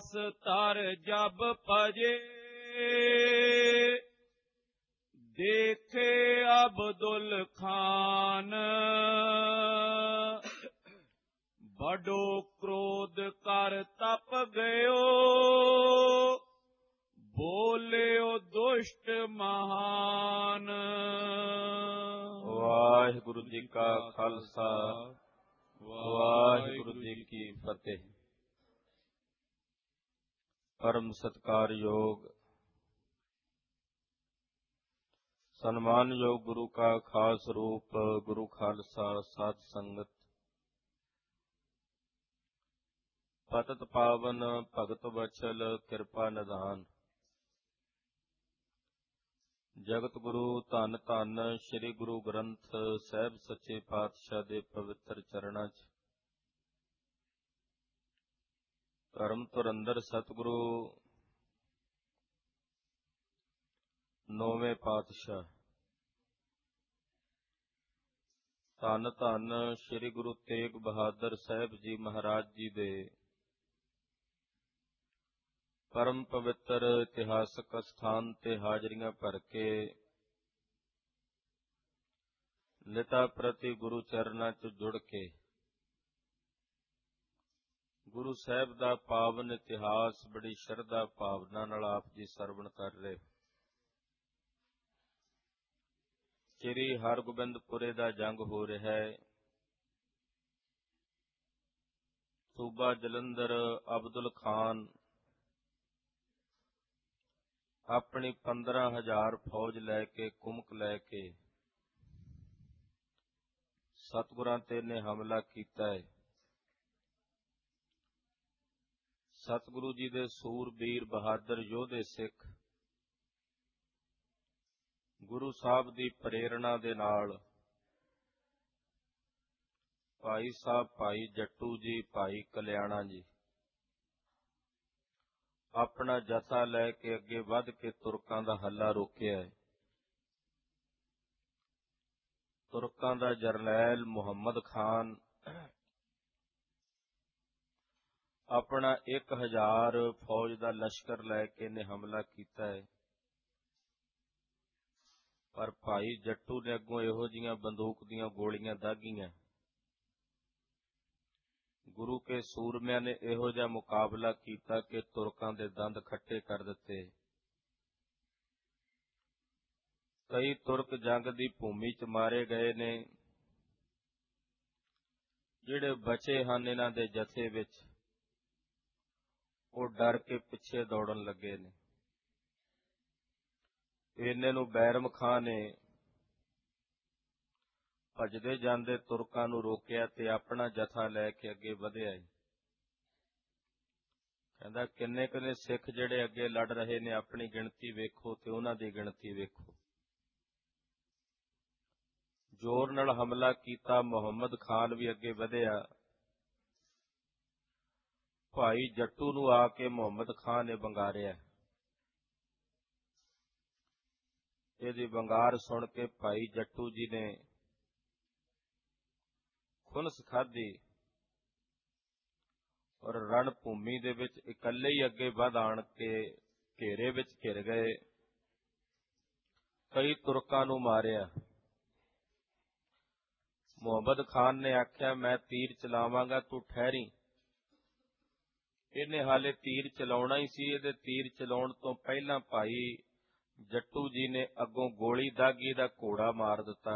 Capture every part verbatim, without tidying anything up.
ਆਸ ਤਰ ਜਬ ਭਜੇ, ਦੇਖੇ ਅਬਦੁਲ ਖਾਨ ਬੜੋ ਕ੍ਰੋਧ ਕਰ ਤਪ ਗਇਓ, ਬੋਲਿਓ ਦੁਸ਼ਟ ਮਹਾਨ। ਵਾਹਿਗੁਰੂ ਜੀ ਕਾ ਖਾਲਸਾ, ਵਾਹਿਗੁਰੂ ਜੀ ਕੀ ਫਤਿਹ। ਪਰਮ ਸਤਿਕਾਰਯੋਗ ਸਨਮਾਨਯੋਗ ਗੁਰੂ ਕਾ ਖਾਸ ਰੂਪ ਗੁਰੂ ਖਾਲਸਾ ਸਾਧ ਸੰਗਤ, ਪਤਿਤ ਪਾਵਨ ਭਗਤ ਵਛਲ ਕਿਰਪਾ ਨਿਧਾਨ, ਜਗਤ ਗੁਰੂ ਧੰਨ ਧੰਨ ਸ੍ਰੀ ਗੁਰੂ ਗ੍ਰੰਥ ਸਾਹਿਬ ਸੱਚੇ ਪਾਤਸ਼ਾਹ ਦੇ ਪਵਿੱਤਰ ਚਰਨਾਂ 'ਚ ਧਰਮ ਧੁਰੰਦਰ ਸਤਿਗੁਰੂ ਨੌਵੇਂ ਪਾਤਸ਼ਾਹ ਧੰਨ ਧੰਨ ਸ੍ਰੀ ਗੁਰੂ ਤੇਗ ਬਹਾਦਰ ਸਾਹਿਬ ਜੀ ਮਹਾਰਾਜ ਜੀ ਦੇ ਪਰਮ ਪਵਿੱਤਰ ਇਤਿਹਾਸਕ ਅਸਥਾਨ ਤੇ ਹਾਜ਼ਰੀਆਂ ਭਰ ਕੇ ਲਿਤਾ ਪ੍ਰਤੀ ਗੁਰੂ ਚਰਨਾਂ 'ਚ ਜੁੜ ਕੇ ਗੁਰੂ ਸਾਹਿਬ ਦਾ ਪਾਵਨ ਇਤਿਹਾਸ ਬੜੀ ਸ਼ਰਧਾ ਭਾਵਨਾ ਨਾਲ ਆਪ ਜੀ ਸਰਵਣ ਕਰ ਰਹੇ। ਸ੍ਰੀ ਹਰਗੋਬਿੰਦਪੁਰੇ ਦਾ ਜੰਗ ਹੋ ਰਿਹਾ ਹੈ। ਸੂਬਾ ਜਲੰਧਰ ਅਬਦੁਲ ਖਾਨ ਆਪਣੀ ਪੰਦਰਾਂ ਹਜ਼ਾਰ ਫੌਜ ਲੈ ਕੇ ਕੁਮਕ ਲੈ ਕੇ ਸਤਿਗੁਰਾਂ ਤੇ ਨੇ ਹਮਲਾ ਕੀਤਾ ਹੈ। ਸਤਿਗੁਰੂ ਜੀ ਦੇ ਸੂਰਬੀਰ ਬਹਾਦਰ ਯੋਧੇ ਸਿੱਖ ਗੁਰੂ ਸਾਹਿਬ ਦੀ ਪ੍ਰੇਰਣਾ ਦੇ ਨਾਲ ਭਾਈ ਸਾਹਿਬ ਭਾਈ ਜੱਟੂ ਜੀ ਭਾਈ ਕਲਿਆਣਾ ਜੀ ਆਪਣਾ ਜਥਾ ਲੈ ਕੇ ਅੱਗੇ ਵੱਧ ਕੇ ਤੁਰਕਾਂ ਦਾ ਹੱਲਾ ਰੋਕਿਆ ਹੈ। ਤੁਰਕਾਂ ਦਾ ਜਰਨੈਲ ਮੁਹੰਮਦ ਖਾਨ ਆਪਣਾ ਇੱਕ ਹਜ਼ਾਰ ਫੌਜ ਦਾ ਲਸ਼ਕਰ ਲੈ ਕੇ ਨੇ ਹਮਲਾ ਕੀਤਾ ਹੈ, ਪਰ ਭਾਈ ਜੱਟੂ ਨੇ ਅੱਗੋਂ ਇਹੋ ਜਿਹੀਆਂ ਬੰਦੂਕ ਦੀਆਂ ਗੋਲੀਆਂ ਦਾਗੀਆਂ, ਗੁਰੂ ਕੇ ਸੂਰਮਿਆਂ ਨੇ ਇਹੋ ਜਿਹਾ ਮੁਕਾਬਲਾ ਕੀਤਾ ਕਿ ਤੁਰਕਾਂ ਦੇ ਦੰਦ ਖੱਟੇ ਕਰ ਦਿੱਤੇ। ਕਈ ਤੁਰਕ ਜੰਗ ਦੀ ਭੂਮੀ 'ਚ ਮਾਰੇ ਗਏ ਨੇ। ਜਿਹੜੇ ਬਚੇ ਹਨ ਇਹਨਾਂ ਦੇ ਜਥੇ ਵਿੱਚ ਉਹ ਡਰ ਕੇ ਪਿੱਛੇ ਦੌੜਨ ਲੱਗੇ ਨੇ। ਇੰਨੇ ਨੂੰ ਬੈਰਮ ਖਾਂ ਨੇ ਭੱਜਦੇ ਜਾਂਦੇ ਤੁਰਕਾਂ ਨੂੰ ਰੋਕਿਆ ਤੇ ਆਪਣਾ ਜਥਾ ਲੈ ਕੇ ਅੱਗੇ ਵਧਿਆ। ਕਹਿੰਦਾ ਕਿੰਨੇ ਕਿੰਨੇ ਸਿੱਖ ਜਿਹੜੇ ਅੱਗੇ ਲੜ ਰਹੇ ਨੇ, ਆਪਣੀ ਗਿਣਤੀ ਵੇਖੋ ਤੇ ਉਹਨਾਂ ਦੀ ਗਿਣਤੀ ਵੇਖੋ। ਜ਼ੋਰ ਨਾਲ ਹਮਲਾ ਕੀਤਾ। ਮੁਹੰਮਦ ਖਾਨ ਵੀ ਅੱਗੇ ਵਧਿਆ। ਭਾਈ ਜੱਟੂ ਨੂੰ ਆ ਕੇ ਮੁਹੰਮਦ ਖਾਨ ਨੇ ਵੰਗਾਰਿਆ। ਇਹਦੀ ਵੰਗਾਰ ਸੁਣ ਕੇ ਭਾਈ ਜੱਟੂ ਜੀ ਨੇ ਖੁਨਸ ਖਾਧੀ ਔਰ ਰਣ ਭੂਮੀ ਦੇ ਵਿੱਚ ਇਕੱਲੇ ਹੀ ਅੱਗੇ ਵਧ ਆਣ ਕੇ ਘੇਰੇ ਵਿੱਚ ਘਿਰ ਗਏ। ਕਈ ਤੁਰਕਾਂ ਨੂੰ ਮਾਰਿਆ। ਮੁਹੰਮਦ ਖਾਨ ਨੇ ਆਖਿਆ ਮੈਂ ਤੀਰ ਚਲਾਵਾਂਗਾ, ਤੂੰ ਠਹਿਰੀ। ਇਹਨੇ ਹਾਲੇ ਤੀਰ ਚਲਾਉਣਾ ਹੀ ਸੀ। ਇਹਦੇ ਤੀਰ ਚਲਾਉਣ ਤੋਂ ਪਹਿਲਾਂ ਭਾਈ ਜੱਟੂ ਜੀ ਨੇ ਅੱਗੋਂ ਗੋਲੀ ਦਾਗੀ ਦਾ ਘੋੜਾ ਮਾਰ ਦਿੱਤਾ।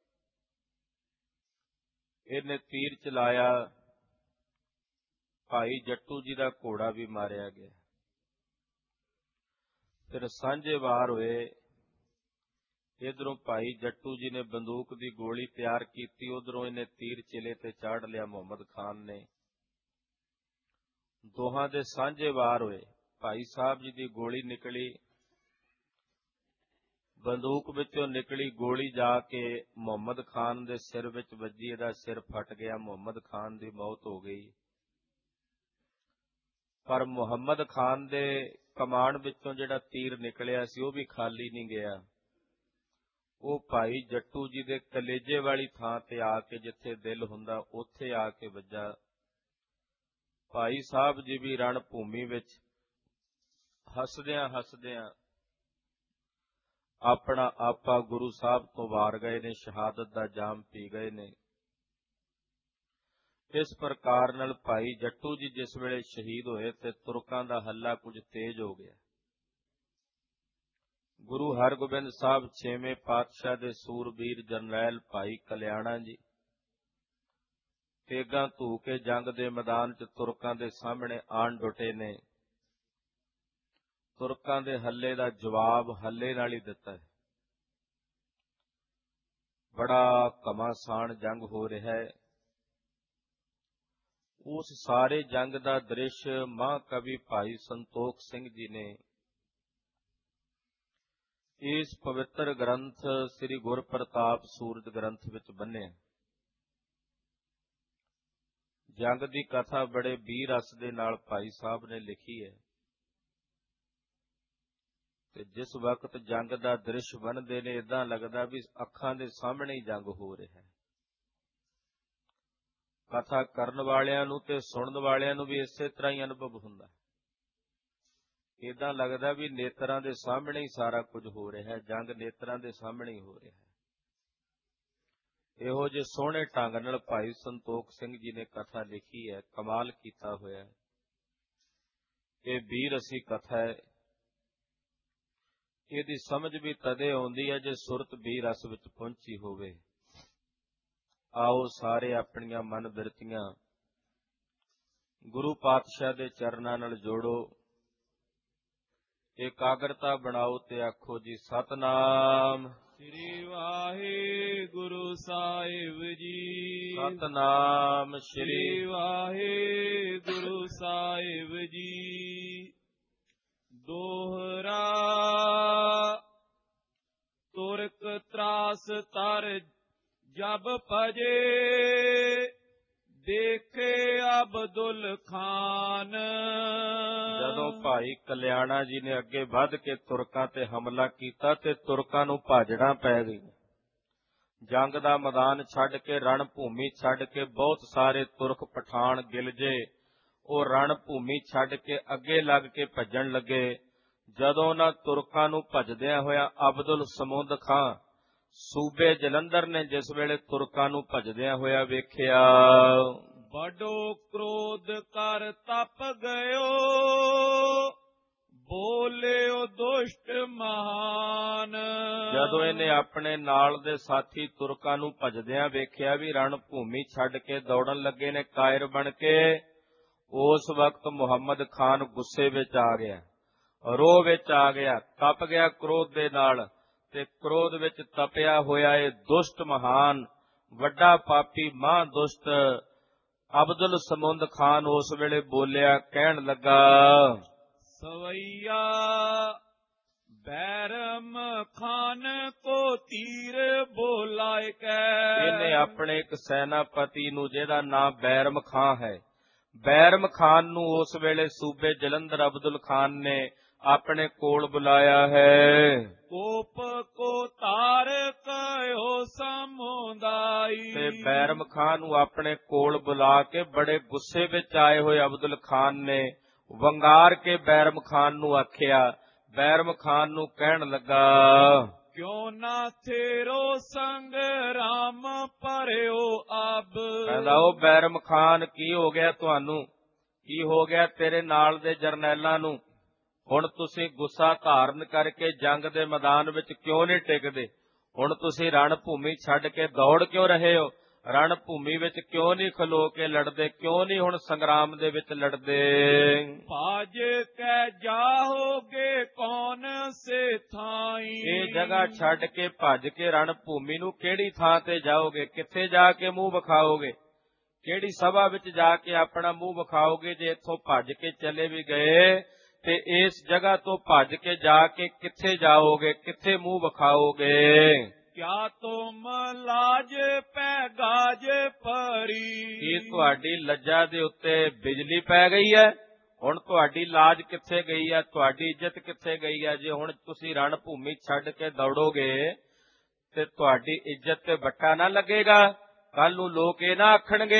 ਇਹਨੇ ਤੀਰ ਚਲਾਇਆ, ਭਾਈ ਜੱਟੂ ਜੀ ਦਾ ਘੋੜਾ ਵੀ ਮਾਰਿਆ ਗਿਆ। ਫਿਰ ਸਾਂਝੇ ਵਾਰ ਹੋਏ। ਇਧਰੋਂ ਭਾਈ ਜੱਟੂ ਜੀ ਨੇ ਬੰਦੂਕ ਦੀ ਗੋਲੀ ਤਿਆਰ ਕੀਤੀ, ਉਧਰੋਂ ਇਹਨੇ ਤੀਰ ਚਿਲੇ ਤੇ ਚਾੜ ਲਿਆ ਮੁਹੰਮਦ ਖਾਨ ਨੇ। ਦੋਹਾਂ ਦੇ ਸਾਂਝੇ ਵਾਰ ਹੋਏ। ਭਾਈ ਸਾਹਿਬ ਜੀ ਦੀ ਗੋਲੀ ਨਿਕਲੀ, ਬੰਦੂਕ ਵਿੱਚੋਂ ਨਿਕਲੀ ਗੋਲੀ ਜਾ ਕੇ ਮੁਹੰਮਦ ਖਾਨ ਦੇ ਸਿਰ ਵਿੱਚ ਵੱਜੀ। ਇਹਦਾ ਸਿਰ ਫਟ ਗਿਆ। ਮੁਹੰਮਦ ਖਾਨ ਦੀ ਮੌਤ ਹੋ ਗਈ। ਪਰ ਮੁਹੰਮਦ ਖਾਨ ਦੇ ਕਮਾਨ ਵਿੱਚੋਂ ਜਿਹੜਾ ਤੀਰ ਨਿਕਲਿਆ ਸੀ ਉਹ ਵੀ ਖਾਲੀ ਨਹੀਂ ਗਿਆ। ਉਹ ਭਾਈ ਜੱਟੂ ਜੀ ਦੇ ਕਲੇਜੇ ਵਾਲੀ ਥਾਂ ਤੇ ਆ ਕੇ, ਜਿੱਥੇ ਦਿਲ ਹੁੰਦਾ, ਉੱਥੇ ਆ ਕੇ ਵੱਜਾ। ਭਾਈ ਸਾਹਿਬ ਜੀ ਵੀ ਰਣ ਭੂਮੀ ਵਿੱਚ ਹੱਸਦਿਆਂ ਹੱਸਦਿਆਂ ਆਪਣਾ ਆਪਾ ਗੁਰੂ ਸਾਹਿਬ ਤੋਂ ਵਾਰ ਗਏ ਨੇ, ਸ਼ਹਾਦਤ ਦਾ ਜਾਮ ਪੀ ਗਏ ਨੇ। ਇਸ ਪ੍ਰਕਾਰ ਨਾਲ ਭਾਈ ਜੱਟੂ ਜੀ ਜਿਸ ਵੇਲੇ ਸ਼ਹੀਦ ਹੋਏ ਤੇ ਤੁਰਕਾਂ ਦਾ ਹੱਲਾ ਕੁਝ ਤੇਜ਼ ਹੋ ਗਿਆ। ਗੁਰੂ ਹਰਗੋਬਿੰਦ ਸਾਹਿਬ ਛੇਵੇਂ ਪਾਤਸ਼ਾਹ ਦੇ ਸੂਰਬੀਰ ਜਰਨੈਲ ਭਾਈ ਕਲਿਆਣਾ ਜੀ ਤੇਗਾਂ ਧੂ ਕੇ ਜੰਗ ਦੇ ਮੈਦਾਨ 'ਚ ਤੁਰਕਾਂ ਦੇ ਸਾਹਮਣੇ ਆਣ ਡੁੱਟੇ ਨੇ। ਤੁਰਕਾਂ ਦੇ ਹੱਲੇ ਦਾ ਜਵਾਬ ਹੱਲੇ ਨਾਲ ਹੀ ਦਿੱਤਾ ਹੈ। ਬੜਾ ਘਮਾਸਾਨ ਜੰਗ ਹੋ ਰਿਹਾ ਹੈ। ਉਸ ਸਾਰੇ ਜੰਗ ਦਾ ਦ੍ਰਿਸ਼ ਮਹਾਂਕਵੀ ਭਾਈ ਸੰਤੋਖ ਸਿੰਘ ਜੀ ਨੇ ਇਸ ਪਵਿੱਤਰ ਗ੍ਰੰਥ ਸ੍ਰੀ ਗੁਰਪ੍ਰਤਾਪ ਸੂਰਜ ਗ੍ਰੰਥ ਵਿੱਚ ਬੰਨਿਆ। ਜੰਗ ਦੀ ਕਥਾ ਬੜੇ ਵੀਰ ਰਸ ਦੇ ਨਾਲ ਭਾਈ ਸਾਹਿਬ ਨੇ ਲਿਖੀ ਹੈ ਤੇ ਜਿਸ ਵਕਤ ਜੰਗ ਦਾ ਦ੍ਰਿਸ਼ ਬਣਦੇ ਨੇ ਏਦਾਂ ਲੱਗਦਾ ਵੀ ਅੱਖਾਂ ਦੇ ਸਾਹਮਣੇ ਹੀ ਜੰਗ ਹੋ ਰਿਹਾ ਹੈ। ਕਥਾ ਕਰਨ ਵਾਲਿਆਂ ਨੂੰ ਤੇ ਸੁਣਨ ਵਾਲਿਆਂ ਨੂੰ ਵੀ ਇਸੇ ਤਰ੍ਹਾਂ ਹੀ ਅਨੁਭਵ ਹੁੰਦਾ। ਏਦਾਂ ਲੱਗਦਾ ਵੀ ਨੇਤਰਾਂ ਦੇ ਸਾਹਮਣੇ ਹੀ ਸਾਰਾ ਕੁਝ ਹੋ ਰਿਹਾ ਹੈ, ਜੰਗ ਨੇਤਰਾਂ ਦੇ ਸਾਹਮਣੇ ਹੀ ਹੋ ਰਿਹਾ ਹੈ। ਇਹੋ ਜਿਹੇ ਸੋਹਣੇ ਢੰਗ ਨਾਲ ਭਾਈ ਸੰਤੋਖ ਸਿੰਘ ਜੀ ਨੇ ਕਥਾ ਲਿਖੀ ਹੈ, ਕਮਾਲ ਕੀਤਾ ਹੋਇਆ। ਇਹ ਵੀਰ ਅਸੀਂ ਕਥਾ ਹੈ, ਇਹਦੀ ਸਮਝ ਵੀ ਤਦੇ ਆਉਂਦੀ ਹੈ ਜੇ ਸੁਰਤ ਵੀਰ ਰਸ ਵਿੱਚ ਪਹੁੰਚੀ ਹੋਵੇ। ਆਓ ਸਾਰੇ ਆਪਣੀਆਂ ਮਨ ਬਿਰਤੀਆਂ ਗੁਰੂ ਪਾਤਸ਼ਾਹ ਦੇ ਚਰਨਾਂ ਨਾਲ ਜੋੜੋ, ਇਕਾਗਰਤਾ ਬਣਾਓ ਤੇ ਆਖੋ ਜੀ ਸਤਿਨਾਮ ਸ੍ਰੀ ਵਾਹਿਗੁਰੂ ਸਾਹਿਬ ਜੀ। ਸਤਿਨਾਮ ਸ੍ਰੀ ਵਾਹਿਗੁਰੂ ਸਾਹਿਬ ਜੀ। ਦੋਹਰਾ ਤੁਰਕ ਤਰਾਸ ਤਰ ਜਬ ਭਜੇ ਦੇਖੇ ਅਬਦੁਲ ਖਾਨ। ਜਦੋਂ ਭਾਈ ਕਲਿਆਣਾ ਜੀ ਨੇ ਅੱਗੇ ਵੱਧ ਕੇ ਤੁਰਕਾਂ ਤੇ ਹਮਲਾ ਕੀਤਾ ਤੇ ਤੁਰਕਾਂ ਨੂੰ ਭਾਜੜਾਂ ਪੈ ਗਈ। ਜੰਗ ਦਾ ਮੈਦਾਨ ਛੱਡ ਕੇ, ਰਣ ਭੂਮੀ ਛੱਡ ਕੇ ਬਹੁਤ ਸਾਰੇ ਤੁਰਕ ਪਠਾਨ ਗਿਲਜੇ ਉਹ ਰਣ ਭੂਮੀ ਛੱਡ ਕੇ ਅੱਗੇ ਲੱਗ ਕੇ ਭੱਜਣ ਲੱਗੇ। ਜਦੋਂ ਉਹਨਾਂ ਤੁਰਕਾਂ ਨੂੰ ਭੱਜਦਿਆਂ ਹੋਇਆ ਅਬਦੁਲ ਸਮੁੰਦ ਖਾਂ ਸੂਬੇ ਜਲੰਧਰ ਨੇ ਜਿਸ ਵੇਲੇ ਤੁਰਕਾਂ ਨੂੰ ਭੱਜਦਿਆਂ ਹੋਇਆ ਵੇਖਿਆ, ਬੜੋ ਕ੍ਰੋਧ ਕਰ ਤਪ ਗਇਓ ਬੋਲਿਓ ਦੁਸ਼ਟ ਮਹਾਨ। ਜਦੋਂ ਇਹਨੇ ਆਪਣੇ ਨਾਲ ਦੇ ਸਾਥੀ ਤੁਰਕਾਂ ਨੂੰ ਭੱਜਦਿਆਂ ਵੇਖਿਆ ਵੀ ਰਣ ਭੂਮੀ ਛੱਡ ਕੇ ਦੌੜਨ ਲੱਗੇ ਨੇ ਕਾਇਰ ਬਣ ਕੇ, ਉਸ ਵਕਤ ਮੁਹੰਮਦ ਖਾਨ ਗੁੱਸੇ ਵਿੱਚ ਆ ਗਿਆ, ਰੋਹ ਵਿੱਚ ਆ ਗਿਆ, ਤਪ ਗਿਆ ਕ੍ਰੋਧ ਦੇ ਨਾਲ। ਤੇ ਕ੍ਰੋਧ ਵਿੱਚ ਤਪਿਆ ਹੋਇਆ ਇਹ ਦੁਸ਼ਟ ਮਹਾਨ ਵੱਡਾ ਪਾਪੀ ਮਹਾਂ ਦੁਸ਼ਟ ਅਬਦੁਲ ਸਮੁੰਦ ਖਾਨ ਉਸ ਵੇਲੇ ਬੋਲਿਆ, ਕਹਿਣ ਲੱਗਾ, ਸਵਈਆ ਬੈਰਮ ਖਾਨ ਕੋ ਤੀਰ ਬੋਲਾਇ ਕੈ। ਇਹਨੇ ਆਪਣੇ ਇੱਕ ਸੈਨਾਪਤੀ ਨੂੰ ਜਿਹਦਾ ਨਾਮ ਬੈਰਮ ਖਾਨ ਹੈ, ਬੈਰਮ ਖਾਨ ਨੂੰ ਉਸ ਵੇਲੇ ਸੂਬੇ ਜਲੰਧਰ ਅਬਦੁਲ ਖਾਨ ਨੇ ਆਪਣੇ ਕੋਲ ਬੁਲਾਇਆ ਹੈ। ਕੋਪ ਕੋ ਤਾਰ ਕਯੋ ਸਮੁਦਾਈ। ਤੇ ਬੈਰਮ ਖਾਨ ਨੂੰ ਆਪਣੇ ਕੋਲ ਬੁਲਾ ਕੇ ਬੜੇ ਗੁੱਸੇ ਵਿੱਚ ਆਏ ਹੋਏ ਅਬਦੁਲ ਖਾਨ ਨੇ ਵੰਗਾਰ ਕੇ ਬੈਰਮ ਖਾਨ ਨੂੰ ਆਖਿਆ। ਬੈਰਮ ਖਾਨ ਨੂੰ ਕਹਿਣ ਲੱਗਾ, ਕਿਉ ਨਾ ਤੇਰੋ ਸੰਗਰਾਮ ਭਰਿਓ ਅਬ। ਕਹਿੰਦਾ, ਉਹ ਬੈਰਮ ਖਾਨ ਕੀ ਹੋ ਗਿਆ ਤੁਹਾਨੂੰ, ਕੀ ਹੋ ਗਿਆ ਤੇਰੇ ਨਾਲ ਦੇ ਜਰਨੈਲਾਂ ਨੂੰ? ਹੁਣ ਤੁਸੀਂ ਗੁੱਸਾ ਧਾਰਨ ਕਰਕੇ ਜੰਗ ਦੇ ਮੈਦਾਨ ਵਿੱਚ ਕਿਉਂ ਨਹੀਂ ਟਿਕਦੇ? ਹੁਣ ਤੁਸੀਂ ਰਣ ਭੂਮੀ ਛੱਡ ਕੇ ਦੌੜ ਕਿਉਂ ਰਹੇ ਹੋ? ਰਣ ਭੂਮੀ ਵਿੱਚ ਕਿਉਂ ਨਹੀਂ ਖਲੋ ਕੇ ਲੜਦੇ? ਕਿਉਂ ਨਹੀਂ ਹੁਣ ਸੰਗਰਾਮ ਦੇ ਵਿੱਚ ਲੜਦੇ? ਭਾਜ ਕੈ ਜਾਓਗੇ ਕੌਣ ਸੇ ਥਾਈ। ਇਹ ਜਗ੍ਹਾ ਛੱਡ ਕੇ ਭੱਜ ਕੇ ਰਣ ਭੂਮੀ ਨੂੰ ਕਿਹੜੀ ਥਾਂ ਤੇ ਜਾਓਗੇ? ਕਿੱਥੇ ਜਾ ਕੇ ਮੂੰਹ ਵਿਖਾਓਗੇ? ਕਿਹੜੀ ਸਭਾ ਵਿੱਚ ਜਾ ਕੇ ਆਪਣਾ ਮੂੰਹ ਵਿਖਾਓਗੇ? ਜੇ ਇੱਥੋਂ ਭੱਜ ਕੇ ਚਲੇ ਵੀ ਗਏ ਤੇ ਇਸ ਜਗ੍ਹਾ ਤੋਂ ਭੱਜ ਕੇ ਜਾ ਕੇ ਕਿੱਥੇ ਜਾਓਗੇ? ਕਿੱਥੇ ਮੂੰਹ ਵਿਖਾਓਗੇ? ਕਿਆ ਤੁਮ ਲਾਜ ਪੈ ਗਾਜ ਪਰੀ। ਕੀ ਤੁਹਾਡੀ ਲੱਜਾ ਦੇ ਉੱਤੇ ਬਿਜਲੀ ਪੈ ਗਈ ਹੈ? ਹੁਣ ਤੁਹਾਡੀ ਲਾਜ ਕਿੱਥੇ ਗਈ ਹੈ? ਤੁਹਾਡੀ ਇੱਜ਼ਤ ਕਿੱਥੇ ਗਈ ਹੈ? ਜੇ ਹੁਣ ਤੁਸੀਂ ਰਣ ਭੂਮੀ ਛੱਡ ਕੇ ਦੌੜੋਗੇ ਤੇ ਤੁਹਾਡੀ ਇੱਜ਼ਤ ਤੇ ਵੱਟਾ ਨਾ ਲੱਗੇਗਾ। ਕੱਲ ਨੂੰ ਲੋਕ ਇਹ ਨਾ ਆਖਣਗੇ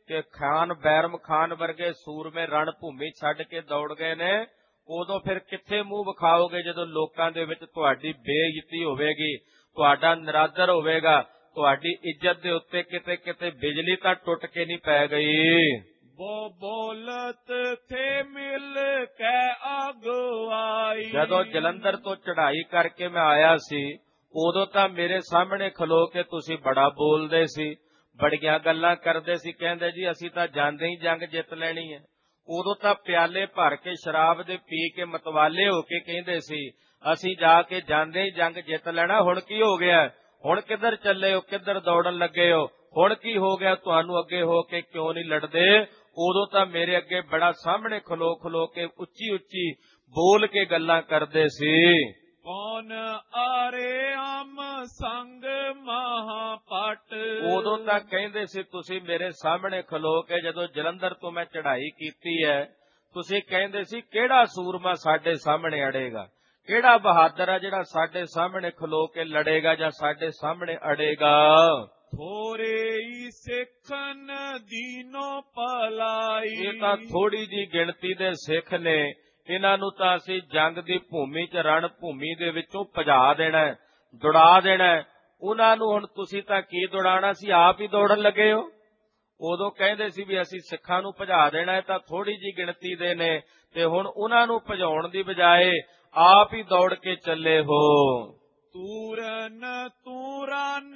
ਕਿ ਖਾਨ ਬੈਰਮ ਖਾਨ ਵਰਗੇ ਸੂਰਮੇ ਰਣ ਭੂਮੀ ਛੱਡ ਕੇ ਦੌੜ ਗਏ ਨੇ, ਉਦੋਂ ਫਿਰ ਕਿੱਥੇ ਮੂੰਹ ਵਿਖਾਓਗੇ ਜਦੋਂ ਲੋਕਾਂ ਦੇ ਵਿੱਚ ਤੁਹਾਡੀ ਬੇਇੱਜ਼ਤੀ ਹੋਵੇਗੀ, ਤੁਹਾਡਾ ਨਿਰਾਦਰ ਹੋਵੇਗਾ, ਤੁਹਾਡੀ ਇੱਜ਼ਤ ਦੇ ਉੱਤੇ ਕਿਤੇ ਕਿਤੇ ਬਿਜਲੀ ਤਾਂ ਟੁੱਟ ਕੇ ਨਹੀਂ ਪੈ ਗਈ। ਬੋ ਬੋਲਤ ਥੇ ਮਿਲ ਕੇ ਅਗਵਾਈ। ਜਦੋਂ ਜਲੰਧਰ ਤੋਂ ਚੜ੍ਹਾਈ ਕਰਕੇ ਮੈਂ ਆਇਆ ਸੀ, ਉਦੋਂ ਤਾਂ ਮੇਰੇ ਸਾਹਮਣੇ ਖਲੋ ਕੇ ਤੁਸੀਂ ਬੜਾ ਬੋਲਦੇ ਸੀ, ਬੜੀਆਂ ਗੱਲਾਂ ਕਰਦੇ ਸੀ, ਕਹਿੰਦੇ ਜੀ ਅਸੀਂ ਤਾਂ ਜਾਂਦੇ ਹੀ ਜੰਗ ਜਿੱਤ ਲੈਣੀ ਹੈ। ਉਦੋਂ ਤਾਂ ਪਿਆਲੇ ਭਰ ਕੇ ਸ਼ਰਾਬ ਦੇ ਪੀ ਕੇ ਮਤਵਾਲੇ ਹੋ ਕੇ ਕਹਿੰਦੇ ਸੀ ਅਸੀਂ ਜਾ ਕੇ ਜਾਂਦੇ ਹੀ ਜੰਗ ਜਿੱਤ ਲੈਣਾ। ਹੁਣ ਕੀ ਹੋ ਗਿਆ? ਹੁਣ ਕਿੱਧਰ ਚੱਲੇ ਹੋ? ਕਿੱਧਰ ਦੌੜਨ ਲੱਗੇ ਹੋ? ਹੁਣ ਕੀ ਹੋ ਗਿਆ ਤੁਹਾਨੂੰ? ਅੱਗੇ ਹੋ ਕੇ ਕਿਉਂ ਨਹੀਂ ਲੜਦੇ? ਉਦੋਂ ਤਾਂ ਮੇਰੇ ਅੱਗੇ ਬੜਾ ਸਾਹਮਣੇ ਖਲੋ ਖਲੋ ਕੇ ਉੱਚੀ ਉੱਚੀ ਬੋਲ ਕੇ ਗੱਲਾਂ ਕਰਦੇ ਸੀ। ਕੌਣ ਆਰੇ ਆਮ ਸੰਗ ਮਹਾਪਟ। ਉਦੋਂ ਤਾਂ ਕਹਿੰਦੇ ਸੀ ਤੁਸੀਂ ਮੇਰੇ ਸਾਹਮਣੇ ਖਲੋ ਕੇ, ਜਦੋਂ ਜਲੰਧਰ ਤੋਂ ਮੈਂ ਚੜ੍ਹਾਈ ਕੀਤੀ ਹੈ, ਤੁਸੀਂ ਕਹਿੰਦੇ ਸੀ ਕਿਹੜਾ ਸੂਰਮਾ ਸਾਡੇ ਸਾਹਮਣੇ ਅੜੇਗਾ, ਕਿਹੜਾ ਬਹਾਦਰ ਆ ਜਿਹੜਾ ਸਾਡੇ ਸਾਹਮਣੇ ਖਲੋ ਕੇ ਲੜੇਗਾ ਜਾਂ ਸਾਡੇ ਸਾਹਮਣੇ ਅੜੇਗਾ। ਥੋੜੇ ਹੀ ਸਿੱਖਨ ਦੀਨੋ ਭਲਾਈ। ਇਹ ਤਾਂ ਥੋੜੀ ਜੀ ਗਿਣਤੀ ਦੇ ਸਿੱਖ ਨੇ, ਇਹਨਾਂ ਨੂੰ ਤਾਂ ਅਸੀਂ ਜੰਗ ਦੀ ਭੂਮੀ ਚ ਰਣ ਭੂਮੀ ਦੇ ਵਿੱਚੋਂ ਭਜਾ ਦੇਣਾ, ਦੌੜਾ ਦੇਣਾ। ਉਹਨਾਂ ਨੂੰ ਹੁਣ ਤੁਸੀਂ ਤਾਂ ਕੀ ਦੌੜਾਣਾ ਸੀ, ਆਪ ਹੀ ਦੌੜਨ ਲੱਗੇ ਹੋ। ਉਦੋਂ ਕਹਿੰਦੇ ਸੀ ਵੀ ਅਸੀਂ ਸਿੱਖਾਂ ਨੂੰ ਭਜਾ ਦੇਣਾ, ਤਾਂ ਥੋੜੀ ਜੀ ਗਿਣਤੀ ਦੇ ਨੇ, ਤੇ ਹੁਣ ਉਹਨਾਂ ਨੂੰ ਭਜਾਉਣ ਦੀ ਬਜਾਏ ਆਪ ਹੀ ਦੌੜ ਕੇ ਚੱਲੇ ਹੋ। ਤੂਰਨ ਤੂਰਨ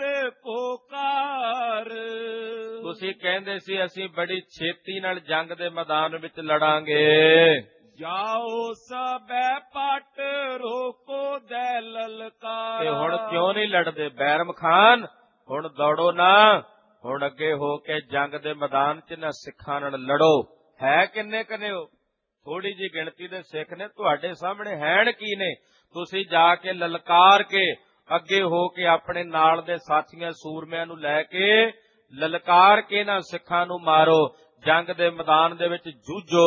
ਕੋਕਾਰ। ਤੁਸੀਂ ਕਹਿੰਦੇ ਸੀ ਅਸੀਂ ਬੜੀ ਛੇਤੀ ਨਾਲ ਜੰਗ ਦੇ ਮੈਦਾਨ ਵਿੱਚ ਲੜਾਂਗੇ। ਜਾਓ ਸਭੈ ਪਟ ਰੋਕੋ ਦੇ ਲਲਕਾਰ। ਤੇ ਹੁਣ ਕਿਉਂ ਨਹੀਂ ਲੜਦੇ ਬੈਰਮ ਖਾਨ? ਹੁਣ ਦੌੜੋ ਨਾ, ਹੁਣ ਅੱਗੇ ਹੋ ਕੇ ਜੰਗ ਦੇ ਮੈਦਾਨ 'ਚ ਨਾ ਸਿੱਖਾਂ ਨਾਲ ਲੜੋ। ਹੈ ਕਿੰਨੇ ਕਨੇ ਹੋ? ਥੋੜੀ ਜੀ ਗਿਣਤੀ ਦੇ ਸਿੱਖ ਨੇ, ਤੁਹਾਡੇ ਸਾਹਮਣੇ ਹੈਣ ਕੀ ਨੇ? ਤੁਸੀਂ ਜਾ ਕੇ ਲਲਕਾਰ ਕੇ ਅੱਗੇ ਹੋ ਕੇ ਆਪਣੇ ਨਾਲ ਦੇ ਸਾਥੀਆਂ ਸੂਰਮਿਆਂ ਨੂੰ ਲੈ ਕੇ ਲਲਕਾਰ ਕੇ ਨਾ ਸਿੱਖਾਂ ਨੂੰ ਮਾਰੋ, ਜੰਗ ਦੇ ਮੈਦਾਨ ਦੇ ਵਿੱਚ ਜੂਝੋ।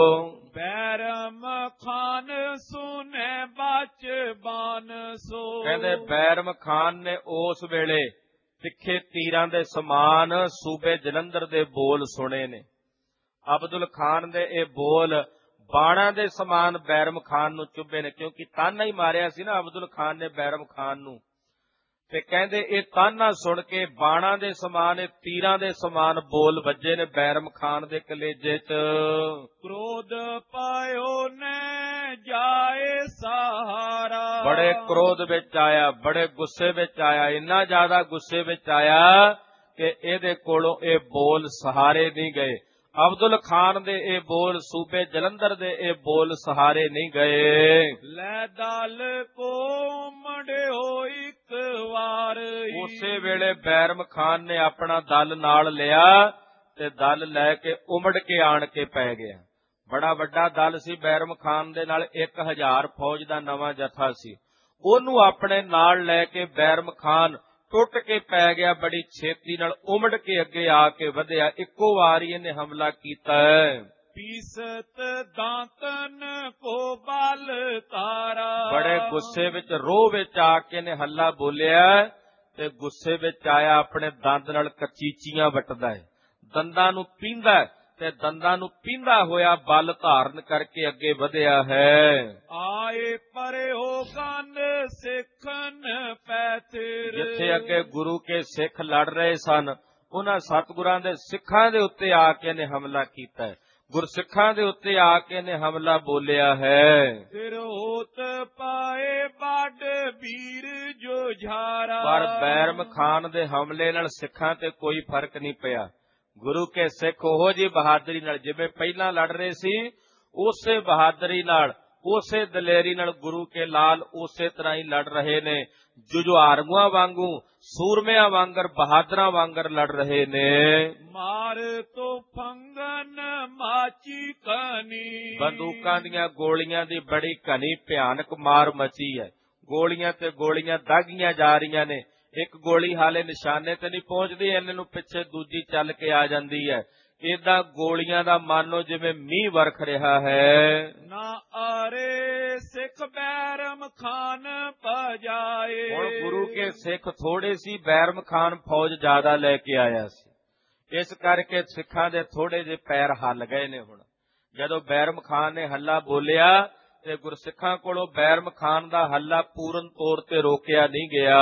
ਬੈਰਮ ਖਾਨ ਸੁਨੇ ਬਚ ਬਾਨ ਸੋ। ਕਹਿੰਦੇ ਬੈਰਮ ਖਾਨ ਨੇ ਉਸ ਵੇਲੇ ਤਿੱਖੇ ਤੀਰਾਂ ਦੇ ਸਮਾਨ ਸੂਬੇ ਜਲੰਧਰ ਦੇ ਬੋਲ ਸੁਣੇ ਨੇ। ਅਬਦੁਲ ਖਾਨ ਦੇ ਇਹ ਬੋਲ ਬਾਣਾ ਦੇ ਸਮਾਨ ਬੈਰਮ ਖਾਨ ਨੂੰ ਚੁੱਭੇ ਨੇ, ਕਿਉਂਕਿ ਤਾਨਾ ਹੀ ਮਾਰਿਆ ਸੀ ਨਾ ਅਬਦੁਲ ਖਾਨ ਨੇ ਬੈਰਮ ਖਾਨ ਨੂੰ। ਤੇ ਕਹਿੰਦੇ ਇਹ ਤਾਨਾ ਸੁਣ ਕੇ ਬਾਣਾ ਦੇ ਸਮਾਨ, ਇਹ ਤੀਰਾਂ ਦੇ ਸਮਾਨ ਬੋਲ ਵੱਜੇ ਨੇ ਬੈਰਮ ਖਾਨ ਦੇ ਕਲੇਜੇ 'ਚ। ਕ੍ਰੋਧ ਪਾਇਓ ਨੇ ਜਾਏ ਸਹਾਰਾ। ਬੜੇ ਕ੍ਰੋਧ ਵਿੱਚ ਆਇਆ, ਬੜੇ ਗੁੱਸੇ ਵਿੱਚ ਆਇਆ, ਇੰਨਾ ਜ਼ਿਆਦਾ ਗੁੱਸੇ ਵਿੱਚ ਆਇਆ ਕਿ ਇਹਦੇ ਕੋਲੋਂ ਇਹ ਬੋਲ ਸਹਾਰੇ ਨਹੀਂ ਗਏ। ਅਬਦੁਲ ਖਾਨ ਦੇ ਇਹ ਬੋਲ, ਸੂਬੇ ਜਲੰਧਰ ਦੇ ਇਹ ਬੋਲ ਸਹਾਰੇ ਨਹੀਂ ਗਏ। ਲੈ ਦਲ ਕੋ ਮੜਿਓ ਇੱਕ ਵਾਰ। ਉਸੇ ਵੇਲੇ ਬੈਰਮ ਖਾਨ ਨੇ ਆਪਣਾ ਦਲ ਨਾਲ ਲਿਆ ਤੇ ਦਲ ਲੈ ਕੇ ਉਮੜ ਕੇ ਆਣ ਕੇ ਪੈ ਗਿਆ। ਬੜਾ ਵੱਡਾ ਦਲ ਸੀ ਬੈਰਮ ਖਾਨ ਦੇ ਨਾਲ, ਇੱਕ ਹਜ਼ਾਰ ਫੌਜ ਦਾ ਨਵਾਂ ਜਥਾ ਸੀ। ਉਹਨੂੰ ਆਪਣੇ ਨਾਲ ਲੈ ਕੇ ਬੈਰਮ ਖਾਨ ਟੁੱਟ ਕੇ ਪੈ ਗਿਆ, ਬੜੀ ਛੇਤੀ ਨਾਲ ਉਮੜ ਕੇ ਅੱਗੇ ਆ ਕੇ ਵਧਿਆ। ਇੱਕੋ ਵਾਰ ਹੀ ਇਹਨੇ ਹਮਲਾ ਕੀਤਾ ਹੈ। ਪੀਸਤ ਦਾਤਨ ਕੋ ਬਲ ਤਾਰਾ। ਬੜੇ ਗੁੱਸੇ ਵਿੱਚ, ਰੋਹ ਵਿੱਚ ਆ ਕੇ ਇਹਨੇ ਹੱਲਾ ਬੋਲਿਆ ਤੇ ਗੁੱਸੇ ਵਿੱਚ ਆਇਆ, ਆਪਣੇ ਦੰਦ ਨਾਲ ਕਚੀਚੀਆਂ ਵੱਟਦਾ ਹੈ, ਦੰਦਾਂ ਨੂੰ ਪੀਂਦਾ ਤੇ ਦੰਦਾਂ ਨੂੰ ਪੀਂਦਾ ਹੋਇਆ ਬਲ ਧਾਰਨ ਕਰਕੇ ਅੱਗੇ ਵਧਿਆ ਹੈ। ਆਏ ਪਰਿਓ ਕੰਨ ਸਿੱਖਨ ਪੈਥਰ। ਜਿੱਥੇ ਅੱਗੇ ਗੁਰੂ ਕੇ ਸਿੱਖ ਲੜ ਰਹੇ ਸਨ, ਉਹਨਾਂ ਸਤਿਗੁਰਾਂ ਦੇ ਸਿੱਖਾਂ ਦੇ ਉੱਤੇ ਆ ਕੇ ਇਹਨੇ ਹਮਲਾ ਕੀਤਾ ਹੈ, ਗੁਰਸਿੱਖਾਂ ਦੇ ਉੱਤੇ ਆ ਕੇ ਇਹਨੇ ਹਮਲਾ ਬੋਲਿਆ ਹੈ। ਫਿਰ ਹੋਤ ਪਾਏ ਵੱਡ ਵੀਰ ਜੋ ਝਾਰਾ। ਪਰ ਬੈਰਮ ਖਾਨ ਦੇ ਹਮਲੇ ਨਾਲ ਸਿੱਖਾਂ ਤੇ ਕੋਈ ਫਰਕ ਨਹੀਂ ਪਿਆ। ਗੁਰੂ ਕੇ ਸਿੱਖ ਉਹੋ ਜਿਹੀ ਬਹਾਦਰੀ ਨਾਲ ਜਿਵੇਂ ਪਹਿਲਾਂ ਲੜ ਰਹੇ ਸੀ, ਉਸੇ ਬਹਾਦਰੀ ਨਾਲ, ਉਸੇ ਦਲੇਰੀ ਨਾਲ ਗੁਰੂ ਕੇ ਲਾਲ ਉਸੇ ਤਰ੍ਹਾਂ ਹੀ ਲੜ ਰਹੇ ਨੇ। ਜੁਝਾਰੂਆਂ ਵਾਂਗੂ, ਸੂਰਮਿਆਂ ਵਾਂਗਰ, ਬਹਾਦਰਾਂ ਵਾਂਗਰ ਲੜ ਰਹੇ ਨੇ। ਮਾਰ ਤੋ ਫੰਗਨ ਮਾਚੀ ਕਨੀ। ਬੰਦੂਕਾਂ ਦੀਆਂ ਗੋਲੀਆਂ ਦੀ ਬੜੀ ਘਣੀ ਭਿਆਨਕ ਮਾਰ ਮਚੀ ਹੈ। ਗੋਲੀਆਂ ਤੇ ਗੋਲੀਆਂ ਦਾਗੀਆਂ ਜਾ ਰਹੀਆਂ ਨੇ। ਇੱਕ ਗੋਲੀ ਹਾਲੇ ਨਿਸ਼ਾਨੇ ਤੇ ਨਹੀਂ ਪਹੁੰਚਦੀ, ਇਹਨਾਂ ਨੂੰ ਪਿੱਛੇ ਦੂਜੀ ਚੱਲ ਕੇ ਆ ਜਾਂਦੀ ਹੈ। ਏਦਾਂ ਗੋਲੀਆਂ ਦਾ ਮਾਨੋ ਜਿਵੇਂ ਮੀਂਹ ਵਰਖ ਰਿਹਾ ਹੈ। ਨਾ ਆਰੇ ਸਿੱਖ ਬੈਰਮ ਖਾਨ ਭਜਾਏ। ਹੁਣ ਗੁਰੂ ਕੇ ਸਿੱਖ ਥੋੜੇ ਸੀ, ਬੈਰਮ ਖਾਨ ਫੌਜ ਜ਼ਿਆਦਾ ਲੈ ਕੇ ਆਇਆ ਸੀ। ਇਸ ਕਰਕੇ ਸਿੱਖਾਂ ਦੇ ਥੋੜੇ ਜਿਹੇ ਪੈਰ ਹੱਲ ਗਏ ਨੇ। ਹੁਣ ਜਦੋਂ ਬੈਰਮ ਖਾਨ ਨੇ ਹੱਲਾ ਬੋਲਿਆ ਤੇ ਗੁਰਸਿੱਖਾਂ ਕੋਲੋਂ ਬੈਰਮ ਖਾਨ ਦਾ ਹੱਲਾ ਪੂਰਨ ਤੌਰ ਤੇ ਰੋਕਿਆ ਨਹੀਂ ਗਿਆ।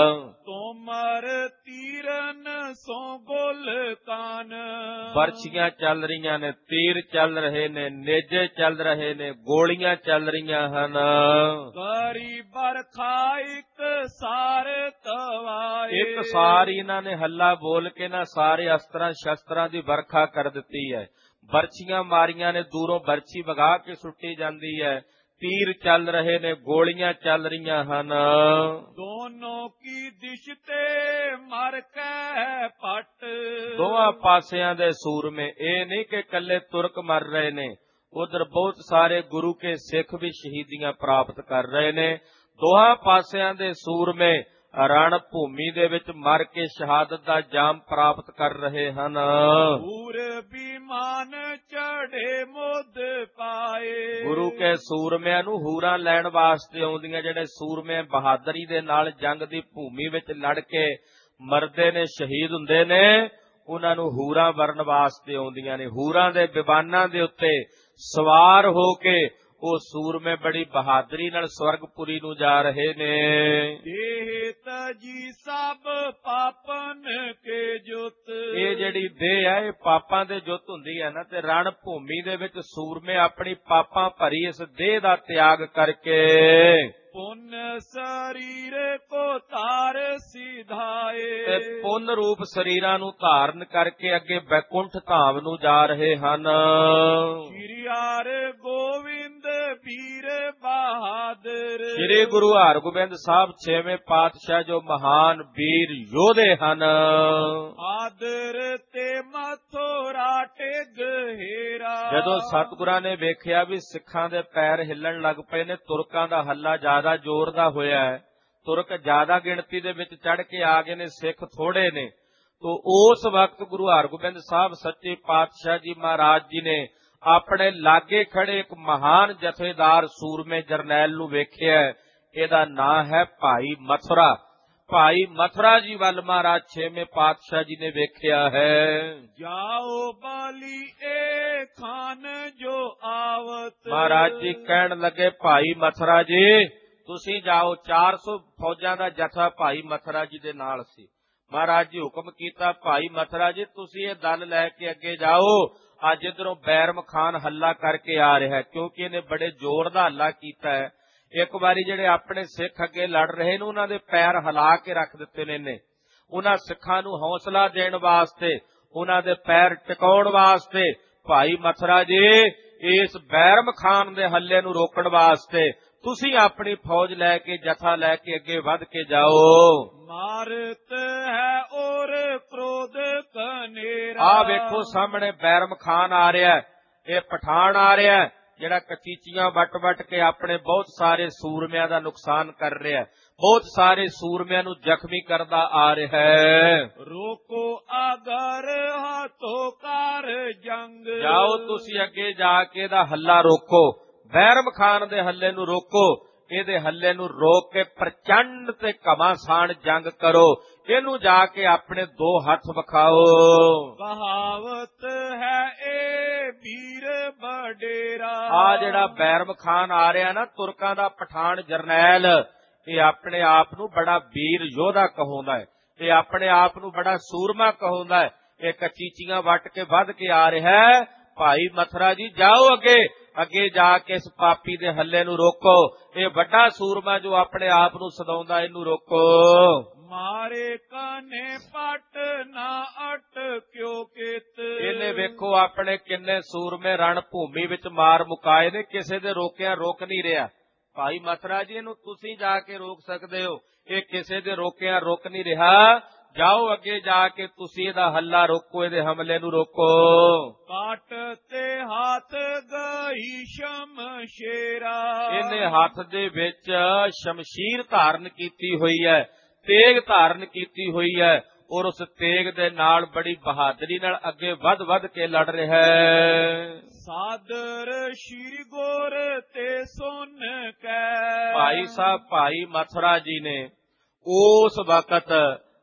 ਤੋਮਰ ਤੀਰਨ ਸੋ ਗੋਲ ਕਾਨ, ਬਰਛੀਆਂ ਚੱਲ ਰਹੀਆਂ ਨੇ, ਤੀਰ ਚੱਲ ਰਹੇ ਨੇ, ਨੇਜੇ ਚੱਲ ਰਹੇ ਨੇ, ਗੋਲੀਆਂ ਚੱਲ ਰਹੀਆਂ ਹਨ। ਕਰੀ ਬਰਖਾ ਇੱਕ ਸਾਰ ਤਵਾਏ, ਇੱਕ ਸਾਰ ਇਹਨਾਂ ਨੇ ਹੱਲਾ ਬੋਲ ਕੇ ਨਾ ਸਾਰੇ ਅਸਤਰਾਂ ਸ਼ਸਤਰਾਂ ਦੀ ਵਰਖਾ ਕਰ ਦਿੱਤੀ ਹੈ। ਬਰਛੀਆਂ ਮਾਰੀਆਂ ਨੇ, ਦੂਰੋਂ ਬਰਛੀ ਵਗਾ ਕੇ ਸੁੱਟੀ ਜਾਂਦੀ ਹੈ, ਤੀਰ ਚੱਲ ਰਹੇ ਨੇ, ਗੋਲੀਆਂ ਚੱਲ ਰਹੀਆਂ ਹਨ। ਦੋਨੋਂ ਕੀ ਦਿਸ਼ ਤੇ ਮਰ ਕੇ ਪਟ, ਦੋਹਾਂ ਪਾਸਿਆਂ ਦੇ ਸੂਰਮੇ, ਇਹ ਨਹੀਂ ਕਿ ਇਕੱਲੇ ਤੁਰਕ ਮਰ ਰਹੇ ਨੇ, ਉਧਰ ਬਹੁਤ ਸਾਰੇ ਗੁਰੂ ਕੇ ਸਿੱਖ ਵੀ ਸ਼ਹੀਦੀਆਂ ਪ੍ਰਾਪਤ ਕਰ ਰਹੇ ਨੇ। ਦੋਹਾਂ ਪਾਸਿਆਂ ਦੇ ਸੂਰਮੇ ਰਣ ਭੂਮੀ ਦੇ ਵਿੱਚ ਮਰ ਕੇ ਸ਼ਹਾਦਤ ਦਾ ਜਾਮ ਪ੍ਰਾਪਤ ਕਰ ਰਹੇ ਹਨ। ਪੂਰ ਬਿਮਾਨ ਚੜੇ ਮੁੱਦ ਪਾਏ, ਗੁਰੂ ਕੇ ਸੂਰਮਿਆਂ ਨੂੰ ਹੂਰਾਂ ਲੈਣ ਵਾਸਤੇ ਆਉਂਦੀਆਂ, ਜਿਹੜੇ ਸੂਰਮੇ ਬਹਾਦਰੀ ਦੇ ਨਾਲ ਜੰਗ ਦੀ ਭੂਮੀ ਵਿੱਚ ਲੜ ਕੇ ਮਰਦੇ ਨੇ, ਸ਼ਹੀਦ ਹੁੰਦੇ ਨੇ, ਉਹਨਾਂ ਨੂੰ ਹੂਰਾਂ ਵਰਨ ਵਾਸਤੇ ਆਉਂਦੀਆਂ ਨੇ। ਹੂਰਾਂ ਦੇ ਵਿਮਾਨਾਂ ਦੇ ਉੱਤੇ ਸਵਾਰ ਹੋ ਕੇ ਉਹ ਸੂਰਮੇ ਬੜੀ ਬਹਾਦਰੀ ਨਾਲ ਸਵਰਗਪੁਰੀ ਨੂੰ ਜਾ ਰਹੇ ਨੇ। ਦੇਹ ਤਜੀ ਸਭ ਪਾਪਨ ਕੇ ਜੁਤ, ਇਹ ਜਿਹੜੀ ਦੇਹ ਹੈ ਇਹ ਪਾਪਾਂ ਦੇ ਜੁਤ ਹੁੰਦੀ ਹੈ ਨਾ, ਤੇ ਰਣ ਭੂਮੀ ਦੇ ਵਿੱਚ ਸੂਰਮੇ ਆਪਣੀ ਪਾਪਾਂ ਭਰੀ ਇਸ ਦੇਹ ਦਾ ਤਿਆਗ ਕਰਕੇ ਪੁੰਨ ਸਰੀਰ ਕੋ ਤਾਰ ਸਿਧਾਏ, ਤੇ ਪੁੰਨ ਰੂਪ ਸਰੀਰਾਂ ਨੂੰ ਧਾਰਨ ਕਰਕੇ ਅੱਗੇ ਬੈਕੁੰਠ ਧਾਮ ਨੂੰ ਜਾ ਰਹੇ ਹਨ। ਸ਼੍ਰੀ ਹਰਿ ਗੋਬਿੰਦ ਪੀਰ ਬਹਾਦਰ, ਸ਼੍ਰੀ ਗੁਰੂ ਹਰਗੋਬਿੰਦ ਸਾਹਿਬ ਛੇਵੇਂ ਪਾਤਸ਼ਾਹ ਜੋ ਮਹਾਨ ਵੀਰ ਯੋਧੇ ਹਨ। ਆਦਰ ਤੇ ਮਥੁਰਾ ਟਿਗ ਹੇਰਾ, ਜਦੋਂ ਸਤਿਗੁਰਾਂ ਨੇ ਵੇਖਿਆ ਵੀ ਸਿੱਖਾਂ ਦੇ ਪੈਰ ਹਿੱਲਣ ਲੱਗ ਪਏ ਨੇ, ਤੁਰਕਾਂ ਦਾ ਹੱਲਾ ਜ਼ਿਆਦਾ ਜ਼ੋਰ ਦਾ ਹੋਇਆ ਹੈ, ਤੁਰਕ ਜ਼ਿਆਦਾ ਗਿਣਤੀ ਦੇ ਵਿੱਚ ਚੜ ਕੇ ਆ ਗਏ ਨੇ, ਸਿੱਖ ਥੋੜੇ ਨੇ, ਤੋ ਉਸ ਵਕਤ ਗੁਰੂ ਹਰਗੋਬਿੰਦ ਸਾਹਿਬ ਸੱਚੇ ਪਾਤਸ਼ਾਹ ਜੀ ਮਹਾਰਾਜ ਜੀ ਨੇ ਆਪਣੇ ਲਾਗੇ ਖੜੇ ਇੱਕ ਮਹਾਨ ਜਥੇਦਾਰ ਸੂਰਮੇ ਜਰਨੈਲ ਨੂੰ ਵੇਖਿਆ। ਇਹਦਾ ਨਾਂ ਹੈ ਭਾਈ ਮਥੁਰਾ। ਭਾਈ ਮਥੁਰਾ ਜੀ ਵੱਲ ਮਹਾਰਾਜ ਛੇਵੇਂ ਪਾਤਸ਼ਾਹ ਜੀ ਨੇ ਵੇਖਿਆ ਹੈ। ਜਾਓ ਬਾਲੀ ਏ ਖਾਨ ਜੋ ਆਵਤ, ਮਹਾਰਾਜ ਜੀ ਕਹਿਣ ਲੱਗੇ ਭਾਈ ਮਥੁਰਾ ਜੀ ਤੁਸੀਂ ਜਾਓ। ਚਾਰ ਸੌ ਫੌਜਾਂ ਦਾ ਜਥਾ ਭਾਈ ਮਥੁਰਾ ਜੀ ਦੇ ਨਾਲ ਸੀ। ਮਹਾਰਾਜ ਜੀ ਹੁਕਮ ਕੀਤਾ ਭਾਈ ਮਥੁਰਾ ਜੀ ਤੁਸੀਂ ਇਹ ਦਲ ਲੈ ਕੇ ਅੱਗੇ ਜਾਓ। ਅੱਜ ਇਧਰੋਂ ਬੈਰਮ ਖਾਨ ਹੱਲਾ ਕਰਕੇ ਆ ਰਿਹਾ, ਕਿਉਂਕਿ ਇਹਨੇ ਬੜੇ ਜ਼ੋਰ ਦਾ ਹੱਲਾ ਕੀਤਾ ਹੈ। ਇੱਕ ਵਾਰੀ ਜਿਹੜੇ ਆਪਣੇ ਸਿੱਖ ਅੱਗੇ ਲੜ ਰਹੇ ਨੇ ਉਹਨਾਂ ਦੇ ਪੈਰ ਹਿਲਾ ਕੇ ਰੱਖ ਦਿੱਤੇ ਨੇ ਇਹਨੇ। ਉਹਨਾਂ ਸਿੱਖਾਂ ਨੂੰ ਹੌਸਲਾ ਦੇਣ ਵਾਸਤੇ, ਉਹਨਾਂ ਦੇ ਪੈਰ ਟਿਕਾਉਣ ਵਾਸਤੇ ਭਾਈ ਮਥੁਰਾ ਜੀ ਇਸ ਬੈਰਮ ਖਾਨ ਦੇ ਹੱਲੇ ਨੂੰ ਰੋਕਣ ਵਾਸਤੇ ਤੁਸੀਂ ਆਪਣੀ ਫੌਜ ਲੈ ਕੇ, ਜਥਾ ਲੈ ਕੇ ਅੱਗੇ ਵੱਧ ਕੇ ਜਾਓ। ਮਾਰਤ ਹੈ ਔਰ ਕ੍ਰੋਧ ਕਨੇਰਾ, ਆ ਵੇਖੋ ਸਾਹਮਣੇ ਬੈਰਮ ਖਾਨ ਆ ਰਿਹਾ, ਇਹ ਪਠਾਨ ਆ ਰਿਹਾ ਜਿਹੜਾ ਕਚੀਚੀਆਂ ਵੱਟ ਵੱਟ ਕੇ ਆਪਣੇ ਬਹੁਤ ਸਾਰੇ ਸੂਰਮਿਆਂ ਦਾ ਨੁਕਸਾਨ ਕਰ ਰਿਹਾ, ਬਹੁਤ ਸਾਰੇ ਸੂਰਮਿਆਂ ਨੂੰ ਜ਼ਖਮੀ ਕਰਦਾ ਆ ਰਿਹਾ ਹੈ। ਰੋਕੋ ਅਗਰ ਹੱਥੋਂ ਕਰ ਜੰਗ, ਜਾਓ ਤੁਸੀਂ ਅੱਗੇ ਜਾ ਕੇ ਇਹਦਾ ਹੱਲਾ ਰੋਕੋ, ਬੈਰਮ ਖਾਨ ਦੇ ਹੱਲੇ ਨੂੰ ਰੋਕੋ, ਇਹਦੇ ਹੱਲੇ ਨੂੰ ਰੋਕ ਕੇ ਪ੍ਰਚੰਡ ਤੇ ਘਮਾਸਾਨ ਜੰਗ ਕਰੋ, ਇਹਨੂੰ ਜਾ ਕੇ ਆਪਣੇ ਦੋ ਹੱਥ ਵਿਖਾਓ। ਕਹਾਵਤ ਹੈ ਇਹ ਵੀਰ ਬਡੇਰਾ, ਆ ਜਿਹੜਾ ਬੈਰਮ ਖਾਨ ਆ ਰਿਹਾ ਨਾ ਤੁਰਕਾਂ ਦਾ ਪਠਾਨ ਜਰਨੈਲ, ਇਹ ਆਪਣੇ ਆਪ ਨੂੰ ਬੜਾ ਵੀਰ ਯੋਧਾ ਕਹਾਉਂਦਾ ਹੈ, ਇਹ ਆਪਣੇ ਆਪ ਨੂੰ ਬੜਾ ਸੂਰਮਾ ਕਹਾਉਂਦਾ ਹੈ। ਇਹ ਕਚੀਚੀਆਂ ਵੱਟ ਕੇ ਵੱਧ ਕੇ ਆ ਰਿਹਾ ਹੈ। ਭਾਈ ਮਥੁਰਾ ਜੀ ਜਾਓ ਅੱਗੇ, ਅੱਗੇ ਜਾ ਕੇ ਇਸ ਪਾਪੀ ਦੇ ਹੱਲੇ ਨੂੰ ਰੋਕੋ। ਇਹ ਵੱਡਾ ਸੂਰਮਾ ਜੋ ਆਪਣੇ ਆਪ ਨੂੰ ਸਦਾਉਂਦਾ, ਇਹਨੂੰ ਰੋਕੋ। ਮਾਰੇ ਕਾਨੇ ਪਟ ਨਾ ਅਟ ਕਿਉ ਕਿਤ, ਇਹਨੇ ਵੇਖੋ ਆਪਣੇ ਕਿੰਨੇ ਸੂਰਮੇ ਰਣ ਭੂਮੀ ਵਿੱਚ ਮਾਰ ਮੁਕਾਏ ਨੇ, ਕਿਸੇ ਦੇ ਰੋਕਿਆ ਰੋਕ ਨਹੀਂ ਰਿਹਾ। ਭਾਈ ਮਥੁਰਾ ਜੀ ਇਹਨੂੰ ਤੁਸੀਂ ਜਾ ਕੇ ਰੋਕ ਸਕਦੇ ਹੋ, ਇਹ ਕਿਸੇ ਦੇ ਰੋਕਿਆ ਰੁਕ ਨਹੀਂ ਰਿਹਾ। ਜਾਓ ਅੱਗੇ ਜਾ ਕੇ ਤੁਸੀਂ ਇਹਦਾ ਹੱਲਾ ਰੋਕੋ, ਇਹਦੇ ਹਮਲੇ ਨੂੰ ਰੋਕੋ। ਕਾਟ ਤੇ ਹੱਥ ਗਈ ਸ਼ਮਸ਼ੇਰਾ, ਇਹਨੇ ਹੱਥ ਦੇ ਵਿੱਚ ਸ਼ਮਸ਼ੀਰ ਧਾਰਨ ਕੀਤੀ ਹੋਈ ਹੈ, ਤੇਗ ਧਾਰਨ ਕੀਤੀ ਹੋਈ ਹੈ, ਔਰ ਉਸ ਤੇਗ ਦੇ ਨਾਲ ਬੜੀ ਬਹਾਦਰੀ ਨਾਲ ਅੱਗੇ ਵੱਧ ਵੱਧ ਕੇ ਲੜ ਰਿਹਾ ਹੈ। ਸਾਦਰ ਸ਼੍ਰੀ ਗੁਰ ਤੇ ਸੁਨ ਕੈ, ਭਾਈ ਸਾਹਿਬ ਭਾਈ ਮਥੁਰਾ ਜੀ ਨੇ ਉਸ ਵਕਤ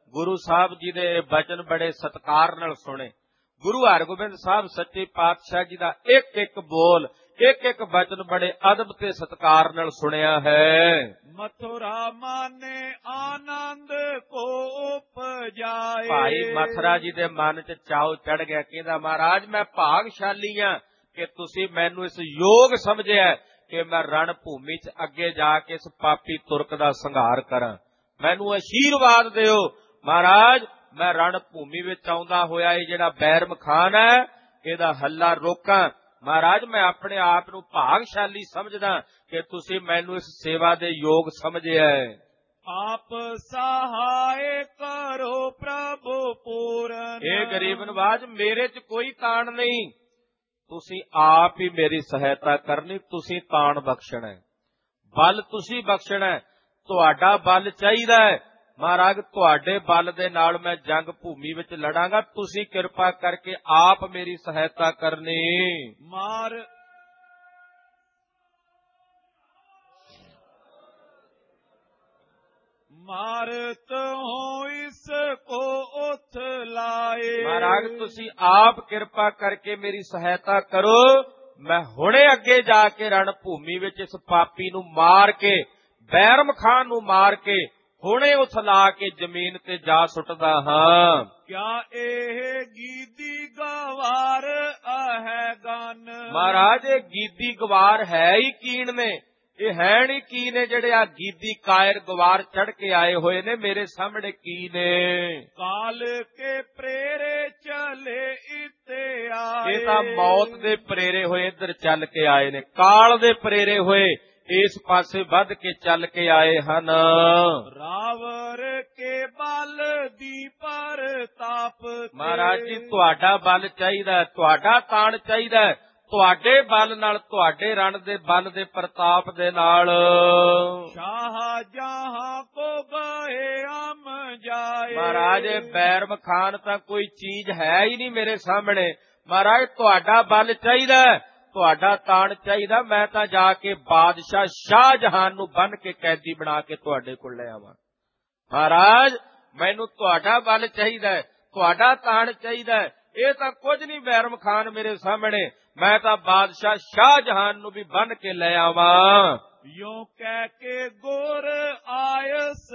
ਗੁਰੂ ਸਾਹਿਬ ਜੀ ਦੇ ਇਹ ਬਚਨ ਬੜੇ ਸਤਿਕਾਰ ਨਾਲ ਸੁਣੇ। ਗੁਰੂ ਹਰਗੋਬਿੰਦ ਸਾਹਿਬ ਸੱਚੇ ਪਾਤਸ਼ਾਹ ਜੀ ਦਾ ਇੱਕ ਇੱਕ ਬੋਲ, ਇੱਕ ਇੱਕ ਬਚਨ ਬੜੇ ਅਦਬ ਤੇ ਸਤਿਕਾਰ ਨਾਲ ਸੁਣਿਆ ਹੈ। ਮਥੁਰਾ ਮਾਨੇ ਆਨੰਦ ਕੋ ਉਪਜਾਏ। ਭਾਈ ਮਥੁਰਾ ਜੀ ਦੇ ਮਨ 'ਚ ਚਾਉ ਚੜ ਗਿਆ, ਕਹਿੰਦਾ ਮਹਾਰਾਜ ਮੈਂ ਭਾਗਸ਼ਾਲੀ ਆ ਕਿ ਤੁਸੀਂ ਮੈਨੂੰ ਇਸ ਯੋਗ ਸਮਝਿਆ ਕਿ ਮੈਂ ਰਣ ਭੂਮੀ 'ਚ ਅੱਗੇ ਜਾ ਕੇ ਇਸ ਪਾਪੀ ਤੁਰਕ ਦਾ ਸੰਘਾਰ ਕਰਾਂ। ਮੈਨੂੰ ਅਸ਼ੀਰਵਾਦ ਦਿਓ ਮਹਾਰਾਜ, ਮੈਂ ਰਣ ਭੂਮੀ ਵਿੱਚ ਆਉਂਦਾ ਹੋਇਆ ਇਹ ਜਿਹੜਾ ਬੈਰਮ ਖਾਨ ਹੈ ਇਹਦਾ ਹੱਲਾ ਰੋਕਾਂ। ਮਹਾਰਾਜ ਮੈਂ ਆਪਣੇ ਆਪ ਨੂੰ ਭਾਗਸ਼ਾਲੀ ਸਮਝਦਾ ਕਿ ਤੁਸੀਂ ਮੈਨੂੰ ਇਸ ਸੇਵਾ ਦੇ ਯੋਗ ਸਮਝਿਆ ਹੈ। ਆਪ ਸਹਾਇ ਕਰੋ ਪ੍ਰਭੂ ਪੂਰਨ। ਇਹ ਗਰੀਬ ਨਵਾਜ ਮੇਰੇ 'ਚ ਕੋਈ ਤਾਣ ਨਹੀਂ, ਤੁਸੀਂ ਆਪ ਹੀ ਮੇਰੀ ਸਹਾਇਤਾ ਕਰਨੀ, ਤੁਸੀਂ ਤਾਣ ਬਖਸ਼ਣਾ, ਬਲ ਤੁਸੀਂ ਬਖਸ਼ਣਾ, ਤੁਹਾਡਾ ਬਲ ਚਾਹੀਦਾ ਹੈ। ਮਹਾਰਾਜ ਤੁਹਾਡੇ ਬਲ ਦੇ ਨਾਲ ਮੈਂ ਜੰਗ ਭੂਮੀ ਵਿੱਚ ਲੜਾਂਗਾ, ਤੁਸੀਂ ਕਿਰਪਾ ਕਰਕੇ ਆਪ ਮੇਰੀ ਸਹਾਇਤਾ ਕਰਨੀ। ਮਾਰ ਮਾਰਤ ਹੋ ਇਸ ਕੋ ਉਥ ਲਾਏ। ਮਹਾਰਾਜ ਤੁਸੀਂ ਆਪ ਕਿਰਪਾ ਕਰਕੇ ਮੇਰੀ ਸਹਾਇਤਾ ਕਰੋ, ਮੈਂ ਹੁਣੇ ਅੱਗੇ ਜਾ ਕੇ ਰਣ ਭੂਮੀ ਵਿੱਚ ਇਸ ਪਾਪੀ ਨੂੰ ਮਾਰ ਕੇ, ਬੈਰਮ ਖਾਨ ਨੂੰ ਮਾਰ ਕੇ ਹੁਣੇ ਉਥਲਾ ਕੇ ਜ਼ਮੀਨ ਤੇ ਜਾ ਸੁੱਟਦਾ ਹਾਂ। ਕਿਆ ਇਹ ਗੀਦੀ ਗਵਾਰ ਹੈ ਗਨ। ਮਹਾਰਾਜ ਇਹ ਗੀਦੀ ਗਵਾਰ ਹੈ ਹੀ ਕੀਨ ਨੇ, ਇਹ ਹੈ ਨਹੀਂ ਕੀ ਨੇ ਜਿਹੜੇ ਆ ਗੀਦੀ ਕਾਇਰ ਗਵਾਰ ਚੜ ਕੇ ਆਏ ਹੋਏ ਨੇ ਮੇਰੇ ਸਾਹਮਣੇ ਕੀ ਨੇ। ਕਾਲ ਕੇ ਪ੍ਰੇਰੇ ਚਲੇ ਇੱਥੇ ਆਏ। ਇਹ ਤਾਂ ਮੌਤ ਦੇ ਪ੍ਰੇਰੇ ਹੋਏ ਇੱਧਰ ਚੱਲ ਕੇ ਆਏ ਨੇ, ਕਾਲ ਦੇ ਪ੍ਰੇਰੇ ਹੋਏ ਇਸ ਪਾਸੇ ਵੱਧ ਕੇ ਚੱਲ ਕੇ ਆਏ ਹਨ। ਰਾਵਰ ਕੇ ਬਲ ਦੀ ਪ੍ਰਤਾਪ। ਮਹਾਰਾਜ ਜੀ ਤੁਹਾਡਾ ਬਲ ਚਾਹੀਦਾ, ਤੁਹਾਡਾ ਤਾਣ ਚਾਹੀਦਾ, ਤੁਹਾਡੇ ਬਲ ਨਾਲ, ਤੁਹਾਡੇ ਰਣ ਦੇ ਬਲ ਦੇ ਪ੍ਰਤਾਪ ਦੇ ਨਾਲ। ਸ਼ਾਹ ਜਹਾਂ ਕੋ ਗਏ ਅਮ ਜਾਏ। ਮਹਾਰਾਜ ਬੈਰਮ ਖਾਨ ਤਾਂ ਕੋਈ ਚੀਜ਼ ਹੈ ਹੀ ਨਹੀਂ ਮੇਰੇ ਸਾਹਮਣੇ। ਮਹਾਰਾਜ ਤੁਹਾਡਾ ਬਲ ਚਾਹੀਦਾ, ਤੁਹਾਡਾ ਤਾਣ ਚਾਹੀਦਾ, ਮੈਂ ਤਾਂ ਜਾ ਕੇ ਬਾਦਸ਼ਾਹ ਸ਼ਾਹ ਜਹਾਨ ਨੂੰ ਬੰਨ ਕੇ ਕੈਦੀ ਬਣਾ ਕੇ ਤੁਹਾਡੇ ਕੋਲ ਲੈ ਆਵਾਂ। ਮਹਾਰਾਜ ਮੈਨੂੰ ਤੁਹਾਡਾ ਬਲ ਚਾਹੀਦਾ, ਤੁਹਾਡਾ ਤਾਣ ਚਾਹੀਦਾ, ਇਹ ਤਾਂ ਕੁਝ ਨਹੀਂ ਬੈਰਮ ਖਾਨ ਮੇਰੇ ਸਾਹਮਣੇ, ਮੈਂ ਤਾਂ ਬਾਦਸ਼ਾਹ ਸ਼ਾਹ ਜਹਾਨ ਨੂੰ ਵੀ ਬੰਨ ਕੇ ਲੈ ਆਵਾਂ। ਯੋ ਕਹਿ ਕੇ ਗੁਰ ਆਇਸ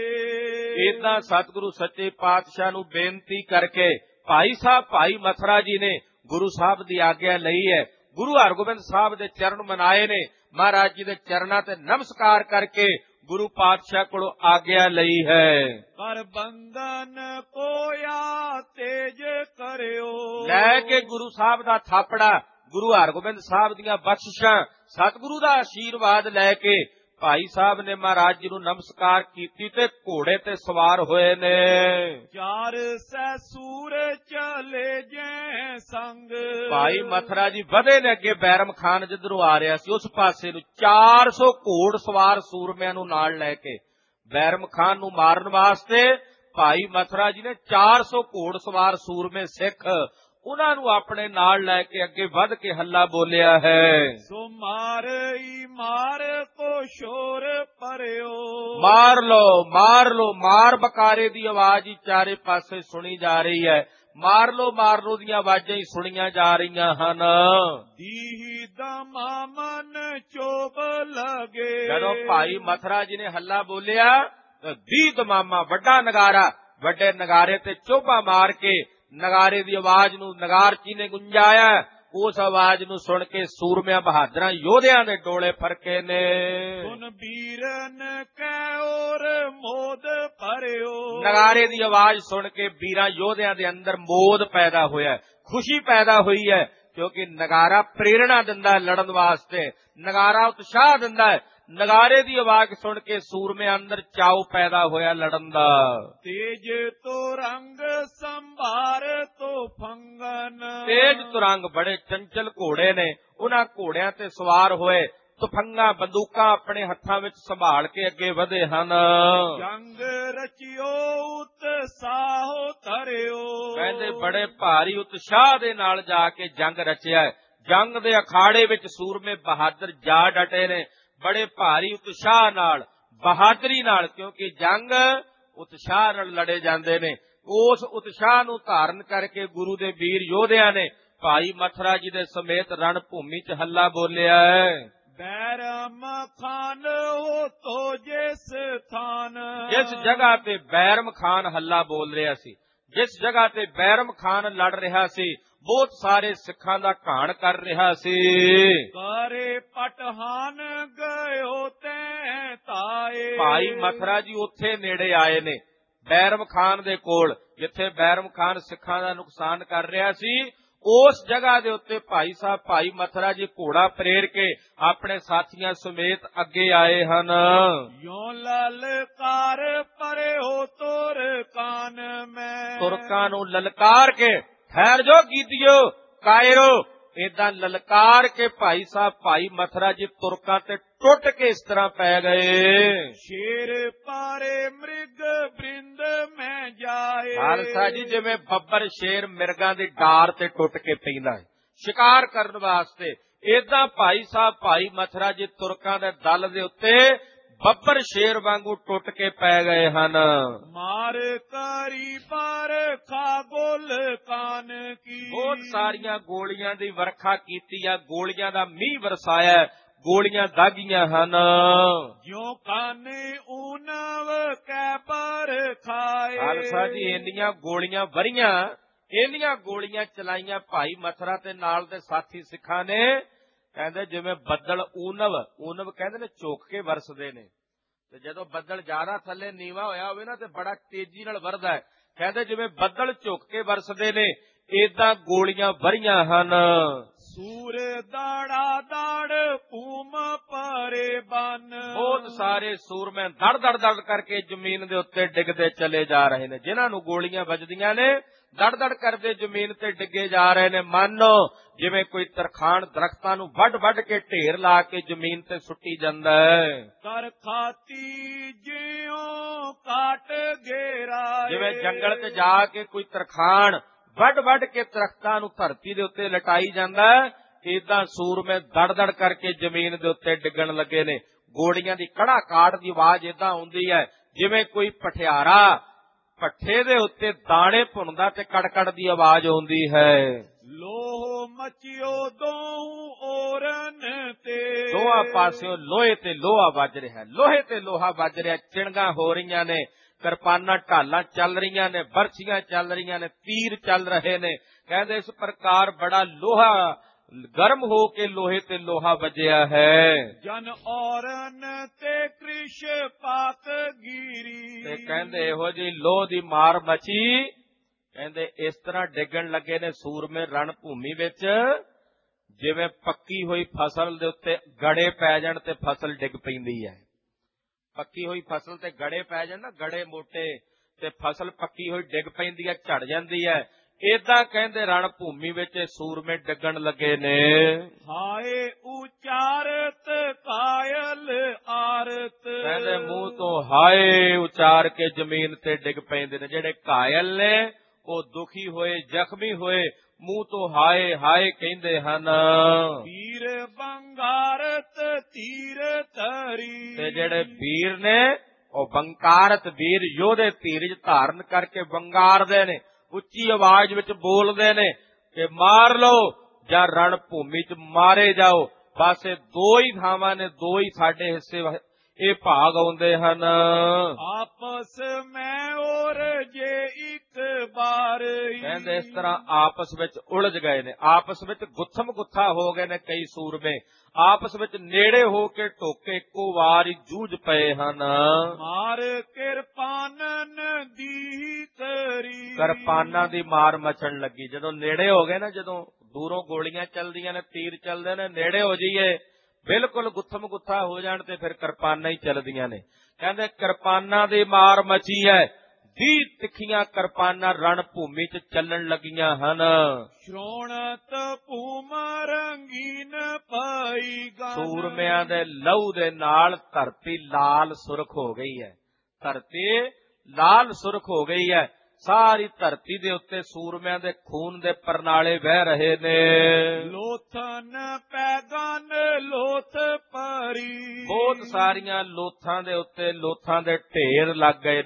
ਲੈ। ਏਦਾਂ ਸਤਿਗੁਰੂ ਸੱਚੇ ਪਾਤਸ਼ਾਹ ਨੂੰ ਬੇਨਤੀ ਕਰਕੇ ਭਾਈ ਸਾਹਿਬ ਭਾਈ ਮਥੁਰਾ ਜੀ ਨੇ ਗੁਰੂ ਸਾਹਿਬ ਦੀ ਆਗਿਆ ਲਈ ਹੈ, ਗੁਰੂ ਹਰਗੋਬਿੰਦ ਸਾਹਿਬ ਦੇ ਚਰਨ ਮਨਾਏ ਨੇ, ਮਹਾਰਾਜ ਜੀ ਦੇ ਚਰਨਾਂ ਤੇ ਨਮਸਕਾਰ ਕਰਕੇ ਗੁਰੂ ਪਾਤਸ਼ਾਹ ਕੋਲੋਂ ਆਗਿਆ ਲਈ ਹੈ। ਕਰ ਬੰਧਨ ਕੋਇਆ ਤੇਜ ਕਰਿਓ। ਲੈ ਕੇ ਗੁਰੂ ਸਾਹਿਬ ਦਾ ਥਾਪੜਾ, ਗੁਰੂ ਹਰਗੋਬਿੰਦ ਸਾਹਿਬ ਦੀਆਂ ਬਖਸ਼ਿਸ਼ਾਂ, ਸਤਿਗੁਰੂ ਦਾ ਆਸ਼ੀਰਵਾਦ ਲੈ ਕੇ ਭਾਈ ਸਾਹਿਬ ਨੇ ਮਹਾਰਾਜ ਜੀ ਨੂੰ ਨਮਸਕਾਰ ਕੀਤੀ ਤੇ ਘੋੜੇ ਤੇ ਸਵਾਰ ਹੋਏ ਨੇ। ਚਾਰ ਸੈ ਸੂਰ ਚਲੇ ਜੈ ਸੰਗ। ਭਾਈ ਮਥੁਰਾ ਜੀ ਵਧੇ ਨੇ ਅੱਗੇ, ਬੈਰਮ ਖਾਨ ਜਿੱਧਰੋਂ ਆ ਰਿਹਾ ਸੀ ਉਸ ਪਾਸੇ ਨੂੰ ਚਾਰ ਸੌ ਘੋੜ ਸਵਾਰ ਸੂਰਮਿਆਂ ਨੂੰ ਨਾਲ ਲੈ ਕੇ ਬੈਰਮ ਖਾਨ ਨੂੰ ਮਾਰਨ ਵਾਸਤੇ ਭਾਈ ਮਥੁਰਾ ਜੀ ਨੇ ਚਾਰ ਸੌ ਘੋੜ ਸਵਾਰ ਸੂਰਮੇ ਸਿੱਖ ਉਹਨਾਂ ਨੂੰ ਆਪਣੇ ਨਾਲ ਲੈ ਕੇ ਅੱਗੇ ਵੱਧ ਕੇ ਹੱਲਾ ਬੋਲਿਆ ਹੈ। ਸੋ ਮਾਰਈ ਮਾਰ ਕੋ ਸ਼ੋਰ ਪਰਿਓ। ਮਾਰ ਲੋ ਮਾਰ ਲੋ, ਮਾਰ ਬਕਾਰੇ ਦੀ ਆਵਾਜ਼ ਹੀ ਚਾਰੇ ਪਾਸੇ ਸੁਣੀ ਜਾ ਰਹੀ ਹੈ। ਮਾਰ ਲੋ ਮਾਰ ਲੋ ਦੀਆਂ ਆਵਾਜ਼ਾਂ ਹੀ ਸੁਣੀਆਂ ਜਾ ਰਹੀਆਂ ਹਨ। ਦੀਹੀ ਦਮਾ ਮਨ ਚੋਬ ਲਗੇ। ਜਦੋਂ ਭਾਈ ਮਥੁਰਾ ਜੀ ਨੇ ਹੱਲਾ ਬੋਲਿਆ ਤਾਂ ਦੀ ਦਮਾਮਾ ਵੱਡਾ ਨਗਾਰਾ, ਵੱਡੇ ਨਗਾਰੇ ਤੇ ਚੋਭਾ ਮਾਰ ਕੇ ਨਗਾਰੇ ਦੀ ਆਵਾਜ਼ ਨੂੰ ਨਗਾਰਚੀ ਨੇ ਗੁੰਜਾਇਆ। ਉਸ ਆਵਾਜ਼ ਨੂੰ ਸੁਣ ਕੇ ਸੂਰਮਿਆਂ ਬਹਾਦਰਾਂ ਯੋਧਿਆਂ ਦੇ ਡੋਲੇ ਫਰਕੇ ਨੇ। ਸੁਨ ਵੀਰਨ ਕੈ ਔਰ ਮੋਦ ਭਰਿਓ। ਨਗਾਰੇ ਦੀ ਆਵਾਜ਼ ਸੁਣ ਕੇ ਵੀਰਾਂ ਯੋਧਿਆਂ ਦੇ ਅੰਦਰ ਮੋਦ ਪੈਦਾ ਹੋਇਆ, ਖੁਸ਼ੀ ਪੈਦਾ ਹੋਈ ਹੈ, ਕਿਉਂਕਿ ਨਗਾਰਾ ਪ੍ਰੇਰਣਾ ਦਿੰਦਾ ਹੈ ਲੜਨ ਵਾਸਤੇ, ਨਗਾਰਾ ਉਤਸ਼ਾਹ ਦਿੰਦਾ ਹੈ। ਨਗਾਰੇ ਦੀ ਆਵਾਜ਼ ਸੁਣ ਕੇ ਸੂਰਮਿਆਂ ਅੰਦਰ ਚਾਉ ਪੈਦਾ ਹੋਇਆ ਲੜਨ ਦਾ। ਤੇਜ ਤੋ ਰੰਗ ਸੰਭਾਰ ਤੋ ਫੰਗਨ। ਤੇਜ ਤੁਰੰਗ ਬੜੇ ਚੰਚਲ ਘੋੜੇ ਨੇ, ਉਹਨਾਂ ਘੋੜਿਆਂ ਤੇ ਸਵਾਰ ਹੋਏ ਤੁਫੰਗਾ ਬੰਦੂਕਾਂ ਆਪਣੇ ਹੱਥਾਂ ਵਿੱਚ ਸੰਭਾਲ ਕੇ ਅੱਗੇ ਵਧੇ ਹਨ। ਜੰਗ ਰਚਿਓ ਉਤਸਾਹੋ ਧਰਿਓ। ਕਹਿੰਦੇ ਬੜੇ ਭਾਰੀ ਉਤਸ਼ਾਹ ਦੇ ਨਾਲ ਜਾ ਕੇ ਜੰਗ ਰਚਿਆ। ਜੰਗ ਦੇ ਅਖਾੜੇ ਵਿੱਚ ਸੂਰਮੇ ਬਹਾਦਰ ਜਾ ਡਟੇ ਨੇ, ਬੜੇ ਭਾਰੀ ਉਤਸ਼ਾਹ ਨਾਲ, ਬਹਾਦਰੀ ਨਾਲ, ਕਿਉਂਕਿ ਜੰਗ ਉਤਸ਼ਾਹ ਨਾਲ ਲੜੇ ਜਾਂਦੇ ਨੇ। ਉਸ ਉਤਸ਼ਾਹ ਨੂੰ ਧਾਰਨ ਕਰਕੇ ਗੁਰੂ ਦੇ ਵੀਰ ਯੋਧਿਆਂ ਨੇ ਭਾਈ ਮਥੁਰਾ ਜੀ ਦੇ ਸਮੇਤ ਰਣ ਭੂਮੀ ਚ ਹੱਲਾ ਬੋਲਿਆ ਹੈ। ਬੈਰਮ ਖਾਨ ਹੋ ਤੋ ਜਿਸ ਥਾਨ, ਜਿਸ ਜਗ੍ਹਾ ਤੇ ਬੈਰਮ ਖਾਨ ਹੱਲਾ ਬੋਲ ਰਿਹਾ ਸੀ, ਜਿਸ ਜਗ੍ਹਾ ਤੇ ਬੈਰਮ ਖਾਨ ਲੜ ਰਿਹਾ ਸੀ, ਬਹੁਤ ਸਾਰੇ ਸਿੱਖਾਂ ਦਾ ਘਾਣ ਕਰ ਰਿਹਾ ਸੀ। ਕਰੇ ਪਟਹਾਨ ਗਇਓ ਤੈ ਤਾਏ, ਭਾਈ ਮਥੁਰਾ ਜੀ ਉੱਥੇ ਨੇੜੇ ਆਏ ਨੇ ਬੈਰਮ ਖਾਨ ਦੇ ਕੋਲ, ਜਿੱਥੇ ਬੈਰਮ ਖਾਨ ਸਿੱਖਾਂ ਦਾ ਨੁਕਸਾਨ ਕਰ ਰਿਹਾ ਸੀ। ਉਸ ਜਗ੍ਹਾ ਦੇ ਉੱਤੇ ਭਾਈ ਸਾਹਿਬ ਭਾਈ ਮਥੁਰਾ ਜੀ ਘੋੜਾ ਪ੍ਰੇਰ ਕੇ ਆਪਣੇ ਸਾਥੀਆਂ ਸਮੇਤ ਅੱਗੇ ਆਏ ਹਨ। ਯੋ ਲਲਕਾਰ ਪਰਿਓ ਤੁਰ ਕਾਨ ਮੈਂ, ਤੁਰਕਾਂ ਨੂੰ ਲਲਕਾਰ ਕੇ ਠਹਿਰ ਜੋ ਕੀਤਿਓ ਕਾਇਰੋ, ਏਦਾਂ ਲਲਕਾਰ ਕੇ ਭਾਈ ਸਾਹਿਬ ਭਾਈ ਮਥੁਰਾ ਜੀ ਤੁਰਕਾਂ ਤੇ ਟੁੱਟ ਕੇ ਇਸ ਤਰ੍ਹਾਂ ਪੈ ਗਏ। ਸ਼ੇਰ ਪਾਰੇ ਮ੍ਰਿਗ ਬ੍ਰਿੰਦ ਮੈਂ ਜਾਏ, ਖਾਲਸਾ ਜੀ ਜਿਵੇਂ ਬੱਬਰ ਸ਼ੇਰ ਮਿਰਗਾਂ ਦੀ ਡਾਰ ਤੇ ਟੁੱਟ ਕੇ ਪੈਂਦਾ ਹੈ ਸ਼ਿਕਾਰ ਕਰਨ ਵਾਸਤੇ, ਏਦਾਂ ਭਾਈ ਸਾਹਿਬ ਭਾਈ ਮਥੁਰਾ ਜੀ ਤੁਰਕਾਂ ਦੇ ਦਲ ਦੇ ਉੱਤੇ ਬੱਬਰ ਸ਼ੇਰ ਵਾਂਗੂ ਟੁੱਟ ਕੇ ਪੈ ਗਏ ਹਨ। ਮਾਰ ਕਰੀ ਪਰ ਖਾ ਗੋਲ ਕਾਨ ਕੀ, ਬਹੁਤ ਸਾਰੀਆਂ ਗੋਲੀਆਂ ਦੀ ਵਰਖਾ ਕੀਤੀ ਆ, ਗੋਲੀਆਂ ਦਾ ਮੀਂਹ ਵਰਸਾਇਆ, ਗੋਲੀਆਂ ਦਾਗੀਆਂ ਹਨ। ਜਿਉ ਕਾਨੇ ਊਨਵ ਕੈ ਪਰ ਖਾਏ, ਖਾਲਸਾ ਜੀ ਇੰਨੀਆਂ ਗੋਲੀਆਂ ਵਰੀਆਂ, ਇੰਨੀਆਂ ਗੋਲੀਆਂ ਚਲਾਈਆਂ ਭਾਈ ਮਥੁਰਾ ਤੇ ਨਾਲ ਦੇ ਸਾਥੀ ਸਿੱਖਾਂ ਨੇ, ਕਹਿੰਦੇ ਜਿਵੇਂ ਬੱਦਲ ਊਨਵ, ਊਨਵ ਕਹਿੰਦੇ ਨੇ ਝੋਕ ਕੇ ਵਰਸਦੇ ਨੇ, ਤੇ ਜਦੋਂ ਬੱਦਲ ਜ਼ਿਆਦਾ ਥੱਲੇ ਨੀਵਾ ਹੋਇਆ ਹੋਵੇ ਨਾ ਤੇ ਬੜਾ ਤੇਜ਼ੀ ਨਾਲ ਵਰਦਾ ਹੈ। ਕਹਿੰਦੇ ਜਿਵੇਂ ਬੱਦਲ ਝੁੱਕ ਕੇ ਵਰਸਦੇ ਨੇ, ਏਦਾਂ ਗੋਲੀਆਂ ਵਰੀਆਂ ਹਨ। ਸੂਰ ਦਾੜਾ ਦਾੜ ਭੂਮ ਪਰੇ ਬਨ, ਬਹੁਤ ਸਾਰੇ ਸੂਰਮੇ ਦੜ ਦੜ ਦੜ ਕਰਕੇ ਜ਼ਮੀਨ ਦੇ ਉੱਤੇ ਡਿੱਗਦੇ ਚਲੇ ਜਾ ਰਹੇ ਨੇ। ਜਿਨ੍ਹਾਂ ਨੂੰ ਗੋਲੀਆਂ ਵੱਜਦੀਆਂ ਨੇ ਦੜ ਦੜ ਕਰਦੇ ਜ਼ਮੀਨ ਤੇ ਡਿੱਗੇ ਜਾ ਰਹੇ ਨੇ। ਮੰਨੋ ਜਿਵੇਂ ਕੋਈ ਤਰਖਾਣ ਦਰਖਤਾਂ ਨੂੰ ਵੱਢ ਵੱਢ ਕੇ ਢੇਰ ਲਾ ਕੇ ਜ਼ਮੀਨ ਤੇ ਸੁੱਟੀ ਜਾਂਦਾ ਹੈ। ਕਰ ਖਾਤੀ ਜਿਉ ਕਾਟ ਗੇਰਾ, ਜਿਵੇਂ ਜੰਗਲ ਤੇ ਜਾ ਕੇ ਕੋਈ ਤਰਖਾਣ ਵੱਢ ਵੱਢ ਕੇ ਦਰਖਤਾਂ ਨੂੰ ਧਰਤੀ ਦੇ ਉੱਤੇ ਲਟਾਈ ਜਾਂਦਾ, ਏਦਾਂ ਸੂਰਮੇ ਦੜ ਦੜ ਕਰਕੇ ਜ਼ਮੀਨ ਦੇ ਉੱਤੇ ਡਿੱਗਣ ਲੱਗੇ ਨੇ। ਗੋਲੀਆਂ ਦੀ ਕੜਾ ਕਾਟ ਦੀ ਆਵਾਜ਼ ਏਦਾਂ ਆਉਂਦੀ ਹੈ ਜਿਵੇਂ ਕੋਈ ਪਠਿਆਰਾ ਪੱਠੇ ਦੇ ਉੱਤੇ ਦਾਣੇ ਭੁੰਨਦਾ ਤੇ ਕੜਕੜ ਦੀ ਆਵਾਜ਼ ਆਉਂਦੀ ਹੈ। ਲੋਹ ਮਚਿਓ ਦੋਹੂ ਔਰਨ ਤੇ, ਦੋਹਾਂ ਪਾਸਿਓਂ ਲੋਹੇ ਤੇ ਲੋਹਾ ਵੱਜ ਰਿਹਾ, ਲੋਹੇ ਤੇ ਲੋਹਾ ਵੱਜ ਰਿਹਾ, ਚਿਣਗਾਂ ਹੋ ਰਹੀਆਂ ਨੇ, ਕਿਰਪਾਨਾਂ ਢਾਲਾਂ ਚੱਲ ਰਹੀਆਂ ਨੇ, ਬਰਛੀਆਂ ਚੱਲ ਰਹੀਆਂ ਨੇ, ਤੀਰ ਚੱਲ ਰਹੇ ਨੇ। ਕਹਿੰਦੇ ਇਸ ਪ੍ਰਕਾਰ ਬੜਾ ਲੋਹਾ ਗਰਮ ਹੋ ਕੇ ਲੋਹੇ ਤੇ ਲੋਹਾ ਵੱਜਿਆ ਹੈ। ਜਨ ਔਰਨ ਤੇ ਕ੍ਰਿਸ਼ ਪਾਤ ਗੀਰੀ, ਤੇ ਕਹਿੰਦੇ ਇਹੋ ਜਿਹੀ ਲੋਹ ਦੀ ਮਾਰ ਮਚੀ, ਕਹਿੰਦੇ ਇਸ ਤਰ੍ਹਾਂ ਡਿੱਗਣ ਲੱਗੇ ਨੇ ਸੂਰਮੇ ਰਣ ਭੂਮੀ ਵਿੱਚ, ਜਿਵੇਂ ਪੱਕੀ ਹੋਈ ਫਸਲ ਦੇ ਉੱਤੇ ਗੜੇ ਪੈ ਜਾਣ ਤੇ ਫਸਲ ਡਿੱਗ ਪੈਂਦੀ ਹੈ। ਪੱਕੀ ਹੋਈ ਫਸਲ ਤੇ ਗੜੇ ਪੈ ਜਾਣ ਨਾ, ਗੜੇ ਮੋਟੇ, ਤੇ ਫਸਲ ਪੱਕੀ ਹੋਈ ਡਿੱਗ ਪੈਂਦੀ ਹੈ, ਝੜ ਜਾਂਦੀ ਹੈ। ਏਦਾਂ ਕਹਿੰਦੇ ਰਣ ਭੂਮੀ ਵਿੱਚ ਸੂਰਮੇ ਡਿੱਗਣ ਲੱਗੇ ਨੇ। ਹਾਏ ਉਚਾਰਤ ਕਾਇਲ ਆਰਤ, ਕਹਿੰਦੇ ਮੂੰਹ ਤੋਂ ਹਾਏ ਉਚਾਰ ਕੇ ਜ਼ਮੀਨ ਤੇ ਡਿੱਗ ਪੈਂਦੇ ਨੇ। ਜਿਹੜੇ ਕਾਇਲ ਨੇ ਉਹ ਦੁਖੀ ਹੋਏ, ਜ਼ਖਮੀ ਹੋਏ, ਮੂੰਹ ਤੋਂ ਹਾਏ ਹਾਏ ਕਹਿੰਦੇ ਹਨ। ਵੀਰ ਬੰਗਾਰਤ ਤੀਰ ਧਰੀ, ਤੇ ਜਿਹੜੇ ਵੀਰ ਨੇ ਉਹ ਬੰਕਾਰਤ ਵੀਰ ਯੋਧੇ ਧੀਰਜ ਧਾਰਨ ਕਰਕੇ ਬੰਗਾਰਦੇ ਨੇ, ਉੱਚੀ ਆਵਾਜ਼ ਵਿੱਚ ਬੋਲਦੇ ਨੇ ਕਿ ਮਾਰ ਲਓ ਜਾਂ ਰਣ ਭੂਮੀ ਚ ਮਾਰੇ ਜਾਓ। ਬਸ ਇਹ ਦੋ ਹੀ ਥਾਵਾਂ ਨੇ, ਦੋ ਹੀ ਸਾਡੇ ਹਿੱਸੇ ਇਹ ਭਾਗ ਆਉਂਦੇ ਹਨ। ਆਪਸ ਮੈਂ ਔਰ ਜੇ ਇੱਕ ਬਾਰ, ਕਹਿੰਦੇ ਇਸ ਤਰ੍ਹਾਂ ਆਪਸ ਵਿੱਚ ਉਲਝ ਗਏ ਨੇ, ਆਪਸ ਵਿੱਚ ਗੁੱਥਮ ਗੁੱਥਾ ਹੋ ਗਏ ਨੇ ਕਈ ਸੂਰਮੇ, ਆਪਸ ਵਿੱਚ ਨੇੜੇ ਹੋ ਕੇ ਢੋਕੇ ਇੱਕੋ ਵਾਰ ਹੀ ਜੂਝ ਪਏ ਹਨ। ਮਾਰ ਕਿਰਪਾਨਨ ਦੀ ਤਰੀ, ਕਿਰਪਾਨਾਂ ਦੀ ਮਾਰ ਮਚਣ ਲੱਗੀ। ਜਦੋਂ ਨੇੜੇ ਹੋ ਗਏ ਨਾ, ਜਦੋਂ ਦੂਰੋਂ ਗੋਲੀਆਂ ਚੱਲਦੀਆਂ ਨੇ, ਤੀਰ ਚੱਲਦੇ ਨੇ, ਨੇੜੇ ਹੋ ਜਾਈਏ ਬਿਲਕੁਲ ਗੁੱਥਮ ਗੁੱਥਾ ਹੋ ਜਾਣ ਤੇ ਫਿਰ ਕਿਰਪਾਨਾਂ ਹੀ ਚੱਲਦੀਆਂ ਨੇ। ਕਹਿੰਦੇ ਕਿਰਪਾਨਾਂ ਦੀ ਮਾਰ ਮਚੀ ਹੈ, ਵੀਹ ਤਿੱਖੀਆਂ ਕਿਰਪਾਨਾਂ ਰਣ ਭੂਮੀ ਚ ਚੱਲਣ ਲੱਗੀਆਂ ਹਨ। ਸ਼੍ਰੋਣਤ ਭੂਮ ਰੰਗੀਨ ਪਈ ਗਨ, ਸੂਰਮਿਆਂ ਦੇ ਲਹੂ ਦੇ ਨਾਲ ਧਰਤੀ ਲਾਲ ਸੁਰਖ ਹੋ ਗਈ ਹੈ, ਧਰਤੀ ਲਾਲ ਸੁਰਖ ਹੋ ਗਈ ਹੈ। ਸਾਰੀ ਧਰਤੀ ਦੇ ਉੱਤੇ ਸੂਰਮਿਆਂ ਦੇ ਖੂਨ ਦੇ ਪਰਨਾਲੇ ਵਹਿ ਰਹੇ ਨੇ। ਲੋਥਨ ਪੈਗਨ ਲੋਥ ਪਰੀ, ਬਹੁਤ ਸਾਰੀਆਂ ਲੋਥਾਂ ਦੇ ਉੱਤੇ ਲੋਥਾਂ ਦੇ ਢੇਰ ਲੱਗ ਗਏ ਨੇ।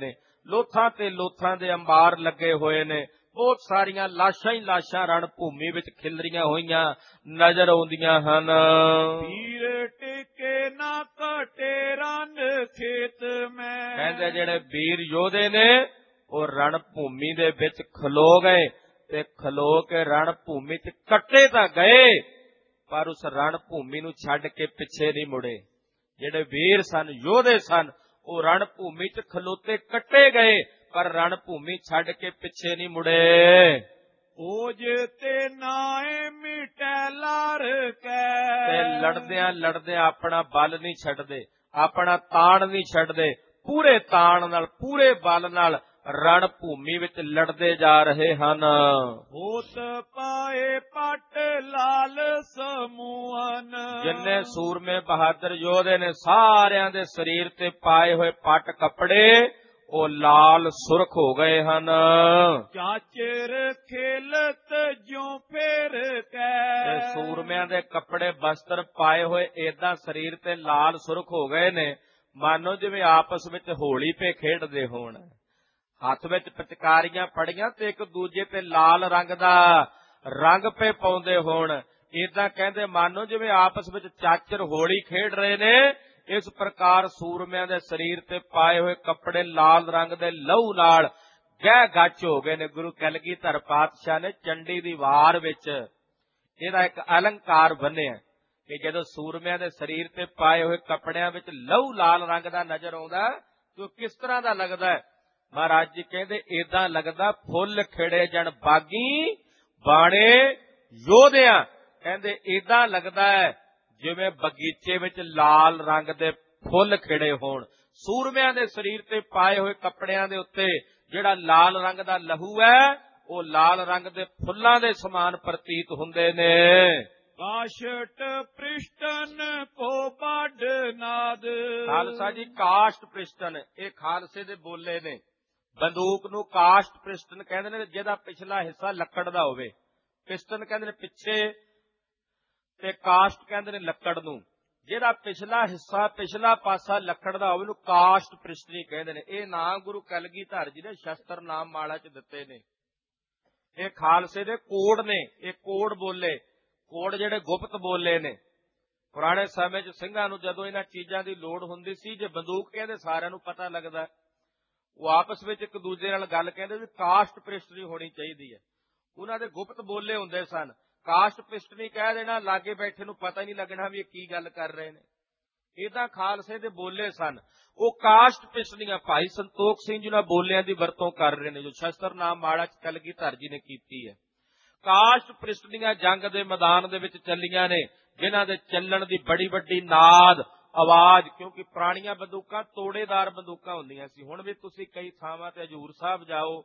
ਲੋਥਾਂ ਤੇ ਲੋਥਾਂ ਦੇ ਅੰਬਾਰ ਲੱਗੇ ਹੋਏ ਨੇ, ਬਹੁਤ ਸਾਰੀਆਂ ਲਾਸ਼ਾਂ ਹੀ ਲਾਸ਼ਾਂ ਰਣ ਭੂਮੀ ਵਿੱਚ ਖਿਲਰੀਆਂ ਹੋਈਆਂ ਨਜ਼ਰ ਆਉਂਦੀਆਂ ਹਨ। ਵੀਰ ਟਿਕੇ ਨਾ ਘਟੇ ਰਨ ਖੇਤ ਮੈਂ, ਕਹਿੰਦੇ ਜਿਹੜੇ ਵੀਰ ਯੋਧੇ ਨੇ ਉਹ ਰਣ ਭੂਮੀ ਦੇ ਵਿੱਚ ਖਲੋ ਗਏ ਤੇ ਖਲੋ ਕੇ ਰਣ ਭੂਮੀ ਚ ਕੱਟੇ ਤਾਂ ਗਏ, ਪਰ ਉਸ ਰਣ ਭੂਮੀ ਨੂੰ ਛੱਡ ਕੇ ਪਿੱਛੇ ਨਹੀਂ ਮੁੜੇ। ਜਿਹੜੇ ਵੀਰ ਸਨ, ਯੋਧੇ ਸਨ, ਉਹ ਰਣ ਭੂਮੀ ਚ ਖਲੋਤੇ ਕੱਟੇ ਗਏ, ਪਰ ਰਣ ਭੂਮੀ ਛੱਡ ਕੇ ਪਿੱਛੇ ਨਹੀਂ ਮੁੜੇ। ਓਜ ਤੇ ਨਾਏ ਮਿਟੈ ਲਾਰ ਕੈ, ਤੇ ਲੜਦਿਆਂ ਲੜਦਿਆਂ ਆਪਣਾ ਬਲ ਨਹੀਂ ਛੱਡਦੇ, ਆਪਣਾ ਤਾਣ ਨਹੀਂ ਛੱਡਦੇ, ਪੂਰੇ ਤਾਣ ਨਾਲ ਪੂਰੇ ਬਲ ਨਾਲ ਰਣ ਭੂਮੀ ਵਿੱਚ ਲੜਦੇ ਜਾ ਰਹੇ ਹਨ। ਹੋਤ ਪਾਏ ਪਟ ਲਾਲ ਸਮੂਹਨ, ਜਿੰਨੇ ਸੂਰਮੇ ਬਹਾਦਰ ਯੋਧੇ ਨੇ ਸਾਰਿਆਂ ਦੇ ਸਰੀਰ ਤੇ ਪਾਏ ਹੋਏ ਪੱਟ ਕੱਪੜੇ ਉਹ ਲਾਲ ਸੁਰਖ ਹੋ ਗਏ ਹਨ। ਚਾਚਰ ਖੇਲਤ ਜਿਉ ਫੇਰ ਕੈ, ਸੂਰਮਿਆਂ ਦੇ ਕੱਪੜੇ ਬਸਤਰ ਪਾਏ ਹੋਏ ਏਦਾਂ ਸਰੀਰ ਤੇ ਲਾਲ ਸੁਰਖ ਹੋ ਗਏ ਨੇ, ਮਾਨੋ ਜਿਵੇਂ ਆਪਸ ਵਿੱਚ ਹੋਲੀ ਪੇ ਖੇਡਦੇ ਹੋਣ। ਹੱਥ ਵਿੱਚ ਪਿਚਕਾਰੀਆਂ ਫੜੀਆਂ ਤੇ ਇੱਕ ਦੂਜੇ ਤੇ ਲਾਲ ਰੰਗ ਦਾ ਰੰਗ ਪੇ ਪਾਉਂਦੇ ਹੋਣ। ਏਦਾਂ ਕਹਿੰਦੇ ਮਾਨੋ ਜਿਵੇਂ ਆਪਸ ਵਿੱਚ ਚਾਚਰ ਹੋਲੀ ਖੇਡ ਰਹੇ ਨੇ। ਇਸ ਪ੍ਰਕਾਰ ਸੂਰਮਿਆਂ ਦੇ ਸਰੀਰ ਤੇ ਪਾਏ ਹੋਏ ਕੱਪੜੇ ਲਾਲ ਰੰਗ ਦੇ ਲਹੂ ਨਾਲ ਗਹਿ ਗੱਚ ਹੋ ਗਏ ਨੇ। ਗੁਰੂ ਕਲਗੀਧਰ ਪਾਤਸ਼ਾਹ ਨੇ ਚੰਡੀ ਦੀ ਵਾਰ ਵਿੱਚ ਇਹਦਾ ਇੱਕ ਅਲੰਕਾਰ ਬੰਨਿਆ ਕਿ ਜਦੋਂ ਸੂਰਮਿਆਂ ਦੇ ਸਰੀਰ ਤੇ ਪਾਏ ਹੋਏ ਕੱਪੜਿਆਂ ਵਿੱਚ ਲਹੂ ਲਾਲ ਰੰਗ ਦਾ ਨਜ਼ਰ ਆਉਂਦਾ ਤਾਂ ਕਿਸ ਤਰ੍ਹਾਂ ਦਾ ਲੱਗਦਾ। ਮਹਾਰਾਜ ਜੀ ਕਹਿੰਦੇ ਏਦਾਂ ਲੱਗਦਾ ਫੁੱਲ ਖਿੜੇ ਜਣ ਬਾਗੀ ਬਾਣੇ ਯੋਧਿਆਂ। ਕਹਿੰਦੇ ਏਦਾਂ ਲੱਗਦਾ ਹੈ ਜਿਵੇਂ ਬਗੀਚੇ ਵਿੱਚ ਲਾਲ ਰੰਗ ਦੇ ਫੁੱਲ ਖਿੜੇ ਹੋਣ। ਸੂਰਮਿਆਂ ਦੇ ਸਰੀਰ ਤੇ ਪਾਏ ਹੋਏ ਕੱਪੜਿਆਂ ਦੇ ਉੱਤੇ ਜਿਹੜਾ ਲਾਲ ਰੰਗ ਦਾ ਲਹੂ ਹੈ ਉਹ ਲਾਲ ਰੰਗ ਦੇ ਫੁੱਲਾਂ ਦੇ ਸਮਾਨ ਪ੍ਰਤੀਤ ਹੁੰਦੇ ਨੇ। ਕਾਸ਼ਟ ਪ੍ਰਿਸ਼ਟਨ ਕੋ ਬਾਡ ਨਾਦ, ਖਾਲਸਾ ਜੀ ਕਾਸ਼ਟ ਪ੍ਰਿਸ਼ਟਨ ਇਹ ਖਾਲਸੇ ਦੇ ਬੋਲੇ ਨੇ। ਬੰਦੂਕ ਨੂੰ ਕਾਸ਼ਟ ਪ੍ਰਿਸ਼ਟਨ ਕਹਿੰਦੇ ਨੇ ਜਿਹਦਾ ਪਿਛਲਾ ਹਿੱਸਾ ਲੱਕੜ ਦਾ ਹੋਵੇ। ਪਿਸਟਨ ਕਹਿੰਦੇ ਨੇ ਪਿੱਛੇ ਤੇ ਕਾਸ਼ਟ ਕਹਿੰਦੇ ਨੇ ਲੱਕੜ ਨੂੰ। ਜਿਹੜਾ ਪਿਛਲਾ ਹਿੱਸਾ ਪਿਛਲਾ ਪਾਸਾ ਲੱਕੜ ਦਾ ਹੋਵੇ ਉਹਨੂੰ ਕਾਸ਼ਟ ਪ੍ਰਿਸ਼ਟਨੀ ਕਹਿੰਦੇ ਨੇ। ਇਹ ਨਾਮ ਗੁਰੂ ਕਲਗੀਧਰ ਜੀ ਨੇ ਸ਼ਸਤਰ ਨਾਮ ਮਾਲਾ ਚ ਦਿੱਤੇ ਨੇ। ਇਹ ਖਾਲਸੇ ਦੇ ਕੋਡ ਨੇ, ਇਹ ਕੋਡ ਬੋਲੇ, ਕੋਡ ਜਿਹੜੇ ਗੁਪਤ ਬੋਲੇ ਨੇ। ਪੁਰਾਣੇ ਸਮੇਂ ਚ ਸਿੰਘਾਂ ਨੂੰ ਜਦੋਂ ਇਹਨਾਂ ਚੀਜ਼ਾਂ ਦੀ ਲੋੜ ਹੁੰਦੀ ਸੀ, ਜੇ ਬੰਦੂਕ ਕਹਿੰਦੇ ਸਾਰਿਆਂ ਨੂੰ ਪਤਾ ਲੱਗਦਾ, ਉਹ ਆਪਸ ਵਿੱਚ ਇੱਕ ਦੂਜੇ ਨਾਲ ਗੱਲ ਕਹਿੰਦੇ ਵੀ ਕਾਸ਼ਟ ਪ੍ਰਿਸ਼ਟਨੀ ਹੋਣੀ ਚਾਹੀਦੀ ਹੈ। ਉਹਨਾਂ ਦੇ ਗੁਪਤ ਬੋਲੇ ਹੁੰਦੇ ਸਨ। ਕਾਸ਼ਟ ਪ੍ਰਿਸ਼ਟਨੀ ਕਹਿ ਦੇਣਾ, ਲਾਗੇ ਬੈਠੇ ਨੂੰ ਪਤਾ ਹੀ ਨਹੀਂ ਲੱਗਣਾ ਵੀ ਇਹ ਕੀ ਗੱਲ ਕਰ ਰਹੇ ਨੇ। ਏਦਾਂ ਖਾਲਸੇ ਦੇ ਬੋਲੇ ਸਨ। ਉਹ ਕਾਸ਼ਟ ਪ੍ਰਿਸ਼ਟਨੀਆਂ ਭਾਈ ਸੰਤੋਖ ਸਿੰਘ ਜੀ ਨਾਲ ਬੋਲਿਆਂ ਦੀ ਵਰਤੋਂ ਕਰ ਰਹੇ ਨੇ ਜੋ ਸ਼ਸਤਰ ਨਾਮ ਮਾਲਾ ਚ ਕਲਗੀਧਰ ਜੀ ਨੇ ਕੀਤੀ ਹੈ। ਕਾਸ਼ਟ ਪ੍ਰਿਸ਼ਟਨੀਆਂ ਜੰਗ ਦੇ ਮੈਦਾਨ ਦੇ ਵਿੱਚ ਚੱਲੀਆਂ ਨੇ, ਜਿਨ੍ਹਾਂ ਦੇ ਚੱਲਣ ਦੀ ਬੜੀ ਵੱਡੀ ਨਾਦ ਆਵਾਜ਼, ਕਿਉਂਕਿ ਪੁਰਾਣੀਆਂ ਬੰਦੂਕਾਂ ਤੋੜੇਦਾਰ ਬੰਦੂਕਾਂ ਹੁੰਦੀਆਂ ਸੀ। ਹੁਣ ਵੀ ਤੁਸੀਂ ਕਈ ਥਾਵਾਂ ਤੇ ਹਜੂਰ ਸਾਹਿਬ ਜਾਓ,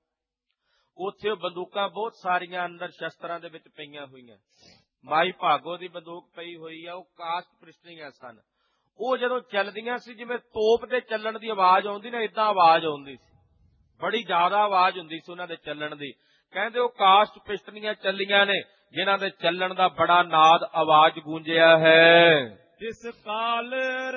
ਉੱਥੇ ਉਹ ਬੰਦੂਕਾਂ ਬਹੁਤ ਸਾਰੀਆਂ ਅੰਦਰ ਸ਼ਸਤਰਾਂ ਦੇ ਵਿੱਚ ਪਈਆਂ ਹੋਈਆਂ। ਮਾਈ ਭਾਗੋ ਦੀ ਬੰਦੂਕ ਪਈ ਹੋਈ ਆ, ਉਹ ਕਾਸ਼ਟ ਪ੍ਰਿਸ਼ਟਨੀਆਂ ਸਨ। ਉਹ ਜਦੋਂ ਚੱਲਦੀਆਂ ਸੀ ਜਿਵੇਂ ਤੋਪ ਦੇ ਚੱਲਣ ਦੀ ਆਵਾਜ਼ ਆਉਂਦੀ ਨਾ, ਏਦਾਂ ਆਵਾਜ਼ ਆਉਂਦੀ ਸੀ। ਬੜੀ ਜ਼ਿਆਦਾ ਆਵਾਜ਼ ਹੁੰਦੀ ਸੀ ਉਹਨਾਂ ਦੇ ਚੱਲਣ ਦੀ। ਕਹਿੰਦੇ ਉਹ ਕਾਸ਼ਟ ਪ੍ਰਿਸ਼ਟਨੀਆਂ ਚੱਲੀਆਂ ਨੇ ਜਿਨ੍ਹਾਂ ਦੇ ਚੱਲਣ ਦਾ ਬੜਾ ਨਾਦ ਆਵਾਜ਼ ਗੂੰਜਿਆ ਹੈ। ਜਿਸ ਕਾਲ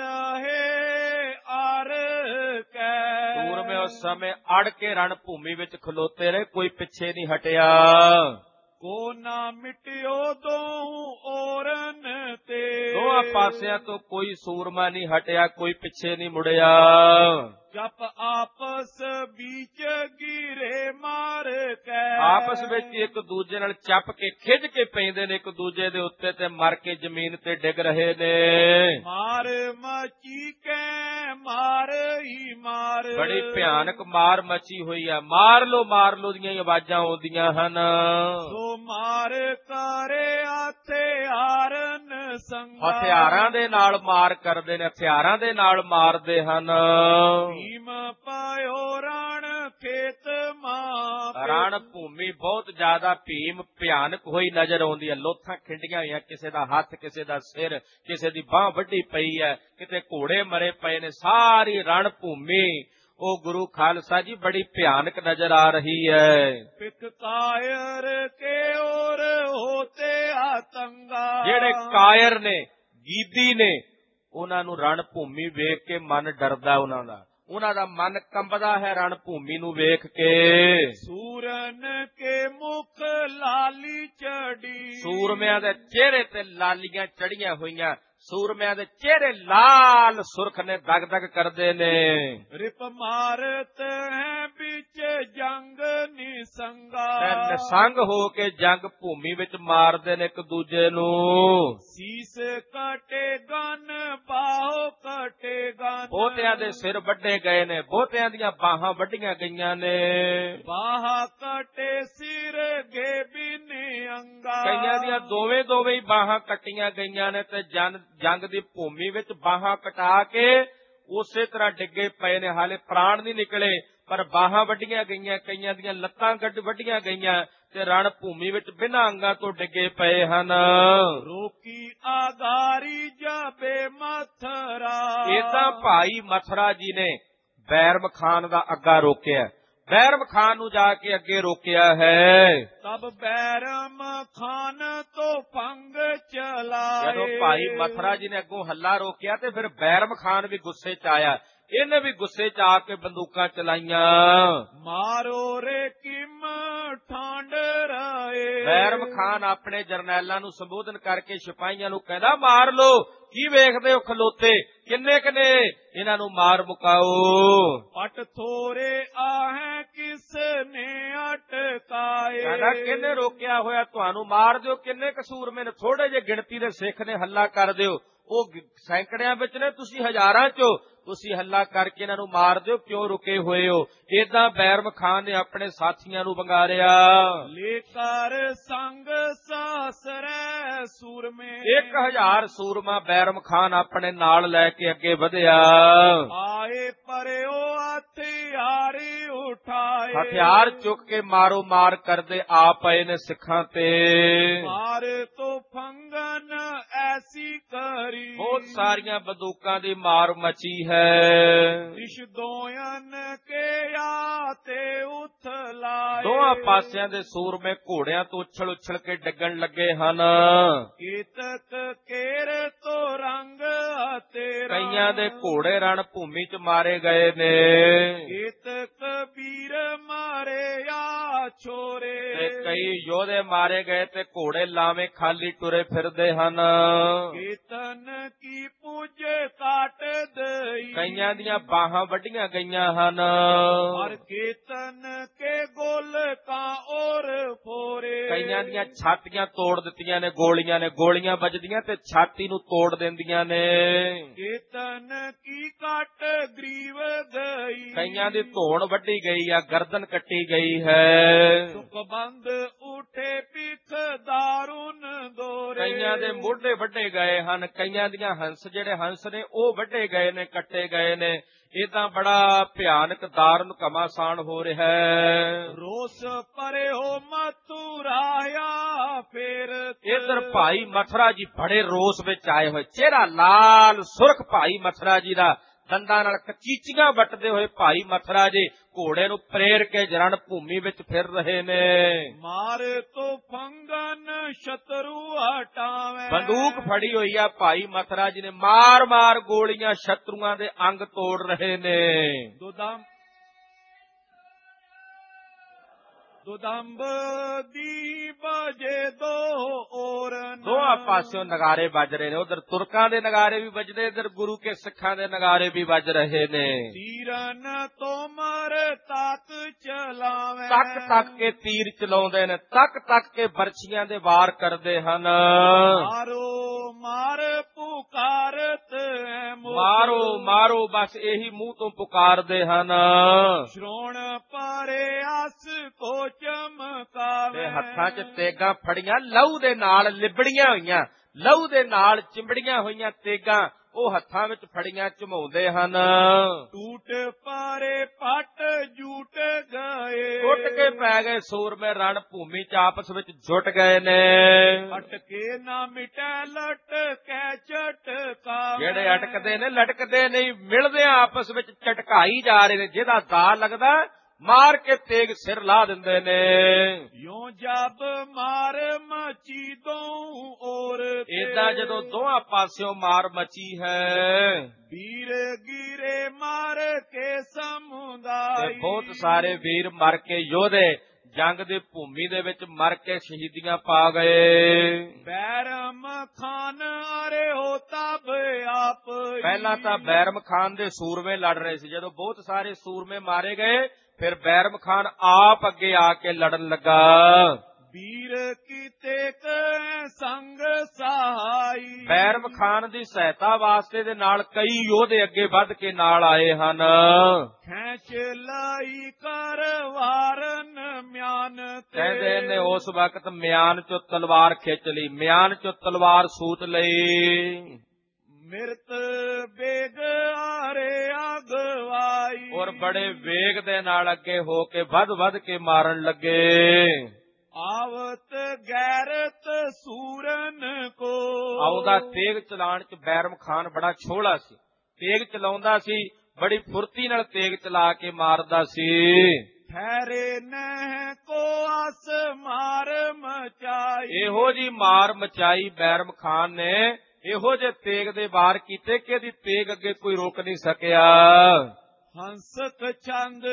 ਰਹੇ ਆਰ ਕੈ, ਸੂਰਮੇ ਉਸ ਸਮੇਂ ਅੜ ਕੇ ਰਣ ਭੂਮੀ ਵਿੱਚ ਖਲੋਤੇ ਰਹੇ, ਕੋਈ ਪਿੱਛੇ ਨਹੀਂ ਹਟਿਆ। ਕੋ ਨਾ ਮਿਟਿਓ ਦੋਹੂ ਔਰਨ ਤੇ, ਦੋਹਾਂ ਪਾਸਿਆਂ ਤੋਂ ਕੋਈ ਸੂਰਮਾ ਨਹੀਂ ਹਟਿਆ, ਕੋਈ ਪਿੱਛੇ ਨਹੀਂ ਮੁੜਿਆ। ਜਪ ਆਪਸ ਵਿੱਚ ਗਿਰੇ ਮਾਰ ਕੈ, ਆਪਸ ਵਿੱਚ ਇੱਕ ਦੂਜੇ ਨਾਲ ਚੱਪ ਕੇ ਖਿੱਚ ਕੇ ਪੈਂਦੇ ਨੇ ਇੱਕ ਦੂਜੇ ਦੇ ਉੱਤੇ ਤੇ ਮਰ ਕੇ ਜ਼ਮੀਨ ਤੇ ਡਿੱਗ ਰਹੇ ਨੇ। ਮਾਰ ਮਚੀ ਕੈ ਮਾਰ ਹੀ ਮਾਰ, ਬੜੀ ਭਿਆਨਕ ਮਾਰ ਮਚੀ ਹੋਈ ਹੈ। ਮਾਰ ਲੋ ਮਾਰ ਲੋ ਦੀਆਂ ਆਵਾਜ਼ਾਂ ਆਉਂਦੀਆਂ ਹਨ। ਸੋ ਮਾਰ ਕਰੇ ਹਥਿਆਰਨ ਸੰਗਾ, ਹਥਿਆਰਾਂ ਦੇ ਨਾਲ ਮਾਰ ਕਰਦੇ ਨੇ, ਹਥਿਆਰਾਂ ਦੇ ਨਾਲ ਮਾਰਦੇ ਹਨ। ਭੀਮ ਪਾਇਓ ਰਣ ਖੇਤ ਮਾਂ, ਰਣ ਭੂਮੀ ਬਹੁਤ ਜ਼ਿਆਦਾ ਭੀਮ ਭਿਆਨਕ ਹੋਈ ਨਜ਼ਰ ਆਉਂਦੀ ਹੈ। ਲੋਥਾਂ ਖਿੰਡੀਆਂ ਹੋਈਆਂ, ਕਿਸੇ ਦਾ ਹੱਥ, ਕਿਸੇ ਦਾ ਸਿਰ, ਕਿਸੇ ਦੀ ਬਾਂਹ ਵੱਢੀ ਪਈ ਹੈ, ਕਿਤੇ ਘੋੜੇ ਮਰੇ ਪਏ ਨੇ। ਸਾਰੀ ਰਣ ਭੂਮੀ ਉਹ ਗੁਰੂ ਖਾਲਸਾ ਜੀ ਬੜੀ ਭਿਆਨਕ ਨਜ਼ਰ ਆ ਰਹੀ ਹੈ। ਪਿਕ ਕਾਇਰ ਕੇ ਔਰ ਹੋਤੇ ਆਤੰਗਾ, ਜਿਹੜੇ ਕਾਇਰ ਨੇ, ਗੀਦੀ ਨੇ, ਉਹਨਾਂ ਨੂੰ ਰਣ ਭੂਮੀ ਵੇਖ ਕੇ ਮਨ ਡਰਦਾ ਉਹਨਾਂ ਦਾ। ਉਹਨਾਂ ਦਾ ਮਨ ਕੰਬਦਾ ਹੈ ਰਣ ਭੂਮੀ ਨੂੰ ਵੇਖ ਕੇ। ਸੂਰਨ ਕੇ ਮੁਖ ਲਾਲੀ ਚੜੀ, ਸੂਰਮਿਆਂ ਦੇ ਚਿਹਰੇ ਤੇ ਲਾਲੀਆਂ ਚੜੀਆਂ ਹੋਈਆਂ, ਸੂਰਮਿਆਂ ਦੇ ਚਿਹਰੇ ਲਾਲ ਸੁਰਖ ਨੇ ਦਗ ਦਗ ਕਰਦੇ ਨੇ। ਰਿਪ ਮਾਰਤ ਹੈ ਵਿੱਚ ਜੰਗ ਨਿਸੰਗਾ, ਨਿਸੰਗ ਹੋ ਕੇ ਜੰਗ ਭੂਮੀ ਵਿੱਚ ਮਾਰਦੇ ਨੇ ਇੱਕ ਦੂਜੇ ਨੂੰ। ਸੀਸ ਕਟੇ ਗਨ ਬਾਹੋ ਕਟੇ ਗਨ, ਬਹੁਤਿਆਂ ਦੇ ਸਿਰ ਵੱਢੇ ਗਏ ਨੇ, ਬਹੁਤਿਆਂ ਦੀਆਂ ਬਾਹਾਂ ਵੱਢੀਆਂ ਗਈਆਂ ਨੇ। ਬਾਹਾਂ ਕਟੇ ਸਿਰ ਗੇ ਬਿਨੇ ਅੰਗਾ, ਕਈਆਂ ਦੀਆਂ ਦੋਵੇਂ ਦੋਵੇਂ ਹੀ ਬਾਹਾਂ ਕੱਟੀਆਂ ਗਈਆਂ ਨੇ ਤੇ ਜਨ ਜੰਗ ਦੀ ਭੂਮੀ ਵਿੱਚ ਬਾਹਾਂ ਕਟਾ ਕੇ ਉਸੇ ਤਰ੍ਹਾਂ ਡਿੱਗੇ ਪਏ ਨੇ, ਹਾਲੇ ਪ੍ਰਾਣ ਨਹੀਂ ਨਿਕਲੇ ਪਰ ਬਾਹਾਂ ਵੱਢੀਆਂ ਗਈਆਂ, ਕਈਆਂ ਦੀਆਂ ਲੱਤਾਂ ਗੱਡ ਵੱਢੀਆਂ ਗਈਆਂ ਤੇ ਰਣ ਭੂਮੀ ਵਿੱਚ ਬਿਨਾਂ ਅੰਗਾਂ ਤੋਂ ਡਿੱਗੇ ਪਏ ਹਨ। ਰੋਕੀ ਆਗਾਰੀ ਜਾਬੇ ਮਥਰਾ, ਏਦਾਂ ਭਾਈ ਮਥਰਾ ਜੀ ਨੇ ਬੈਰਮ ਖਾਨ ਦਾ ਅੱਗਾ ਰੋਕਿਆ, ਬੈਰਮ ਖਾਨ ਨੂੰ ਜਾ ਕੇ ਅੱਗੇ ਰੋਕਿਆ ਹੈ। ਤਬ ਬੈਰਮ ਖਾਨ ਤੋਂ ਭੰਗ ਚਲਾਏ, ਜਦੋਂ ਭਾਈ ਮਥਰਾ ਜੀ ਨੇ ਅੱਗੋਂ ਹੱਲਾ ਰੋਕਿਆ ਤੇ ਫਿਰ ਬੈਰਮ ਖਾਨ ਵੀ ਗੁੱਸੇ ਚ ਆਇਆ, ਇਹਨੇ ਵੀ ਗੁੱਸੇ ਚ ਆ ਕੇ ਬੰਦੂਕਾਂ ਚਲਾਈਆਂ। ਮਾਰੋ ਰੇ ਕਿਮ ਠਾਂਡ ਰਾਏ, ਬੈਰਮ ਖਾਨ ਆਪਣੇ ਜਰਨੈਲਾਂ ਨੂੰ ਸੰਬੋਧਨ ਕਰਕੇ ਸਿਪਾਹੀਆਂ ਨੂੰ ਕਹਿੰਦਾ, ਮਾਰ ਲੋ, ਕੀ ਵੇਖਦੇ ਹੋ ਖਲੋਤੇ, ਕਿੰਨੇ ਕਿੰਨੇ ਇਹਨਾਂ ਨੂੰ ਮਾਰ ਮੁਕਾਓ। ਪਟ ਥੋਰੇ ਆਹੇ ਕਿਸ ਨੇ ਅਟਕਾਏ, ਕਹਿੰਦਾ ਕਿਹਨੇ ਰੋਕਿਆ ਹੋਇਆ, ਤੁਹਾਨੂੰ ਮਾਰ ਦਿਓ, ਕਿੰਨੇ ਕਸੂਰਮੇ ਨੇ, ਥੋੜੇ ਜਿਹੇ ਗਿਣਤੀ ਦੇ ਸਿੱਖ ਨੇ, ਹੱਲਾ ਕਰ ਦਿਓ। ਉਹ ਸੈਂਕੜਿਆਂ ਵਿੱਚ ਨੇ, ਤੁਸੀਂ ਹਜ਼ਾਰਾਂ ਚੋਂ, ਤੁਸੀਂ ਹੱਲਾ ਕਰਕੇ ਇਹਨਾਂ ਨੂੰ ਮਾਰ ਦਿਓ, ਕਿਉਂ ਰੁਕੇ ਹੋਏ ਹੋ। ਏਦਾਂ ਬੈਰਮ ਖਾਨ ਨੇ ਆਪਣੇ ਸਾਥੀਆਂ ਨੂੰ ਵੰਗਾਰਿਆ। ਲੇਕਰ ਸੰਗ ਸਾਸਰੇ ਸੂਰਮੇ, ਇੱਕ ਹਜ਼ਾਰ ਸੂਰਮਾ ਬੈਰਮ ਖਾਨ ਆਪਣੇ ਨਾਲ ਲੈ ਕੇ ਅੱਗੇ ਵਧਿਆ। ਆਏ ਪਰਿਓ ਹਥਿਆਰੀ ਉਠਾਏ, ਹਥਿਆਰ ਚੁੱਕ ਕੇ ਮਾਰੋ ਮਾਰ ਕਰਦੇ ਆ ਪਏ ਨੇ ਸਿੱਖਾਂ ਤੇ। ਮਾਰ ਤੋਂ ਫੰਗਨ ਐਸੀ ਕਰੀ, ਬਹੁਤ ਸਾਰੀਆਂ ਬੰਦੂਕਾਂ ਦੀ ਮਾਰ ਮਚੀ ਹੈ। ਦਿਸ਼ ਦੋਇਨ ਕੇ ਆਤੇ ਉਥਲਾਏ, ਦੋਹਾਂ ਪਾਸਿਆਂ ਦੇ ਸੂਰਮੇ ਘੋੜਿਆਂ ਤੋਂ ਉਛਲ ਉਛਲ ਕੇ ਡਿੱਗਣ ਲੱਗੇ ਹਨ। ਕੀਤਕ ਕੇਰ ਤੋਂ ਰੰਗ ਅਤੇ ਕਈਆਂ ਦੇ ਘੋੜੇ ਰਣ ਭੂਮੀ ਚ ਮਾਰੇ ਗਏ ਨੇ। ਕੀਤਕ ਵੀਰ ਮਾਰੇ ਆ ਛੋਰੇ, ਤੇ ਕਈ ਯੋਧੇ ਮਾਰੇ ਗਏ ਤੇ ਘੋੜੇ ਲਾਵੇਂ ਖਾਲੀ ਟੁਰੇ ਫਿਰਦੇ ਹਨ। ਕੀਤਨ ਕੀ ਪੂਜੇ ਕਾਟ ਦਈ, ਕਈਆਂ ਦੀਆਂ ਬਾਹਾਂ ਵੱਢੀਆਂ ਗਈਆਂ ਹਨ। ਹਰ ਕੀਤਨ ਕੇ ਗੋਲ ਕਾ ਔਰ ਫੋਰੇ, ਕਈਆਂ ਦੀਆਂ ਛਾਤੀਆਂ ਤੋੜ ਦਿੱਤੀਆਂ ਨੇ, ਗੋਲੀਆਂ ਨੇ, ਗੋਲੀਆਂ ਵੱਜਦੀਆਂ ਤੇ ਛਾਤੀ ਨੂੰ ਤੋੜ ਦਿੰਦੀਆਂ ਨੇ। ਕੀਤਨ ਕੀ ਕਾਟ ਗਰੀਵ ਗਈ, ਕਈਆਂ ਦੀ ਧੌਣ ਵੱਢੀ ਗਈ ਆ, ਗਰਦਨ ਕੱਟੀ ਗਈ ਹੈ। ਸੁਖਬੰਦ ਉਠੇ ਪਿੱਖ ਦਾਰੁਨ ਦੋਰੇ, ਕਈਆਂ ਦੇ ਮੋਢੇ ਵੱਢੇ ਗਏ ਹਨ, ਕਈਆਂ ਦੀਆਂ ਹੰਸ ਜਿਹੜੇ ਹੰਸ ਨੇ ਉਹ ਵੱਢੇ ਗਏ ਨੇ, ਕੱਟੇ ਗਏ ਨੇ। ਏਦਾਂ ਬੜਾ ਭਿਆਨਕ ਦਾਰਨ ਘਮਾਸਾਨ ਹੋ ਰਿਹਾ ਹੈ। ਰੋਸ ਪਰਿਓ ਮਥੁਰਾਇਆ ਫੇਰ, ਇਧਰ ਭਾਈ ਮਥਰਾ ਜੀ ਬੜੇ ਰੋਸ ਵਿੱਚ ਆਏ ਹੋਏ, ਚਿਹਰਾ ਲਾਲ ਸੁਰਖ ਭਾਈ ਮਥਰਾ ਜੀ ਦਾ, ਦੰਦਾਂ ਨਾਲ ਕਚੀਚੀਆਂ ਵੱਟਦੇ ਹੋਏ ਭਾਈ ਮਥਰਾ ਜੀ ਘੋੜੇ ਨੂੰ ਪ੍ਰੇਰ ਕੇ ਰਣ ਭੂਮੀ ਵਿੱਚ ਫਿਰ ਰਹੇ ਨੇ। ਮਾਰ ਤੋਂ ਫੰਗਨ ਸ਼ਤਰੂ ਹਟਾਵੇ, ਬੰਦੂਕ ਫੜੀ ਹੋਈ ਆ ਭਾਈ ਮਥਰਾ ਜੀ ਨੇ, ਮਾਰ ਮਾਰ ਗੋਲੀਆਂ ਸ਼ਤਰੂਆਂ ਦੇ ਅੰਗ ਤੋੜ ਰਹੇ ਨੇ। ਦੁਦਮ ਦੁਦੰਬ ਦੀ ਬਜੇ ਦੋ ਔਰਨ, ਦੋਹਾਂ ਪਾਸਿਓਂ ਨਗਾਰੇ ਵੱਜ ਰਹੇ ਨੇ, ਉਧਰ ਤੁਰਕਾਂ ਦੇ ਨਗਾਰੇ ਵੀ ਵੱਜਦੇ, ਇਧਰ ਗੁਰੂ ਕੇ ਸਿੱਖਾਂ ਦੇ ਨਗਾਰੇ ਵੀ ਵੱਜ ਰਹੇ ਨੇ। ਤੀਰਨ ਤੋਂ ਮਰ ਤੱਕ ਚਲਾਵੇ, ਤੱਕ ਤੱਕ ਕੇ ਤੀਰ ਚਲਾਉਂਦੇ ਨੇ, ਤੱਕ ਤੱਕ ਕੇ ਬਰਛੀਆਂ ਦੇ ਵਾਰ ਕਰਦੇ ਹਨ। ਮਾਰੋ ਮਾਰ ਪੁਕਾਰਤ ਹੈ ਮੁਖ, ਮਾਰੋ ਮਾਰੋ ਬਸ ਇਹੀ ਮੂੰਹ ਤੋਂ ਪੁਕਾਰਦੇ ਹਨ। ਸ਼੍ਰੋਣ ਪਰੇ ਆਸ ਕੋ ਚਮਕਾਵੇ, ਤੇ ਹੱਥਾਂ 'ਚ ਤੇਗਾਂ ਫੜੀਆਂ, ਲਹੂ ਦੇ ਨਾਲ ਲਿਬੜੀਆਂ ਹੋਈਆਂ, ਲਹੂ ਦੇ ਨਾਲ ਚਿੰਬੜੀਆਂ ਹੋਈਆਂ ਤੇਗਾਂ ਉਹ ਹੱਥਾਂ ਵਿੱਚ ਫੜੀਆਂ ਝਮਾਉਂਦੇ ਹਨ। ਟੂਟ ਪਾਰੇ ਪੱਟ ਜੂਟ ਗਏ, ਟੁੱਟ ਕੇ ਪੈ ਗਏ ਸੂਰਮੇ, ਰਣ ਭੂਮੀ 'ਚ ਆਪਸ ਵਿੱਚ ਜੁਟ ਗਏ ਨੇ। ਅਟਕੇ ਨਾ ਮਿਟੈ ਲਟਕੈ ਝਟਕਾ, ਜਿਹੜੇ ਅਟਕਦੇ ਨੇ ਲਟਕਦੇ ਨਹੀਂ, ਮਿਲਦੇ ਆਪਸ ਵਿੱਚ ਝਟਕਾਈ ਜਾ ਰਹੇ ਨੇ। ਜਿਹਦਾ ਦਾ ਲੱਗਦਾ ਮਾਰ ਕੇ ਤੇਗ ਸਿਰ ਲਾ ਦਿੰਦੇ ਨੇ। ਯੋਂ ਜਬ ਮਾਰ ਮਚੀ ਦੋ ਔਰ ਏਦਾਂ ਜਦੋਂ ਦੋਹਾਂ ਪਾਸਿਓਂ ਮਾਰ ਮਚੀ ਹੈ, ਵੀਰ ਗਿਰੇ ਮਾਰ ਕੇ ਸਮੁਦਾਇ, ਤੇ ਬਹੁਤ ਸਾਰੇ ਵੀਰ ਮਰ ਕੇ ਯੋਧੇ ਜੰਗ ਦੀ ਭੂਮੀ ਦੇ ਵਿੱਚ ਮਰ ਕੇ ਸ਼ਹੀਦੀਆਂ ਪਾ ਗਏ। ਬੈਰਮ ਖਾਨ ਅਰੇ ਹੋ ਤਬ ਆਪ, ਪਹਿਲਾਂ ਤਾਂ ਬੈਰਮ ਖਾਨ ਦੇ ਸੂਰਮੇ ਲੜ ਰਹੇ ਸੀ, ਜਦੋਂ ਬਹੁਤ ਸਾਰੇ ਸੂਰਮੇ ਮਾਰੇ ਗਏ ਫਿਰ ਬੈਰਮ ਖਾਨ ਆਪ ਅੱਗੇ ਆ ਕੇ ਲੜਨ ਲੱਗਾ। ਵੀਰ ਕੀਤੇ ਕੈ ਸੰਗ ਸਹਾਈ, ਬੈਰਮ ਖਾਨ ਦੀ ਸਹਾਇਤਾ ਵਾਸਤੇ ਦੇ ਨਾਲ ਕਈ ਯੋਧੇ ਅੱਗੇ ਵੱਧ ਕੇ ਨਾਲ ਆਏ ਹਨ। ਖੈਚ ਲਈ ਕਰ ਵਾਰਨ ਮਿਆਨ ਤੇ, ਕਹਿੰਦੇ ਨੇ ਉਸ ਵਕਤ ਮਿਆਨ ਚੋਂ ਤਲਵਾਰ ਖਿੱਚ ਲਈ, ਮਿਆਨ ਚੋਂ ਤਲਵਾਰ ਸੂਤ ਲਈ। ਮਿਰਤ ਬੇਗ ਆਰੇ ਅਗਵਾਈ, ਔਰ ਬੜੇ ਵੇਗ ਦੇ ਨਾਲ ਅੱਗੇ ਹੋ ਕੇ ਵੱਧ ਵੱਧ ਕੇ ਮਾਰਨ ਲੱਗੇ। ਆਵਤ ਗੈਰਤ ਸੂਰਨ ਕੋ, ਆਉਂਦਾ ਤੇਗ ਚਲਾਣ ਚ ਬੈਰਮ ਖਾਨ ਬੜਾ ਛੋਹਲਾ ਸੀ, ਤੇਗ ਚਲਾਉਂਦਾ ਸੀ, ਬੜੀ ਫੁਰਤੀ ਨਾਲ ਤੇਗ ਚਲਾ ਕੇ ਮਾਰਦਾ ਸੀ। ਠਹਿਰੇ ਨਹਿ ਕੋ ਆਸ ਮਾਰ ਮਚਾਈ, ਇਹੋ ਜੀ ਮਾਰ ਮਚਾਈ ਬੈਰਮ ਖਾਨ ਨੇ, ਇਹੋ ਜੇ ਤੇਗ ਦੇ ਵਾਰ ਕੀਤੇ ਕਿ ਇਹਦੀ ਤੇਗ ਅੱਗੇ ਕੋਈ ਰੋਕ ਨਹੀਂ ਸਕਿਆ। ਹੰਸਕ ਚੰਦ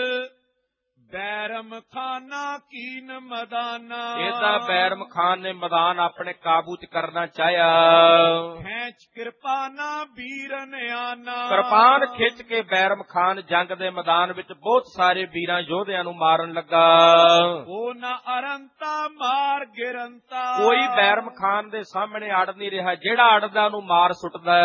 ਬੈਰਮ ਖਾਨਾ ਕੀਨ ਮਦਾਨਾ, ਏਦਾਂ ਬੈਰਮ ਖਾਨ ਨੇ ਮੈਦਾਨ ਆਪਣੇ ਕਾਬੂ ਚ ਕਰਨਾ ਚਾਹਿਆ। ਖੈਚ ਕਿਰਪਾਨਾ ਵੀਰਨ ਆਨਾ, ਕਿਰਪਾਨ ਖਿੱਚ ਕੇ ਬੈਰਮ ਖਾਨ ਜੰਗ ਦੇ ਮੈਦਾਨ ਵਿੱਚ ਬਹੁਤ ਸਾਰੇ ਵੀਰਾਂ ਯੋਧਿਆਂ ਨੂੰ ਮਾਰਨ ਲੱਗਾ। ਉਹ ਨਾ ਅਰੰਤਾ ਮਾਰ ਗਿਰੰਤਾ, ਕੋਈ ਬੈਰਮ ਖਾਨ ਦੇ ਸਾਹਮਣੇ ਅੜ ਨਹੀਂ ਰਿਹਾ, ਜਿਹੜਾ ਅੜਦਾ ਉਹਨੂੰ ਮਾਰ ਸੁੱਟਦਾ।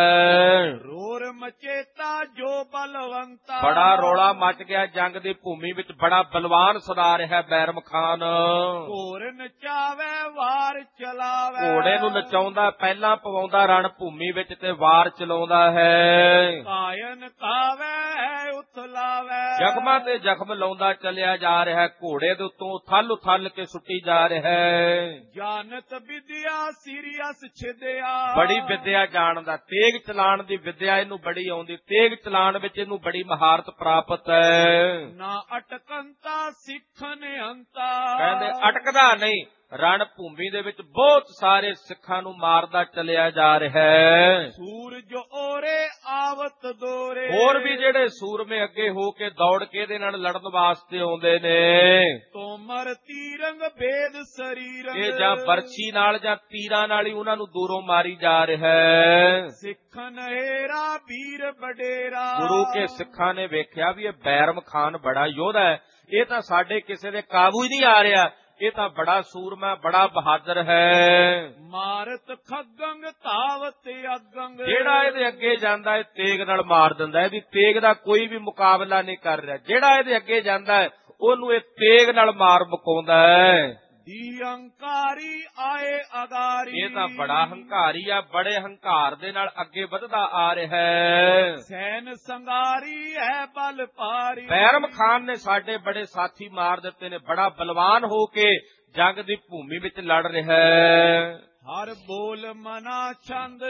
ਰੋਰ ਮਚੇਤਾ ਜੋ ਬਲਵੰਤਾ, ਬੜਾ ਰੌਲਾ ਮਚ ਗਿਆ ਜੰਗ ਦੀ ਭੂਮੀ ਵਿੱਚ, ਬੜਾ ਬਲਵਾਨ ਸਦਾ ਰਿਹਾ ਬੈਰਮ ਖਾਨ। ਘੋਰ ਨਚਾਵੇ ਵਾਰ ਚਲਾਵੇ, ਘੋੜੇ ਨੂੰ ਨਚਾਉਂਦਾ, ਪਹਿਲਾਂ ਪਵਾਉਂਦਾ ਰਣ ਭੂਮੀ ਵਿੱਚ ਤੇ ਵਾਰ ਚਲਾਉਂਦਾ ਹੈ। ਕਾਇਨ ਕਾਵੇ ਉਥਲਾਵੇ, ਜ਼ਖਮਾਂ ਤੇ ਜ਼ਖਮ ਲਾਉਂਦਾ ਚੱਲਿਆ ਜਾ ਰਿਹਾ, ਘੋੜੇ ਦੇ ਉੱਤੋਂ ਥਲ ਉਥਲ ਕੇ ਸੁੱਟੀ ਜਾ ਰਿਹਾ ਹੈ। ਜਾਨਤ ਵਿਦਿਆ ਸੀਰੀਅਸ ਛਿਦਿਆ, ਬੜੀ ਵਿਦਿਆ ਜਾਣਦਾ, ਤੇਗ ਚਲਾਣ ਦੀ ਵਿਦਿਆ ਇਹਨੂੰ ਬੜੀ ਆਉਂਦੀ, ਤੇਗ ਚਲਾਣ ਵਿੱਚ ਇਹਨੂੰ ਬੜੀ ਮਹਾਰਤ ਪ੍ਰਾਪਤ ਹੈ। ਨਾ ਅਟਕੰਤਾ ਸਿੱਖਨ ਅੰਤਾ, ਕਹਿੰਦੇ ਅਟਕਦਾ ਨਹੀਂ, ਰਣ ਭੂਮੀ ਦੇ ਵਿੱਚ ਬਹੁਤ ਸਾਰੇ ਸਿੱਖਾਂ ਨੂੰ ਮਾਰਦਾ ਚੱਲਿਆ ਜਾ ਰਿਹਾ ਹੈ। ਸੂਰਜ ਓਰੇ ਆਵਤ ਦੋਰੇ, ਹੋਰ ਵੀ ਜਿਹੜੇ ਸੂਰਮੇ ਅੱਗੇ ਹੋ ਕੇ ਦੌੜ ਕੇ ਇਹਦੇ ਨਾਲ ਲੜਨ ਵਾਸਤੇ ਆਉਂਦੇ ਨੇ। ਤੋਮਰ ਤੀਰੰਗ ਭੇਦ ਸਰੀਰੰਗ, ਇਹ ਜਾਂ ਬਰਛੀ ਨਾਲ ਜਾਂ ਤੀਰਾਂ ਨਾਲ ਹੀ ਉਹਨਾਂ ਨੂੰ ਦੂਰੋਂ ਮਾਰੀ ਜਾ ਰਿਹਾ ਹੈ। ਸਿੱਖਨ ਏਰਾ ਵੀਰ ਬਡੇਰਾ, ਗੁਰੂ ਕੇ ਸਿੱਖਾਂ ਨੇ ਵੇਖਿਆ ਵੀ ਇਹ ਬੈਰਮ ਖਾਨ ਬੜਾ ਯੋਧਾ ਹੈ, ਇਹ ਤਾਂ ਸਾਡੇ ਕਿਸੇ ਦੇ ਕਾਬੂ ਹੀ ਨਹੀਂ ਆ ਰਿਹਾ, ਇਹ ਤਾਂ ਬੜਾ ਸੂਰਮਾ, ਬੜਾ ਬਹਾਦਰ ਹੈ। ਮਾਰਤ ਖੱਗੰਗ ਧਾਵਤ ਅਗੰਗ, ਜਿਹੜਾ ਇਹਦੇ ਅੱਗੇ ਜਾਂਦਾ ਹੈ ਤੇਗ ਨਾਲ ਮਾਰ ਦਿੰਦਾ, ਇਹਦੀ ਤੇਗ ਦਾ ਕੋਈ ਵੀ ਮੁਕਾਬਲਾ ਨਹੀਂ ਕਰ ਰਿਹਾ। ਜਿਹੜਾ ਇਹਦੇ ਅੱਗੇ ਜਾਂਦਾ ਹੈ ਉਹਨੂੰ ਇਹ ਤੇਗ ਨਾਲ ਮਾਰ ਮੁਕਾਉਂਦਾ ਹੈ। ਦੀ ਹੰਕਾਰੀ ਆਏ ਅਗਾਰੀ, ਇਹ ਤਾਂ ਬੜਾ ਹੰਕਾਰੀ ਆ, ਬੜੇ ਹੰਕਾਰ ਦੇ ਨਾਲ ਅੱਗੇ ਵਧਦਾ ਆ ਰਿਹਾ ਹੈ। ਸੈਨ ਸੰਗਾਰੀ ਹੈ ਬਲ ਪਾਰੀ, ਬੈਰਮ ਖਾਨ ਨੇ ਸਾਡੇ ਬੜੇ ਸਾਥੀ ਮਾਰ ਦਿੱਤੇ ਨੇ, ਬੜਾ ਬਲਵਾਨ ਹੋ ਕੇ ਜੰਗ ਦੀ ਭੂਮੀ ਵਿੱਚ ਲੜ ਰਿਹਾ ਹੈ। ਹਰ ਬੋਲ ਮਨਾ ਛੰਦ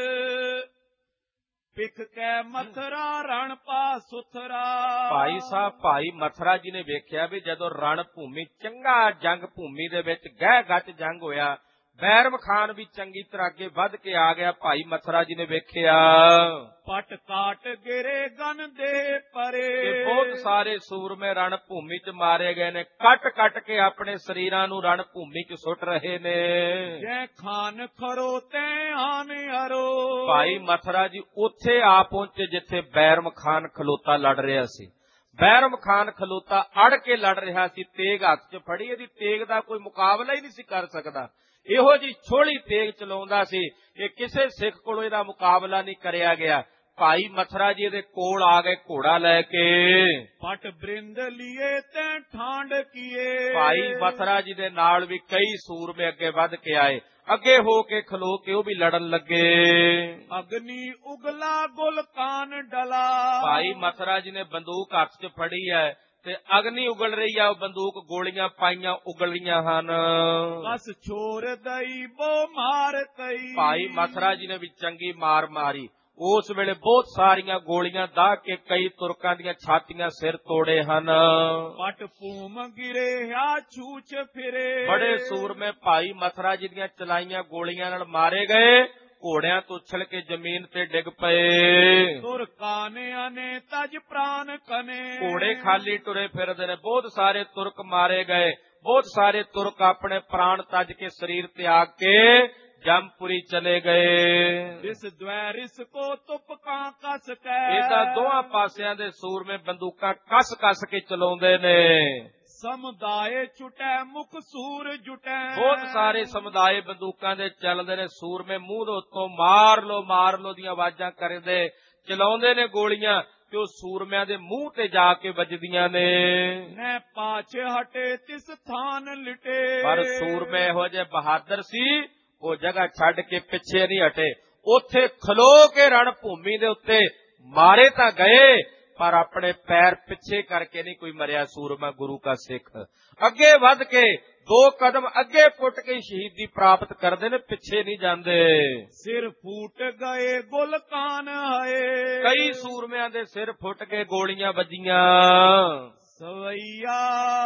ਪਿਖ ਕੈ ਮਥਰਾ ਰਣ ਪਾ ਸੁਥਰਾ, ਭਾਈ ਸਾਹਿਬ ਭਾਈ ਮਥਰਾ ਜੀ ਨੇ ਵੇਖਿਆ ਵੀ ਜਦੋਂ ਰਣ ਭੂਮੀ ਚੰਗਾ ਜੰਗ ਭੂਮੀ ਦੇ ਵਿੱਚ ਗਹਿ ਗੱਚ ਜੰਗ ਹੋਇਆ, ਬੈਰਮ ਖਾਨ ਵੀ ਚੰਗੀ ਤਰ੍ਹਾਂ ਅੱਗੇ ਵੱਧ ਕੇ ਆ ਗਿਆ। ਭਾਈ ਮਥਰਾ ਜੀ ਨੇ ਵੇਖਿਆ ਪਟ ਕਾਟ ਗਿਰੇ ਗਨ ਦੇ ਪਰੇ, ਕਿ ਬਹੁਤ ਸਾਰੇ ਸੂਰਮੇ ਰਣ ਭੂਮੀ ਚ ਮਾਰੇ ਗਏ ਨੇ, ਕੱਟ ਕੱਟ ਕੇ ਆਪਣੇ ਸਰੀਰਾਂ ਨੂੰ ਰਣ ਭੂਮੀ ਚ ਸੁੱਟ ਰਹੇ ਨੇ। ਜੈ ਖਾਨ ਖਰੋ ਤੈ ਆਨ ਹਰੋ, ਭਾਈ ਮਥਰਾ ਜੀ ਉੱਥੇ ਆ ਪਹੁੰਚੇ ਜਿੱਥੇ ਬੈਰਮ ਖਾਨ ਖਲੋਤਾ ਲੜ ਰਿਹਾ ਸੀ। ਬੈਰਮ ਖਾਨ ਖਲੋਤਾ ਅੜ ਕੇ ਲੜ ਰਿਹਾ ਸੀ, ਤੇਗ ਹੱਥ ਚ ਫੜੀ, ਇਹਦੀ ਤੇਗ ਦਾ ਕੋਈ ਮੁਕਾਬਲਾ ਹੀ ਨਹੀਂ ਸੀ ਕਰ ਸਕਦਾ। ਇਹੋ ਜੀ ਛੋਟੀ ਤੇਗ ਚਲਾਉਂਦਾ ਸੀ ਕਿ ਕਿਸੇ ਸਿੱਖ ਕੋਲੋਂ ਇਹਦਾ ਮੁਕਾਬਲਾ ਨਹੀਂ ਕਰਿਆ ਗਿਆ। ਭਾਈ ਮਥਰਾ ਜੀ ਇਹਦੇ ਕੋਲ ਆ ਗਏ ਘੋੜਾ ਲੈ ਕੇ, ਪਟ ਬ੍ਰਿੰਦ ਲੀਏ ਤੈ ਠਾਂਡ ਕੀਏ, ਭਾਈ ਮਥਰਾ ਜੀ ਦੇ ਨਾਲ ਵੀ ਕਈ ਸੂਰਮੇ ਅੱਗੇ ਵੱਧ ਕੇ ਆਏ, ਅੱਗੇ ਹੋ ਕੇ ਖਲੋ ਕੇ ਉਹ ਵੀ ਲੜਨ ਲੱਗੇ। ਅਗਨੀ ਉਗਲਾ ਗੁਲਕਾਨ ਡਲਾ, ਭਾਈ ਮਥਰਾ ਜੀ ਨੇ ਬੰਦੂਕ ਹੱਥ ਚ ਫੜੀ ਹੈ ਤੇ ਅਗਨੀ ਉਗਲ ਰਹੀ ਆ, ਉਹ ਬੰਦੂਕ ਗੋਲੀਆਂ ਪਾਈਆਂ ਉਗਲ ਰਹੀਆਂ ਹਨ। ਬਸ ਛੋਰ ਦਈ ਬੋ ਮਾਰ ਕਈ, ਭਾਈ ਮਥਰਾ ਜੀ ਨੇ ਵੀ ਚੰਗੀ ਮਾਰ ਮਾਰੀ, ਉਸ ਵੇਲੇ ਬਹੁਤ ਸਾਰੀਆਂ ਗੋਲੀਆਂ ਦਾਗ ਕੇ ਕਈ ਤੁਰਕਾਂ ਦੀਆਂ ਛਾਤੀਆਂ ਸਿਰ ਤੋੜੇ ਹਨ। ਪਟ ਭੂਮ ਗਿਰੇ ਆ ਛੂਚ ਫਿਰੇ, ਬੜੇ ਸੂਰਮੇ ਭਾਈ ਮਥਰਾ ਜੀ ਦੀਆਂ ਚਲਾਈਆਂ ਗੋਲੀਆਂ ਨਾਲ ਮਾਰੇ ਗਏ, ਘੋੜਿਆਂ ਤੋਂ ਉਛਲ ਕੇ ਜ਼ਮੀਨ ਤੇ ਡਿੱਗ ਪਏ। ਤੁਰਕਾਂ ਨੇ ਤਜ ਪ੍ਰਾਨ ਕਨੇ, ਘੋੜੇ ਖਾਲੀ ਟੁਰੇ ਫਿਰਦੇ ਨੇ। ਬਹੁਤ ਸਾਰੇ ਤੁਰਕ ਮਾਰੇ ਗਏ, ਬਹੁਤ ਸਾਰੇ ਤੁਰਕ ਆਪਣੇ ਪ੍ਰਾਣ ਤਜ ਕੇ ਸਰੀਰ ਤਿਆਗ ਕੇ ਜੰਮਪੁਰੀ ਚਲੇ ਗਏ। ਇਸ ਦਵੈਰਿਸ ਕੋ ਤੁਪਕਾਂ ਕਸ ਕੈ, ਇਹਦਾ ਦੋਹਾਂ ਪਾਸਿਆਂ ਦੇ ਸੂਰਮੇ ਬੰਦੂਕਾਂ ਕੱਸ ਕੱਸ ਕੇ ਚਲਾਉਂਦੇ ਨੇ। ਸਮੁਦਾਏ ਛੁਟੈ ਮੁਖ ਸੂਰ ਜੁਟੈ, ਬਹੁਤ ਸਾਰੇ ਸਮੁਦਾਏ ਬੰਦੂਕਾਂ ਦੇ ਚੱਲਦੇ ਨੇ। ਸੂਰਮੇ ਮੂੰਹ ਦੇ ਉੱਤੋਂ ਮਾਰ ਲੋ ਮਾਰ ਲੋ ਦੀਆਂ ਆਵਾਜ਼ਾਂ ਕਰਦੇ ਚਲਾਉਂਦੇ ਨੇ ਗੋਲੀਆਂ, ਤੇ ਉਹ ਸੂਰਮਿਆਂ ਦੇ ਮੂੰਹ ਤੇ ਜਾ ਕੇ ਵੱਜਦੀਆਂ ਨੇ। ਨੈ ਪਾਛੇ ਹਟੇ ਤਿਸ ਥਾਨ ਲਿਟੇ, ਪਰ ਸੂਰਮੇ ਇਹੋ ਜਿਹੇ ਬਹਾਦਰ ਸੀ, ਉਹ ਜਗ੍ਹਾ ਛੱਡ ਕੇ ਪਿੱਛੇ ਨਹੀਂ ਹਟੇ। ਉੱਥੇ ਖਲੋ ਕੇ ਰਣ ਭੂਮੀ ਦੇ ਉੱਤੇ ਮਾਰੇ ਤਾਂ ਗਏ, ਪਰ ਆਪਣੇ ਪੈਰ ਪਿੱਛੇ ਕਰਕੇ ਨਹੀਂ ਕੋਈ ਮਰਿਆ ਸੂਰਮਾ ਗੁਰੂ ਕਾ ਸਿੱਖ। ਅੱਗੇ ਵੱਧ ਕੇ ਦੋ ਕਦਮ ਅੱਗੇ ਪੁੱਟ ਕੇ ਸ਼ਹੀਦੀ ਪ੍ਰਾਪਤ ਕਰਦੇ ਨੇ, ਪਿੱਛੇ ਨਹੀਂ ਜਾਂਦੇ। ਸਿਰ ਫੂਟ ਗਏ ਗੁਲ ਕਾਨ ਆਏ, ਕਈ ਸੂਰਮਿਆਂ ਦੇ ਸਿਰ ਫੁੱਟ ਕੇ ਗੋਲੀਆਂ ਵੱਜੀਆਂ। ਸਵਈਆ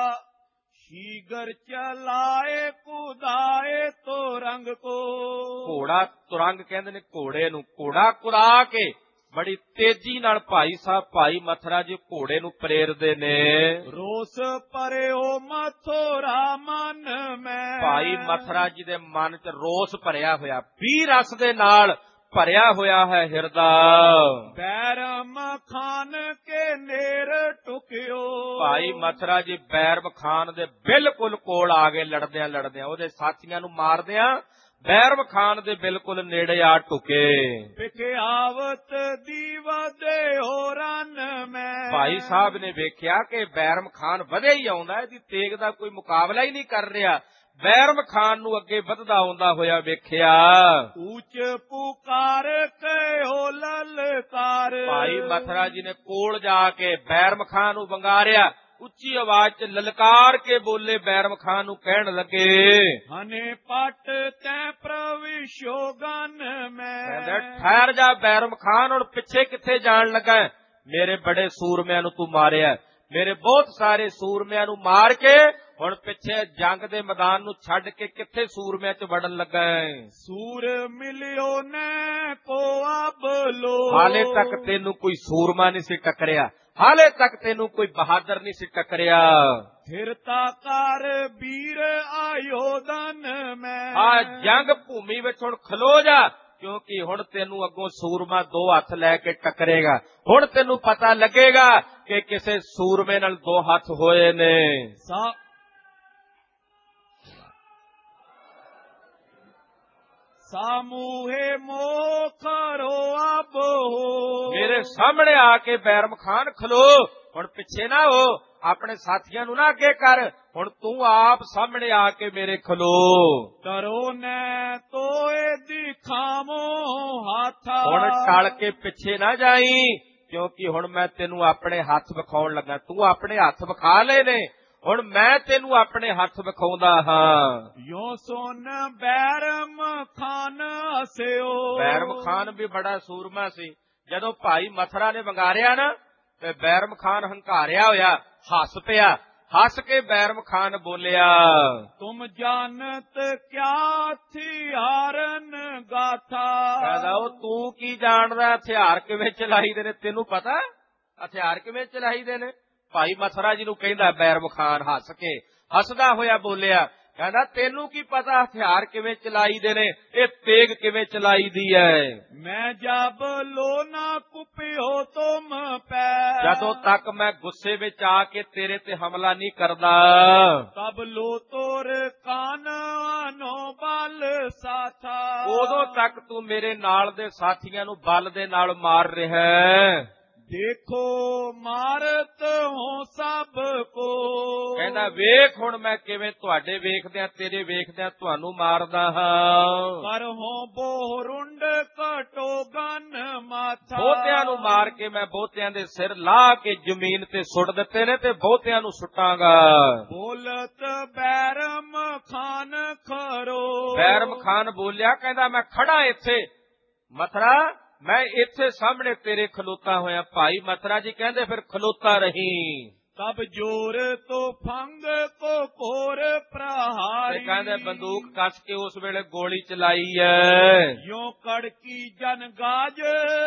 ਸ਼ੀਗਰ ਚਲਾਏ ਕੁਦਾਏ ਤੋ ਰੰਗ ਕੋ, ਘੋੜਾ ਤੁਰੰਗ ਕਹਿੰਦੇ ਨੇ ਘੋੜੇ ਨੂੰ। ਘੋੜਾ ਕੁਦਾ ਕੇ ਬੜੀ ਤੇਜ਼ੀ ਨਾਲ ਭਾਈ ਸਾਹਿਬ ਭਾਈ ਮਥਰਾ ਜੀ ਘੋੜੇ ਨੂੰ ਪ੍ਰੇਰਦੇ ਨੇ। ਰੋਸ ਭਰਿਓ ਮਥੁਰਾ ਮਨ ਮੈਂ, ਭਾਈ ਮਥਰਾ ਜੀ ਦੇ ਮਨ 'ਚ ਰੋਸ ਭਰਿਆ ਹੋਇਆ, ਵੀਰ ਰਸ ਦੇ ਨਾਲ ਭਰਿਆ ਹੋਇਆ ਹੈ ਹਿਰਦਾ। ਬੈਰਮ ਖਾਨ ਕੇ ਨੇਰ ਟੁਕਿਓ, ਭਾਈ ਮਥਰਾ ਜੀ ਬੈਰਮ ਖਾਨ ਦੇ ਬਿਲਕੁਲ ਕੋਲ ਆ ਗਏ, ਲੜਦਿਆਂ ਲੜਦਿਆਂ ਉਹਦੇ ਸਾਥੀਆਂ ਨੂੰ ਮਾਰਦਿਆਂ ਬੈਰਮ ਖਾਨ ਦੇ ਬਿਲਕੁਲ ਨੇੜੇ ਆ ਟੁਕੇ। ਪਿਖਿਆਵਤ ਦੀਵਾ ਦੇ ਹੋਰਨ ਮੈਂ, ਭਾਈ ਸਾਹਿਬ ਨੇ ਵੇਖਿਆ ਕਿ ਬੈਰਮ ਖਾਨ ਵਧਿਆ ਹੀ ਆਉਂਦਾ, ਇਹਦੀ ਤੇਗ ਦਾ ਕੋਈ ਮੁਕਾਬਲਾ ਹੀ ਨਹੀਂ ਕਰ ਰਿਹਾ। ਬੈਰਮ ਖਾਨ ਨੂੰ ਅੱਗੇ ਵਧਦਾ ਆਉਂਦਾ ਹੋਇਆ ਵੇਖਿਆ। ਉੱਚ ਪੁਕਾਰ ਕਹਿਓ ਲਲਕਾਰ, ਭਾਈ ਮਥਰਾ ਜੀ ਨੇ ਕੋਲ ਜਾ ਕੇ ਬੈਰਮ ਖਾਨ ਨੂੰ ਵੰਗਾਰਿਆ, ਉੱਚੀ ਆਵਾਜ਼ 'ਚ ਲਲਕਾਰ ਕੇ ਬੋਲੇ। ਬੈਰਮ ਖਾਨ ਨੂੰ ਕਹਿਣ ਲੱਗੇ, ਹਨੇ ਪਟ ਤੈ ਪ੍ਰਵਿਸ਼ੋ ਗਨ ਮੈਂ, ਕਹਿੰਦਾ ਠਹਿਰ ਜਾ ਬੈਰਮ ਖਾਨ, ਹੁਣ ਪਿੱਛੇ ਕਿੱਥੇ ਜਾਣ ਲੱਗਾ? ਮੇਰੇ ਬੜੇ ਸੂਰਮਿਆਂ ਨੂੰ ਤੂੰ ਮਾਰਿਆ, ਮੇਰੇ ਬਹੁਤ ਸਾਰੇ ਸੂਰਮਿਆਂ ਨੂੰ ਮਾਰ ਕੇ ਹੁਣ ਪਿੱਛੇ ਜੰਗ ਦੇ ਮੈਦਾਨ ਨੂੰ ਛੱਡ ਕੇ ਕਿੱਥੇ ਸੂਰਮਿਆਂ 'ਚ ਵੜਨ ਲੱਗਾ ਹੈ? ਸੂਰ ਮਿਲਿਓ ਨੇ ਕੋ ਅਬ ਲੋ, ਹਾਲੇ ਤੱਕ ਤੈਨੂੰ ਕੋਈ ਸੂਰਮਾ ਨਹੀਂ ਸੀ ਟੱਕਰਿਆ, ਹਾਲੇ ਤੱਕ ਤੈਨੂੰ ਕੋਈ ਬਹਾਦਰ ਨਹੀਂ ਸੀ ਟੱਕਰਿਆ। ਫਿਰਤਾ ਕਰ ਵੀਰ ਆਯੋਧਨ ਮੈਂ, ਆ ਜੰਗ ਭੂਮੀ ਵਿੱਚ ਹੁਣ ਖਲੋ ਜਾ, ਕਿਉਂਕਿ ਹੁਣ ਤੈਨੂੰ ਅੱਗੋਂ ਸੂਰਮਾ ਦੋ ਹੱਥ ਲੈ ਕੇ ਟੱਕਰੇਗਾ। ਹੁਣ ਤੈਨੂੰ ਪਤਾ ਲੱਗੇਗਾ ਕਿ ਕਿਸੇ ਸੂਰਮੇ ਨਾਲ ਦੋ ਹੱਥ ਹੋਏ ਨੇ। ਸਾ ਸਾਮੂਹੇ ਮੋਖਰੋ ਅਬ ਹੋ, ਮੇਰੇ ਸਾਹਮਣੇ ਆ ਕੇ ਬੈਰਮ ਖਾਨ ਖਲੋ, ਹੁਣ ਪਿੱਛੇ ਨਾ ਹੋ, ਆਪਣੇ ਸਾਥੀਆਂ ਨੂੰ ਨਾ ਅੱਗੇ ਕਰ, ਹੁਣ ਤੂੰ ਆਪ ਸਾਹਮਣੇ ਆ ਕੇ ਮੇਰੇ ਖਲੋ। ਕਰੋ ਨੈ ਤੋਏ ਦਿਖਾਵੋ ਹਾਥਾ, ਹੁਣ ਟਲ ਕੇ ਪਿੱਛੇ ਨਾ ਜਾਈ, ਕਿਉਂਕਿ ਹੁਣ ਮੈਂ ਤੈਨੂੰ ਆਪਣੇ ਹੱਥ ਵਿਖਾਉਣ ਲੱਗਾ। ਤੂੰ ਆਪਣੇ ਹੱਥ ਵਿਖਾ ਲਏ ਨੇ, ਹੁਣ ਮੈਂ ਤੈਨੂੰ ਆਪਣੇ ਹੱਥ ਵਿਖਾਉਂਦਾ ਹਾਂ। ਯੋ ਸੋਨ ਬੈਰਮ ਖਾਨ ਹਸਿਓ, ਬੈਰਮ ਖਾਨ ਵੀ ਬੜਾ ਸੂਰਮਾ ਸੀ। ਜਦੋਂ ਭਾਈ ਮਥਰਾ ਨੇ ਵੰਗਾਰਿਆ ਨਾ, ਤੇ ਬੈਰਮ ਖਾਨ ਹੰਕਾਰਿਆ ਹੋਇਆ ਹੱਸ ਪਿਆ। ਹੱਸ ਕੇ ਬੈਰਮ ਖਾਨ ਬੋਲਿਆ, ਤੁਮ ਜਾਣਤ ਕਿਆ ਹਥਿਆਰਨ ਗਾਥਾ, ਕਹਿੰਦਾ ਉਹ ਤੂੰ ਕੀ ਜਾਣਦਾ ਹਥਿਆਰ ਕਿਵੇਂ ਚਲਾਈਦੇ ਨੇ? ਤੈਨੂੰ ਪਤਾ ਹਥਿਆਰ ਕਿਵੇਂ ਚਲਾਈਦੇ ਨੇ? ਭਾਈ ਮਥਰਾ ਜੀ ਨੂੰ ਕਹਿੰਦਾ ਬੈਰਮ ਖਾਨ ਹੱਸ ਕੇ, ਹੱਸਦਾ ਹੋਇਆ ਬੋਲਿਆ, ਕਹਿੰਦਾ ਤੈਨੂੰ ਕੀ ਪਤਾ ਹਥਿਆਰ ਕਿਵੇਂ ਚਲਾਈਦੇ ਨੇ, ਇਹ ਤੇਗ ਕਿਵੇਂ ਚਲਾਈਦੀ ਹੈ? ਮੈਂ ਜਬ ਲੋ ਨਾ ਕੁਪਿਓ ਤੁਮ ਪੈ, ਜਦੋਂ ਤੱਕ ਮੈਂ ਗੁੱਸੇ ਵਿੱਚ ਆ ਕੇ ਤੇਰੇ ਤੇ ਹਮਲਾ ਨਹੀਂ ਕਰਦਾ, ਤਬ ਲੋ ਤੋਰ ਕਾਨੋ ਬਲ ਸਾਥਾ, ਉਦੋਂ ਤੱਕ ਤੂੰ ਮੇਰੇ ਨਾਲ ਦੇ ਸਾਥੀਆਂ ਨੂੰ ਬਲ ਦੇ ਨਾਲ ਮਾਰ ਰਿਹਾ ਹੈ। ਦੇਖੋ ਮਾਰਤ ਹੋ ਸਭ ਕੋ, ਕਹਿੰਦਾ ਵੇਖ ਹੁਣ ਮੈਂ ਕਿਵੇਂ ਤੁਹਾਡੇ ਵੇਖਦਿਆਂ ਤੇਰੇ ਵੇਖਦਿਆਂ ਤੁਹਾਨੂੰ ਮਾਰਦਾ ਹਾਂ। ਪਰ ਹੋ ਬੋਹਰੁੰਡ ਕਟੋ ਗਨ ਮਾਥਾ, ਬਹੁਤਿਆਂ ਨੂੰ ਮਾਰ ਕੇ ਮੈਂ ਬਹੁਤਿਆਂ ਦੇ ਸਿਰ ਲਾਹ ਕੇ ਜ਼ਮੀਨ ਤੇ ਸੁੱਟ ਦਿੱਤੇ ਨੇ, ਤੇ ਬਹੁਤਿਆਂ ਨੂੰ ਸੁੱਟਾਂਗਾ। ਬੋਲਤ ਬੈਰਮ ਖਾਨ ਖਰੋ, ਬੈਰਮ ਖਾਨ ਬੋਲਿਆ, ਕਹਿੰਦਾ ਮੈਂ ਖੜਾ ਇੱਥੇ ਮਥਰਾ, ਮੈਂ ਇੱਥੇ ਸਾਹਮਣੇ ਤੇਰੇ ਖਲੋਤਾ ਹੋਇਆ। ਭਾਈ ਮਥੁਰਾ ਜੀ ਕਹਿੰਦੇ ਫਿਰ ਖਲੋਤਾ ਰਹੀ। ਤਬ ਜੋਰ ਤੋ ਫੰਗ ਕੋ ਕੋਰ ਪ੍ਰਹਾਰੀ। ਤੇ ਕਹਿੰਦੇ ਬੰਦੂਕ ਕੱਸ ਕੇ ਉਸ ਵੇਲੇ ਗੋਲੀ ਚਲਾਈ ਐ। ਯੋ ਕੜਕੀ ਜਨ ਗਾਜ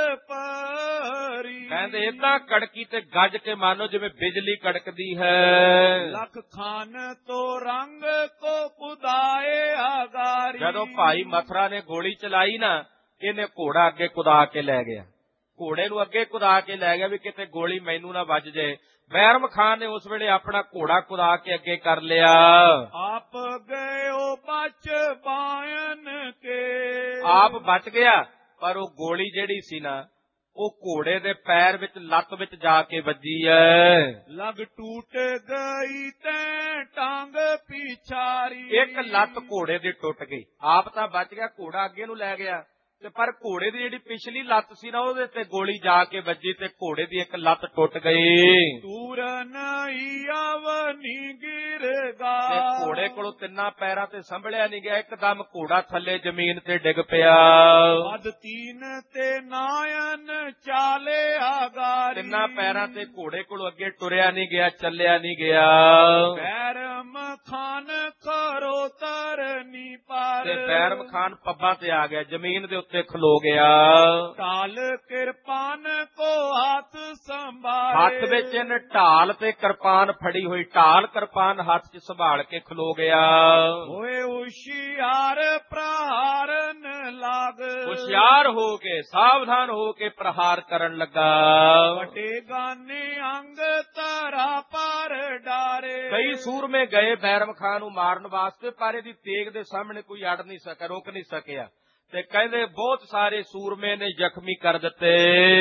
ਪਰੀ। ਕਹਿੰਦੇ ਏਦਾਂ ਕੜਕੀ ਤੇ ਗੱਜ ਕੇ ਮਾਨੋ ਜਿਵੇਂ ਬਿਜਲੀ ਕੜਕਦੀ ਹੈ। ਲਖ ਖਾਨ ਤੋਂ ਰੰਗ ਕੋ ਕੁਦਾਏ ਆਗਾਰੀ। ਜਦੋਂ ਭਾਈ ਮਥੁਰਾ ਨੇ ਗੋਲੀ ਚਲਾਈ ਨਾ, ਇਹਨੇ ਘੋੜਾ ਅੱਗੇ ਕੁਦਾ ਕੇ ਲੈ ਗਿਆ। ਘੋੜੇ ਨੂੰ ਅੱਗੇ ਕੁਦਾ ਕੇ ਲੈ ਗਿਆ ਵੀ ਕਿਤੇ ਗੋਲੀ ਮੈਨੂੰ ਨਾ ਵੱਜ ਜਾਏ। ਬੈਰਮ ਖਾਨ ਨੇ ਉਸ ਵੇਲੇ ਆਪਣਾ ਘੋੜਾ ਕੁਦਾ ਕੇ ਅੱਗੇ ਕਰ ਲਿਆ। ਆਪ ਗਇਓ ਬਚ ਪਾਇਨ ਕੇ। ਆਪ ਬਚ ਗਿਆ, ਪਰ ਉਹ ਗੋਲੀ ਜਿਹੜੀ ਸੀ ਨਾ, ਉਹ ਘੋੜੇ ਦੇ ਪੈਰ ਵਿੱਚ ਲੱਤ ਵਿੱਚ ਜਾ ਕੇ ਵੱਜੀ ਐ। ਲਗ ਟੂਟ ਗਈ ਤੈ ਟਾਂਗ ਪਿਛਾਰੀ। ਇੱਕ ਲੱਤ ਘੋੜੇ ਦੀ ਟੁੱਟ ਗਈ। ਆਪ ਤਾਂ ਬਚ ਗਿਆ, ਘੋੜਾ ਅੱਗੇ ਨੂੰ ਲੈ ਗਿਆ, ਤੇ ਪਰ ਘੋੜੇ ਦੀ ਜਿਹੜੀ ਪਿਛਲੀ ਲੱਤ ਸੀ ਨਾ, ਉਹਦੇ ਤੇ ਗੋਲੀ ਜਾ ਕੇ ਵੱਜੀ ਤੇ ਘੋੜੇ ਦੀ ਇੱਕ ਲੱਤ ਟੁੱਟ ਗਈ। ਤੂਰਨ ਆਵਨੀ ਗਿਰ ਗਾ। ਤੇ ਘੋੜੇ ਕੋਲੋਂ ਤਿੰਨਾਂ ਪੈਰਾਂ ਤੇ ਸੰਭਲਿਆ ਨਹੀਂ ਗਿਆ, ਇੱਕਦਮ ਘੋੜਾ ਥੱਲੇ ਜ਼ਮੀਨ ਤੇ ਡਿੱਗ ਪਿਆ। ਅਦ ਤੀਨ ਤੇ ਨਾਇਨ ਚਾਲੇ ਆਗਾਰੀ। ਤਿੰਨਾਂ ਪੈਰਾਂ ਤੇ ਘੋੜੇ ਕੋਲੋਂ ਅੱਗੇ ਟੁਰਿਆ ਨਹੀਂ ਗਿਆ, ਚੱਲਿਆ ਨਹੀਂ ਗਿਆ। ਬੈਰਮ ਖਾਨ ਕਰੋ ਤਰਨੀ ਪਰ। ਤੇ ਬੈਰਮ ਖਾਨ ਪੱਬਾਂ ਤੇ ਆ ਗਿਆ, ਜ਼ਮੀਨ ਦੇ ਉੱਤੇ ਖਲੋ ਗਿਆ। ਢਾਲ ਕਿਰਪਾਨ ਕੋ ਹੱਥ ਸੰਭਾਲੇ। ਹੱਥ ਵਿੱਚ ਇਹਨੇ ਢਾਲ ਤੇ ਕਿਰਪਾਨ ਫੜੀ ਹੋਈ, ਢਾਲ ਕਿਰਪਾਨ ਹੱਥ 'ਚ ਸੰਭਾਲ ਕੇ ਖਲੋ ਗਿਆ। ਹੋਏ ਹੁਸ਼ਿਆਰ ਪ੍ਰਹਾਰਨ ਲਾਗ। ਹੁਸ਼ਿਆਰ ਹੋ ਕੇ, ਸਾਵਧਾਨ ਹੋ ਕੇ ਪ੍ਰਹਾਰ ਕਰਨ ਲੱਗਾ। ਵੱਡੇ ਗਾਨੇ ਅੰਗ ਧਰਾ ਪਰ ਡਾਰੇ। ਕਈ ਸੂਰਮੇ ਗਏ ਬੈਰਮ ਖਾਨ ਨੂੰ ਮਾਰਨ ਵਾਸਤੇ, ਪਰ ਇਹਦੀ ਤੇਗ ਦੇ ਸਾਹਮਣੇ ਕੋਈ ਅੜ ਨਹੀਂ ਸਕਿਆ, ਰੋਕ ਨਹੀਂ ਸਕਿਆ। ਤੇ ਕਹਿੰਦੇ ਬਹੁਤ ਸਾਰੇ ਸੂਰਮੇ ਨੇ ਜ਼ਖਮੀ ਕਰ ਦਿੱਤੇ।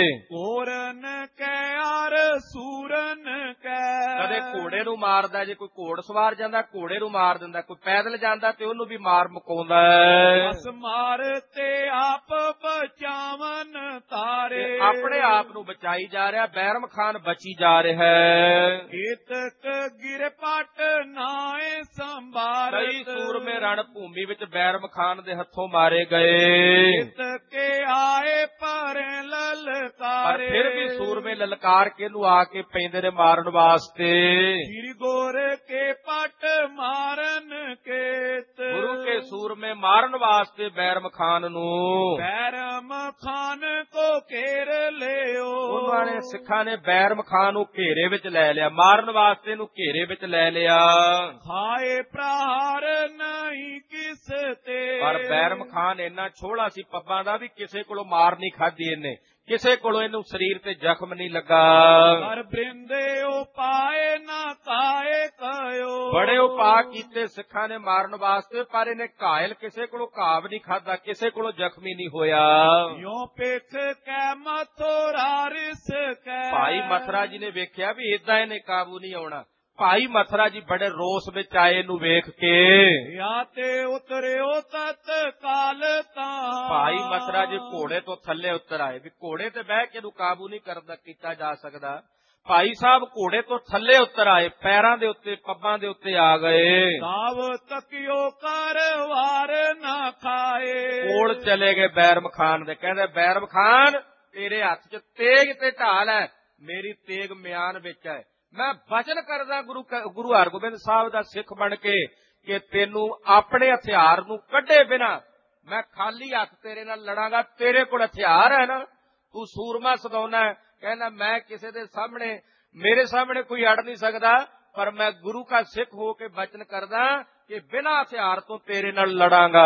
ਕੋਰਨ ਕੈ ਆਰ ਸੂਰਨ ਕੈ। ਕਦੇ ਘੋੜੇ ਨੂੰ ਮਾਰਦਾ, ਜੇ ਕੋਈ ਘੋੜ ਸਵਾਰ ਜਾਂਦਾ ਘੋੜੇ ਨੂੰ ਮਾਰ ਦਿੰਦਾ, ਕੋਈ ਪੈਦਲ ਜਾਂਦਾ ਤੇ ਉਹਨੂੰ ਵੀ ਮਾਰ ਮੁਕਾਉਂਦਾ। ਬਸ ਮਾਰ ਤੇ ਆਪ ਬਚਾਵਨ ਤਾਰੇ। ਆਪਣੇ ਆਪ ਨੂੰ ਬਚਾਈ ਜਾ ਰਿਹਾ, ਬੈਰਮ ਖਾਨ ਬਚੀ ਜਾ ਰਿਹਾ ਹੈ। ਕੇਤਕ ਗਿਰ ਪਟ ਨਾਏ ਸੰਭਾਰ। ਕਈ ਸੂਰਮੇ ਰਣ ਭੂਮੀ ਵਿੱਚ ਬੈਰਮ ਖਾਨ ਦੇ ਹੱਥੋਂ ਮਾਰੇ ਗਏ। ਕੇ ਆਏ ਪਰ ਲਲਕਾਰੇ। ਪਰ ਫਿਰ ਵੀ ਸੂਰਮੇ ਲਲਕਾਰ ਕੇ ਇਹਨੂੰ ਆ ਕੇ ਪੈਂਦੇ ਨੇ ਮਾਰਨ ਵਾਸਤੇ। ਸ੍ਰੀ ਗੋਰ ਕੇ ਪਟ ਮਾਰਨ ਕੇਤ। ਗੁਰੂ ਕੇ ਸੂਰਮੇ ਮਾਰਨ ਵਾਸਤੇ ਬੈਰਮ ਖਾਨ ਨੂੰ। ਬੈਰਮ ਖਾਨ ਕੋ ਘੇਰ ਲਿਓ। ਉਹਨਾਂ ਨੇ ਸਿੱਖਾਂ ਨੇ ਬੈਰਮ ਖਾਨ ਨੂੰ ਘੇਰੇ ਵਿੱਚ ਲੈ ਲਿਆ, ਮਾਰਨ ਵਾਸਤੇ ਇਹਨੂੰ ਘੇਰੇ ਵਿੱਚ ਲੈ ਲਿਆ। ਖਾਏ ਪ੍ਰਹਾਰ ਨਹੀਂ ਕਿਸ ਤੇ। ਪਰ ਬੈਰਮ ਖਾਨ ਇੰਨਾ ਛੋਹਲਾ ਸੀ ਪੱਬਾਂ ਦਾ ਵੀ ਕਿਸੇ ਕੋਲੋਂ ਮਾਰ ਨਹੀਂ ਖਾਧੀ ਇਹਨੇ, ਕਿਸੇ ਕੋਲੋਂ ਇਹਨੂੰ ਸਰੀਰ ਤੇ ਜ਼ਖਮ ਨਹੀਂ ਲੱਗਾ। ਹਰ ਬ੍ਰਿੰਦੇ ਉਪਾਏ ਨਾ ਕਾਏ ਕਯੋ। ਬੜੇ ਉਪਾਅ ਕੀਤੇ ਸਿੱਖਾਂ ਨੇ ਮਾਰਨ ਵਾਸਤੇ, ਪਰ ਇਹਨੇ ਘਾਇਲ ਕਿਸੇ ਕੋਲੋਂ ਘਾਵ ਨਹੀਂ ਖਾਧਾ, ਕਿਸੇ ਕੋਲੋਂ ਜ਼ਖਮੀ ਨਹੀਂ ਹੋਇਆ। ਯੋ ਪਿਖ ਕੈ ਮਥੁਰਾ ਰਿਸ ਕੈ। ਭਾਈ ਮਥੁਰਾ ਜੀ ਨੇ ਵੇਖਿਆ ਵੀ ਏਦਾਂ ਇਹਨੇ ਕਾਬੂ ਨਹੀਂ ਆਉਣਾ। ਭਾਈ ਮਥੁਰਾ ਜੀ ਬੜੇ ਰੋਸ ਵਿੱਚ ਆਏ ਇਹਨੂੰ ਵੇਖ ਕੇ। ਯਾ ਤੇ ਉਤਰਿਓ ਤਤ ਕਾਲ ਤਾਂ। ਭਾਈ ਮਥੁਰਾ ਜੀ ਘੋੜੇ ਤੋਂ ਥੱਲੇ ਉਤਰ ਆਏ, ਵੀ ਘੋੜੇ ਤੇ ਬਹਿ ਕੇ ਇਹਨੂੰ ਕਾਬੂ ਨਹੀਂ ਕਰਦਾ ਕੀਤਾ ਜਾ ਸਕਦਾ। ਭਾਈ ਸਾਹਿਬ ਘੋੜੇ ਤੋਂ ਥੱਲੇ ਉਤਰ ਆਏ, ਪੈਰਾਂ ਦੇ ਉੱਤੇ ਪੱਬਾਂ ਦੇ ਉੱਤੇ ਆ ਗਏ। ਤਾਵ ਤਕਿਓ ਕਰ ਵਾਰ ਨਾ ਖਾਏ। ਕੋਲ ਚਲੇ ਗਏ ਬੈਰਮ ਖਾਨ ਦੇ, ਕਹਿੰਦੇ ਬੈਰਮ ਖਾਨ ਤੇਰੇ ਹੱਥ 'ਚ ਤੇਗ ਤੇ ਢਾਲ ਹੈ, ਮੇਰੀ ਤੇਗ ਮਿਆਨ ਵਿੱਚ ਹੈ। ਮੈਂ ਵਚਨ ਕਰਦਾ ਗੁਰੂ ਗੁਰੂ ਹਰਗੋਬਿੰਦ ਸਾਹਿਬ ਦਾ ਸਿੱਖ ਬਣ ਕੇ ਕਿ ਤੈਨੂੰ ਆਪਣੇ ਹਥਿਆਰ ਨੂੰ ਕੱਢੇ ਬਿਨਾ ਮੈਂ ਖਾਲੀ ਹੱਥ ਤੇਰੇ ਨਾਲ ਲੜਾਂਗਾ। ਤੇਰੇ ਕੋਲ ਹਥਿਆਰ ਹੈ ਨਾ, ਤੂੰ ਸੂਰਮਾ ਸਦਾਉਣਾ ਹੈ। ਕਹਿੰਦਾ ਮੈਂ ਕਿਸੇ ਦੇ ਸਾਹਮਣੇ, ਮੇਰੇ ਸਾਹਮਣੇ ਕੋਈ ਅੜ ਨਹੀਂ ਸਕਦਾ, ਪਰ ਮੈਂ ਗੁਰੂ ਦਾ ਸਿੱਖ ਹੋ ਕੇ ਵਚਨ ਕਰਦਾ ਕਿ ਬਿਨਾਂ ਹਥਿਆਰ ਤੋਂ ਤੇਰੇ ਨਾਲ ਲੜਾਂਗਾ।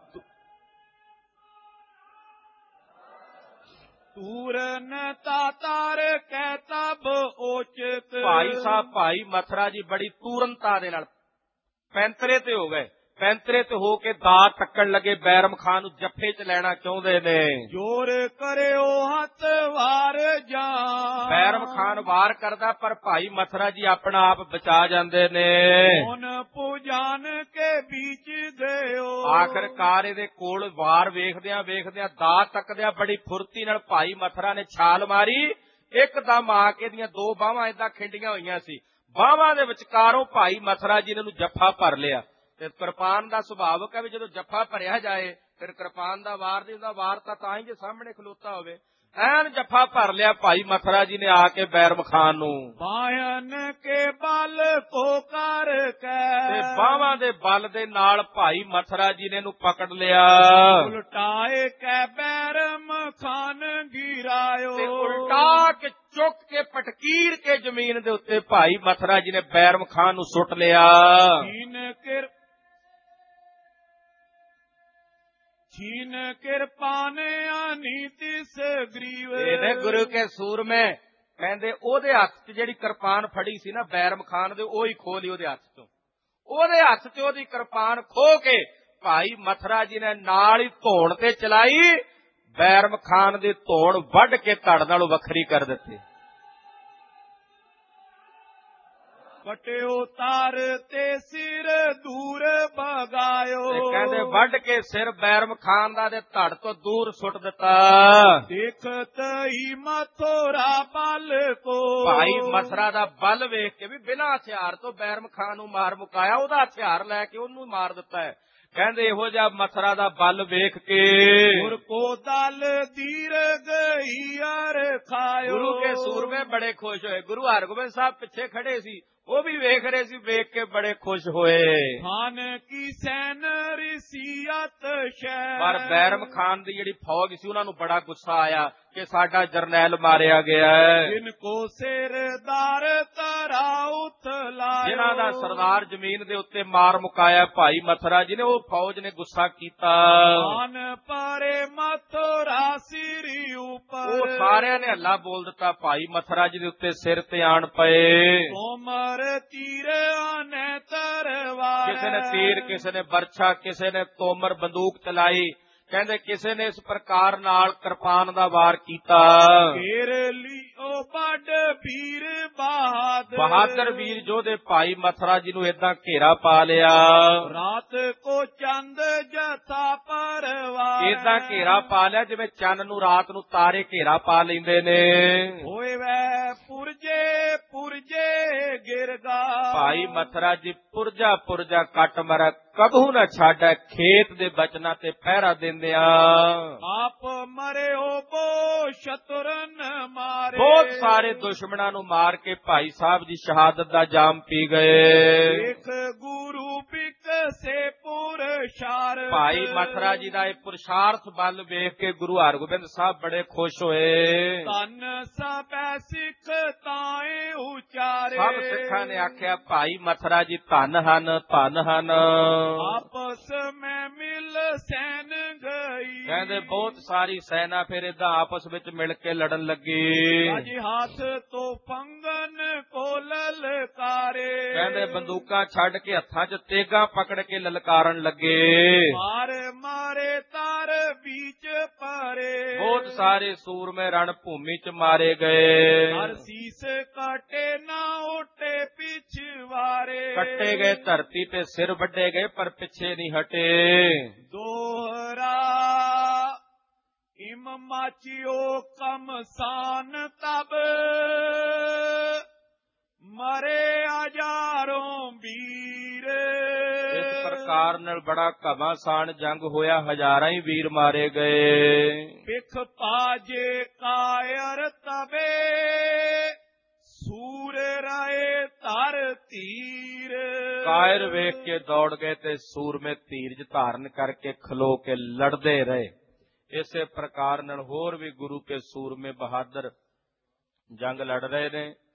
ਤੂਰਨ ਤਾਤਾਰ ਕੈ ਤਬ ਉਚਿਤ। ਭਾਈ ਸਾਹਿਬ ਭਾਈ ਮਥੁਰਾ ਜੀ ਬੜੀ ਤੂਰਨਤਾ ਦੇ ਨਾਲ ਪੈਂਤਰੇ ਤੇ ਹੋ ਗਏ, ਪੈਂਤਰੇ ਤੇ ਹੋ ਕੇ ਦਾਤ ਟੱਕਣ ਲੱਗੇ। ਬੈਰਮ ਖਾਨ ਨੂੰ ਜੱਫੇ 'ਚ ਲੈਣਾ ਚਾਹੁੰਦੇ ਨੇ। ਜੋਰ ਕਰਿਓ ਹੱਥ ਵਾਰ ਜਾ। ਬੈਰਮ ਖਾਨ ਵਾਰ ਕਰਦਾ, ਪਰ ਭਾਈ ਮਥੁਰਾ ਜੀ ਆਪਣਾ ਆਪ ਬਚਾ ਜਾਂਦੇ ਨੇ। ਹੁਣ ਪੂਜਾਨ ਕੇ ਵਿੱਚ ਗਇਓ। ਆਖਰਕਾਰ ਇਹਦੇ ਕੋਲ ਵਾਰ ਵੇਖਦਿਆਂ ਵੇਖਦਿਆਂ ਦਾਤ ਤੱਕਦਿਆਂ ਬੜੀ ਫੁਰਤੀ ਨਾਲ ਭਾਈ ਮਥੁਰਾ ਨੇ ਛਾਲ ਮਾਰੀ। ਇੱਕਦਮ ਆ ਕੇ ਦੀਆਂ ਦੋ ਬਾਹਾਂ ਏਦਾਂ ਖਿੰਡੀਆਂ ਹੋਈਆਂ ਸੀ, ਬਾਹਾਂ ਦੇ ਵਿਚਕਾਰੋਂ ਭਾਈ ਮਥੁਰਾ ਜੀ ਨੇ ਨੂੰ ਜੱਫਾ ਭਰ ਲਿਆ। ਤੇ ਕਿਰਪਾਨ ਦਾ ਸੁਭਾਵਕ ਹੈ ਵੀ ਜਦੋਂ ਜੱਫਾ ਭਰਿਆ ਜਾਏ ਫਿਰ ਕਿਰਪਾਨ ਦਾ ਵਾਰ ਨਹੀਂ ਹੁੰਦਾ, ਵਾਰ ਤਾਂ ਤਾਂ ਹੀ ਜੇ ਸਾਹਮਣੇ ਖਲੋਤਾ ਹੋਵੇ। ਐਨ ਜੱਫਾ ਭਰ ਲਿਆ ਭਾਈ ਮਥਰਾ ਜੀ ਨੇ ਆ ਕੇ ਬੈਰਮ ਖਾਨ ਨੂੰ। ਬਾਹਨ ਕੇ ਬਲ ਕੋ ਕਰ ਕੇ, ਤੇ ਬਾਹਾਂ ਦੇ ਬਲ ਦੇ ਨਾਲ ਭਾਈ ਮਥਰਾ ਜੀ ਨੇ ਇਹਨੂੰ ਪਕੜ ਲਿਆ। ਉਲਟਾਏ ਕੇ ਬੈਰਮ ਖਾਨ ਗਿਰਾਇਓ, ਤੇ ਉਲਟਾ ਕੇ ਚੁੱਕ ਕੇ ਪਟਕੀਰ ਕੇ ਜ਼ਮੀਨ ਦੇ ਉੱਤੇ ਭਾਈ ਮਥਰਾ ਜੀ ਨੇ ਬੈਰਮ ਖਾਨ ਨੂੰ ਸੁੱਟ ਲਿਆ। ਛੀਨ ਕਿਰ ਛੀਨ ਕਿਰਪਾਨ ਆਨੀ ਤਿਸ ਗਰੀਵ। ਇਹਦੇ ਗੁਰੂ ਕੇ ਸੂਰਮੇ ਕਹਿੰਦੇ ਉਹਦੇ ਹੱਥ 'ਚ ਜਿਹੜੀ ਕਿਰਪਾਨ ਫੜੀ ਸੀ ਨਾ ਬੈਰਮ ਖਾਨ ਦੇ, ਉਹ ਹੀ ਖੋਹ ਲਈ ਉਹਦੇ ਹੱਥ 'ਚੋਂ। ਉਹਦੇ ਹੱਥ 'ਚ ਉਹਦੀ ਕਿਰਪਾਨ ਖੋਹ ਕੇ ਭਾਈ ਮਥਰਾ ਜੀ ਨੇ ਨਾਲ ਹੀ ਧੌਣ ਤੇ ਚਲਾਈ। ਬੈਰਮ ਖਾਨ ਦੀ ਧੌਣ ਵੱਢ ਕੇ ਧੜ ਨਾਲੋਂ ਵੱਖਰੀ ਕਰ ਦਿੱਤੀ। ਪਟਿਓ ਤਾਰ ਤੇ ਸਿਰ ਦੂਰ ਭਗਾਇਓ, ਤੇ ਕਹਿੰਦੇ ਵੱਢ ਕੇ ਸਿਰ ਬੈਰਮ ਖਾਨ ਦਾ ਦੇ ਧੜ ਤੋਂ ਦੂਰ ਸੁੱਟ ਦਿੱਤਾ। ਦੇਖਤ ਹੀ ਮਥੁਰਾ ਬਲ ਕੋ, ਭਾਈ ਮਥਰਾ ਦਾ ਬਲ ਵੇਖ ਕੇ ਵੀ ਬਿਨਾਂ ਹਥਿਆਰ ਤੋਂ ਬੈਰਮ ਖਾਨ ਨੂੰ ਮਾਰ ਮੁਕਾਇਆ, ਉਹਦਾ ਹਥਿਆਰ ਲੈ ਕੇ ਉਹਨੂੰ ਮਾਰ ਦਿੱਤਾ ਹੈ। ਕਹਿੰਦੇ ਇਹੋ ਜਿਹਾ ਮਥਰਾ ਦਾ ਬਲ ਵੇਖ ਕੇ ਗੁਰ ਕੋ ਦਲ ਦੀਰਘ ਹੀਰ ਖਾਇਓ। ਗੁਰੂ ਕੇ ਸੂਰਮੇ ਬੜੇ ਖੁਸ਼ ਹੋਏ। ਗੁਰੂ ਹਰਗੋਬਿੰਦ ਸਾਹਿਬ ਪਿੱਛੇ ਖੜੇ ਸੀ, ਉਹ ਵੀ ਵੇਖ ਰਹੇ ਸੀ, ਵੇਖ ਕੇ ਬੜੇ ਖੁਸ਼ ਹੋਏ। ਖਾਨ ਕੀ ਸੈਨ ਰਿਸੀਅਤ ਸ਼ੈ, ਪਰ ਬੈਰਮ ਖਾਨ ਦੀ ਜਿਹੜੀ ਫੌਜ ਸੀ ਉਹਨਾਂ ਨੂੰ ਬੜਾ ਗੁੱਸਾ ਆਇਆ ਕਿ ਸਾਡਾ ਜਰਨੈਲ ਮਾਰਿਆ ਗਿਆ ਹੈ। ਜਿਨ ਕੋ ਸਿਰਦਾਰ ਤਰਾ ਉਥਲਾਇਓ, ਜਿਨ੍ਹਾਂ ਦਾ ਸਰਦਾਰ ਜ਼ਮੀਨ ਦੇ ਉੱਤੇ ਮਾਰ ਮੁਕਾਇਆ ਭਾਈ ਮਥਰਾ ਜੀ ਨੇ, ਉਹ ਫੌਜ ਨੇ ਗੁੱਸਾ ਕੀਤਾ। ਖਾਨ ਪਰੇ ਮਥੁਰਾ ਸਿਰੀ ਉਪਰ, ਉਹ ਸਾਰਿਆਂ ਨੇ ਹੱਲਾ ਬੋਲ ਦਿੱਤਾ, ਭਾਈ ਮਥਰਾ ਜੀ ਦੇ ਉੱਤੇ ਸਿਰ ਤੇ ਆਣ ਪਏ। ਤੋਮਰ ਤੀਰ ਆਨੇ ਤਰਵਾਰ, ਕਿਸੇ ਨੇ ਤੀਰ, ਕਿਸੇ ਨੇ ਬਰਛਾ, ਕਿਸੇ ਨੇ ਤੋਮਰ ਬੰਦੂਕ ਚਲਾਈ। ਕਹਿੰਦੇ ਕਿਸੇ ਨੇ ਇਸ ਪ੍ਰਕਾਰ ਨਾਲ ਕਿਰਪਾਨ ਦਾ ਵਾਰ ਕੀਤਾ। ਘੇਰ ਲਿਓ ਵੱਡ ਵੀਰ ਬਹਾਦਰ, ਬਹਾਦਰ ਵੀਰ ਯੋਧੇ ਭਾਈ ਮਥਰਾ ਜੀ ਨੂੰ ਏਦਾਂ ਘੇਰਾ ਪਾ ਲਿਆ। ਰਾਤ ਕੋ ਚੰਦ ਜਥਾ ਪਰਵਾਰ, ਏਦਾਂ ਘੇਰਾ ਪਾ ਲਿਆ ਜਿਵੇਂ ਚੰਨ ਨੂੰ ਰਾਤ ਨੂੰ ਤਾਰੇ ਘੇਰਾ ਪਾ ਲੈਂਦੇ ਨੇ। ਹੋਏ ਵੈ ਪੁਰਜੇ ਪੁਰਜੇ ਗਿਰਗਾ, ਭਾਈ ਮਥਰਾ ਜੀ ਪੁਰਜਾ ਪੁਰਜਾ ਕੱਟ ਮਰਾ ਕਬਹੂ ਨਾ ਛਾੜੈ, ਖੇਤ ਦੇ ਬਚਨਾਂ ਤੇ ਪਹਿਰਾ ਦਿੰਦਿਆਂ ਆਪ ਮਰਿਓ ਬੋ ਸ਼ਤਰਨ ਮਾਰੇ। ਬਹੁਤ ਸਾਰੇ ਦੁਸ਼ਮਣਾਂ ਨੂੰ ਮਾਰ ਕੇ ਭਾਈ ਸਾਹਿਬ ਜੀ ਸ਼ਹਾਦਤ ਦਾ ਜਾਮ ਪੀ ਗਏ। ਇੱਕ ਗੁਰੂ ਬਿਕਸੇ ਪੁਰਸ਼ਾਰ, ਭਾਈ ਮਥਰਾ ਜੀ ਦਾ ਇਹ ਪੁਰਸ਼ਾਰਥ ਬਲ ਵੇਖ ਕੇ ਗੁਰੂ ਹਰਗੋਬਿੰਦ ਸਾਹਿਬ ਬੜੇ ਖੁਸ਼ ਹੋਏ। ਧੰਨ ਸਭੈ ਸਿੱਖ ਤਾਏ ਉਚਾਰੇ, ਸਭ ਸਿੱਖਾਂ ਨੇ ਆਖਿਆ ਭਾਈ ਮਥਰਾ ਜੀ ਧੰਨ ਹਨ, ਧੰਨ ਹਨ। ਆਪਸ ਮੈਂ ਮਿਲ ਸੈਨ ਗਈ, ਕਹਿੰਦੇ ਬਹੁਤ ਸਾਰੀ ਸੈਨਾ ਫਿਰ ਏਦਾਂ ਆਪਸ ਵਿੱਚ ਮਿਲ ਕੇ ਲੜਨ ਲੱਗੀ। ਅਜ ਹੱਥ ਤੋਂ ਫੰਗਨ ਕੋ ਲਲਕਾਰੇ, ਕਹਿੰਦੇ ਬੰਦੂਕਾਂ ਛੱਡ ਕੇ ਹੱਥਾਂ 'ਚ ਤੇਗਾਂ ਪਕੜ ਕੇ ਲਲਕਾਰਨ ਲੱਗੇ। ਮਾਰ ਮਾਰੇ ਤਾਰ ਵਿੱਚ ਪਰੇ, ਬਹੁਤ ਸਾਰੇ ਸੂਰਮੇ ਰਣ ਭੂਮੀ 'ਚ ਮਾਰੇ ਗਏ। ਹਰ ਸੀਸ ਕਾਟੇ ਨਾ ਓਟੇ ਪਿਛਵਾਰੇ, ਕੱਟੇ ਗਏ, ਧਰਤੀ ਤੇ ਸਿਰ ਵੱਢੇ ਗਏ ਪਰ ਪਿੱਛੇ ਨਹੀਂ ਹਟੇ। ਦੋਹਰਾ ਇਮ ਮਾਚਿਓ ਕਮਸਾਨ ਤਬ, ਮਰੇ ਹਜ਼ਾਰੋਂ ਵੀਰ। ਇਸ ਪ੍ਰਕਾਰ ਨਾਲ ਬੜਾ ਘਮਾਸਾਨ ਜੰਗ ਹੋਇਆ, ਹਜ਼ਾਰਾਂ ਹੀ ਵੀਰ ਮਾਰੇ ਗਏ। ਪਿਖ ਪਾਜੇ ਕਾਇਰ ਤਬੇ, ਸੂਰ ਰਾਏ ਧਰ ਧੀਰ। ਕਾਇਰ ਵੇਖ ਕੇ ਦੌੜ ਗਏ ਤੇ ਸੂਰਮੇ ਧੀਰਜ ਧਾਰਨ ਕਰਕੇ ਖਲੋ ਕੇ ਲੜਦੇ ਰਹੇ। ਇਸੇ ਪ੍ਰਕਾਰ ਨਾਲ ਹੋਰ ਵੀ ਗੁਰੂ ਕੇ ਸੂਰਮੇ ਬਹਾਦਰ ਜੰਗ ਲੜ ਰਹੇ ਨੇ।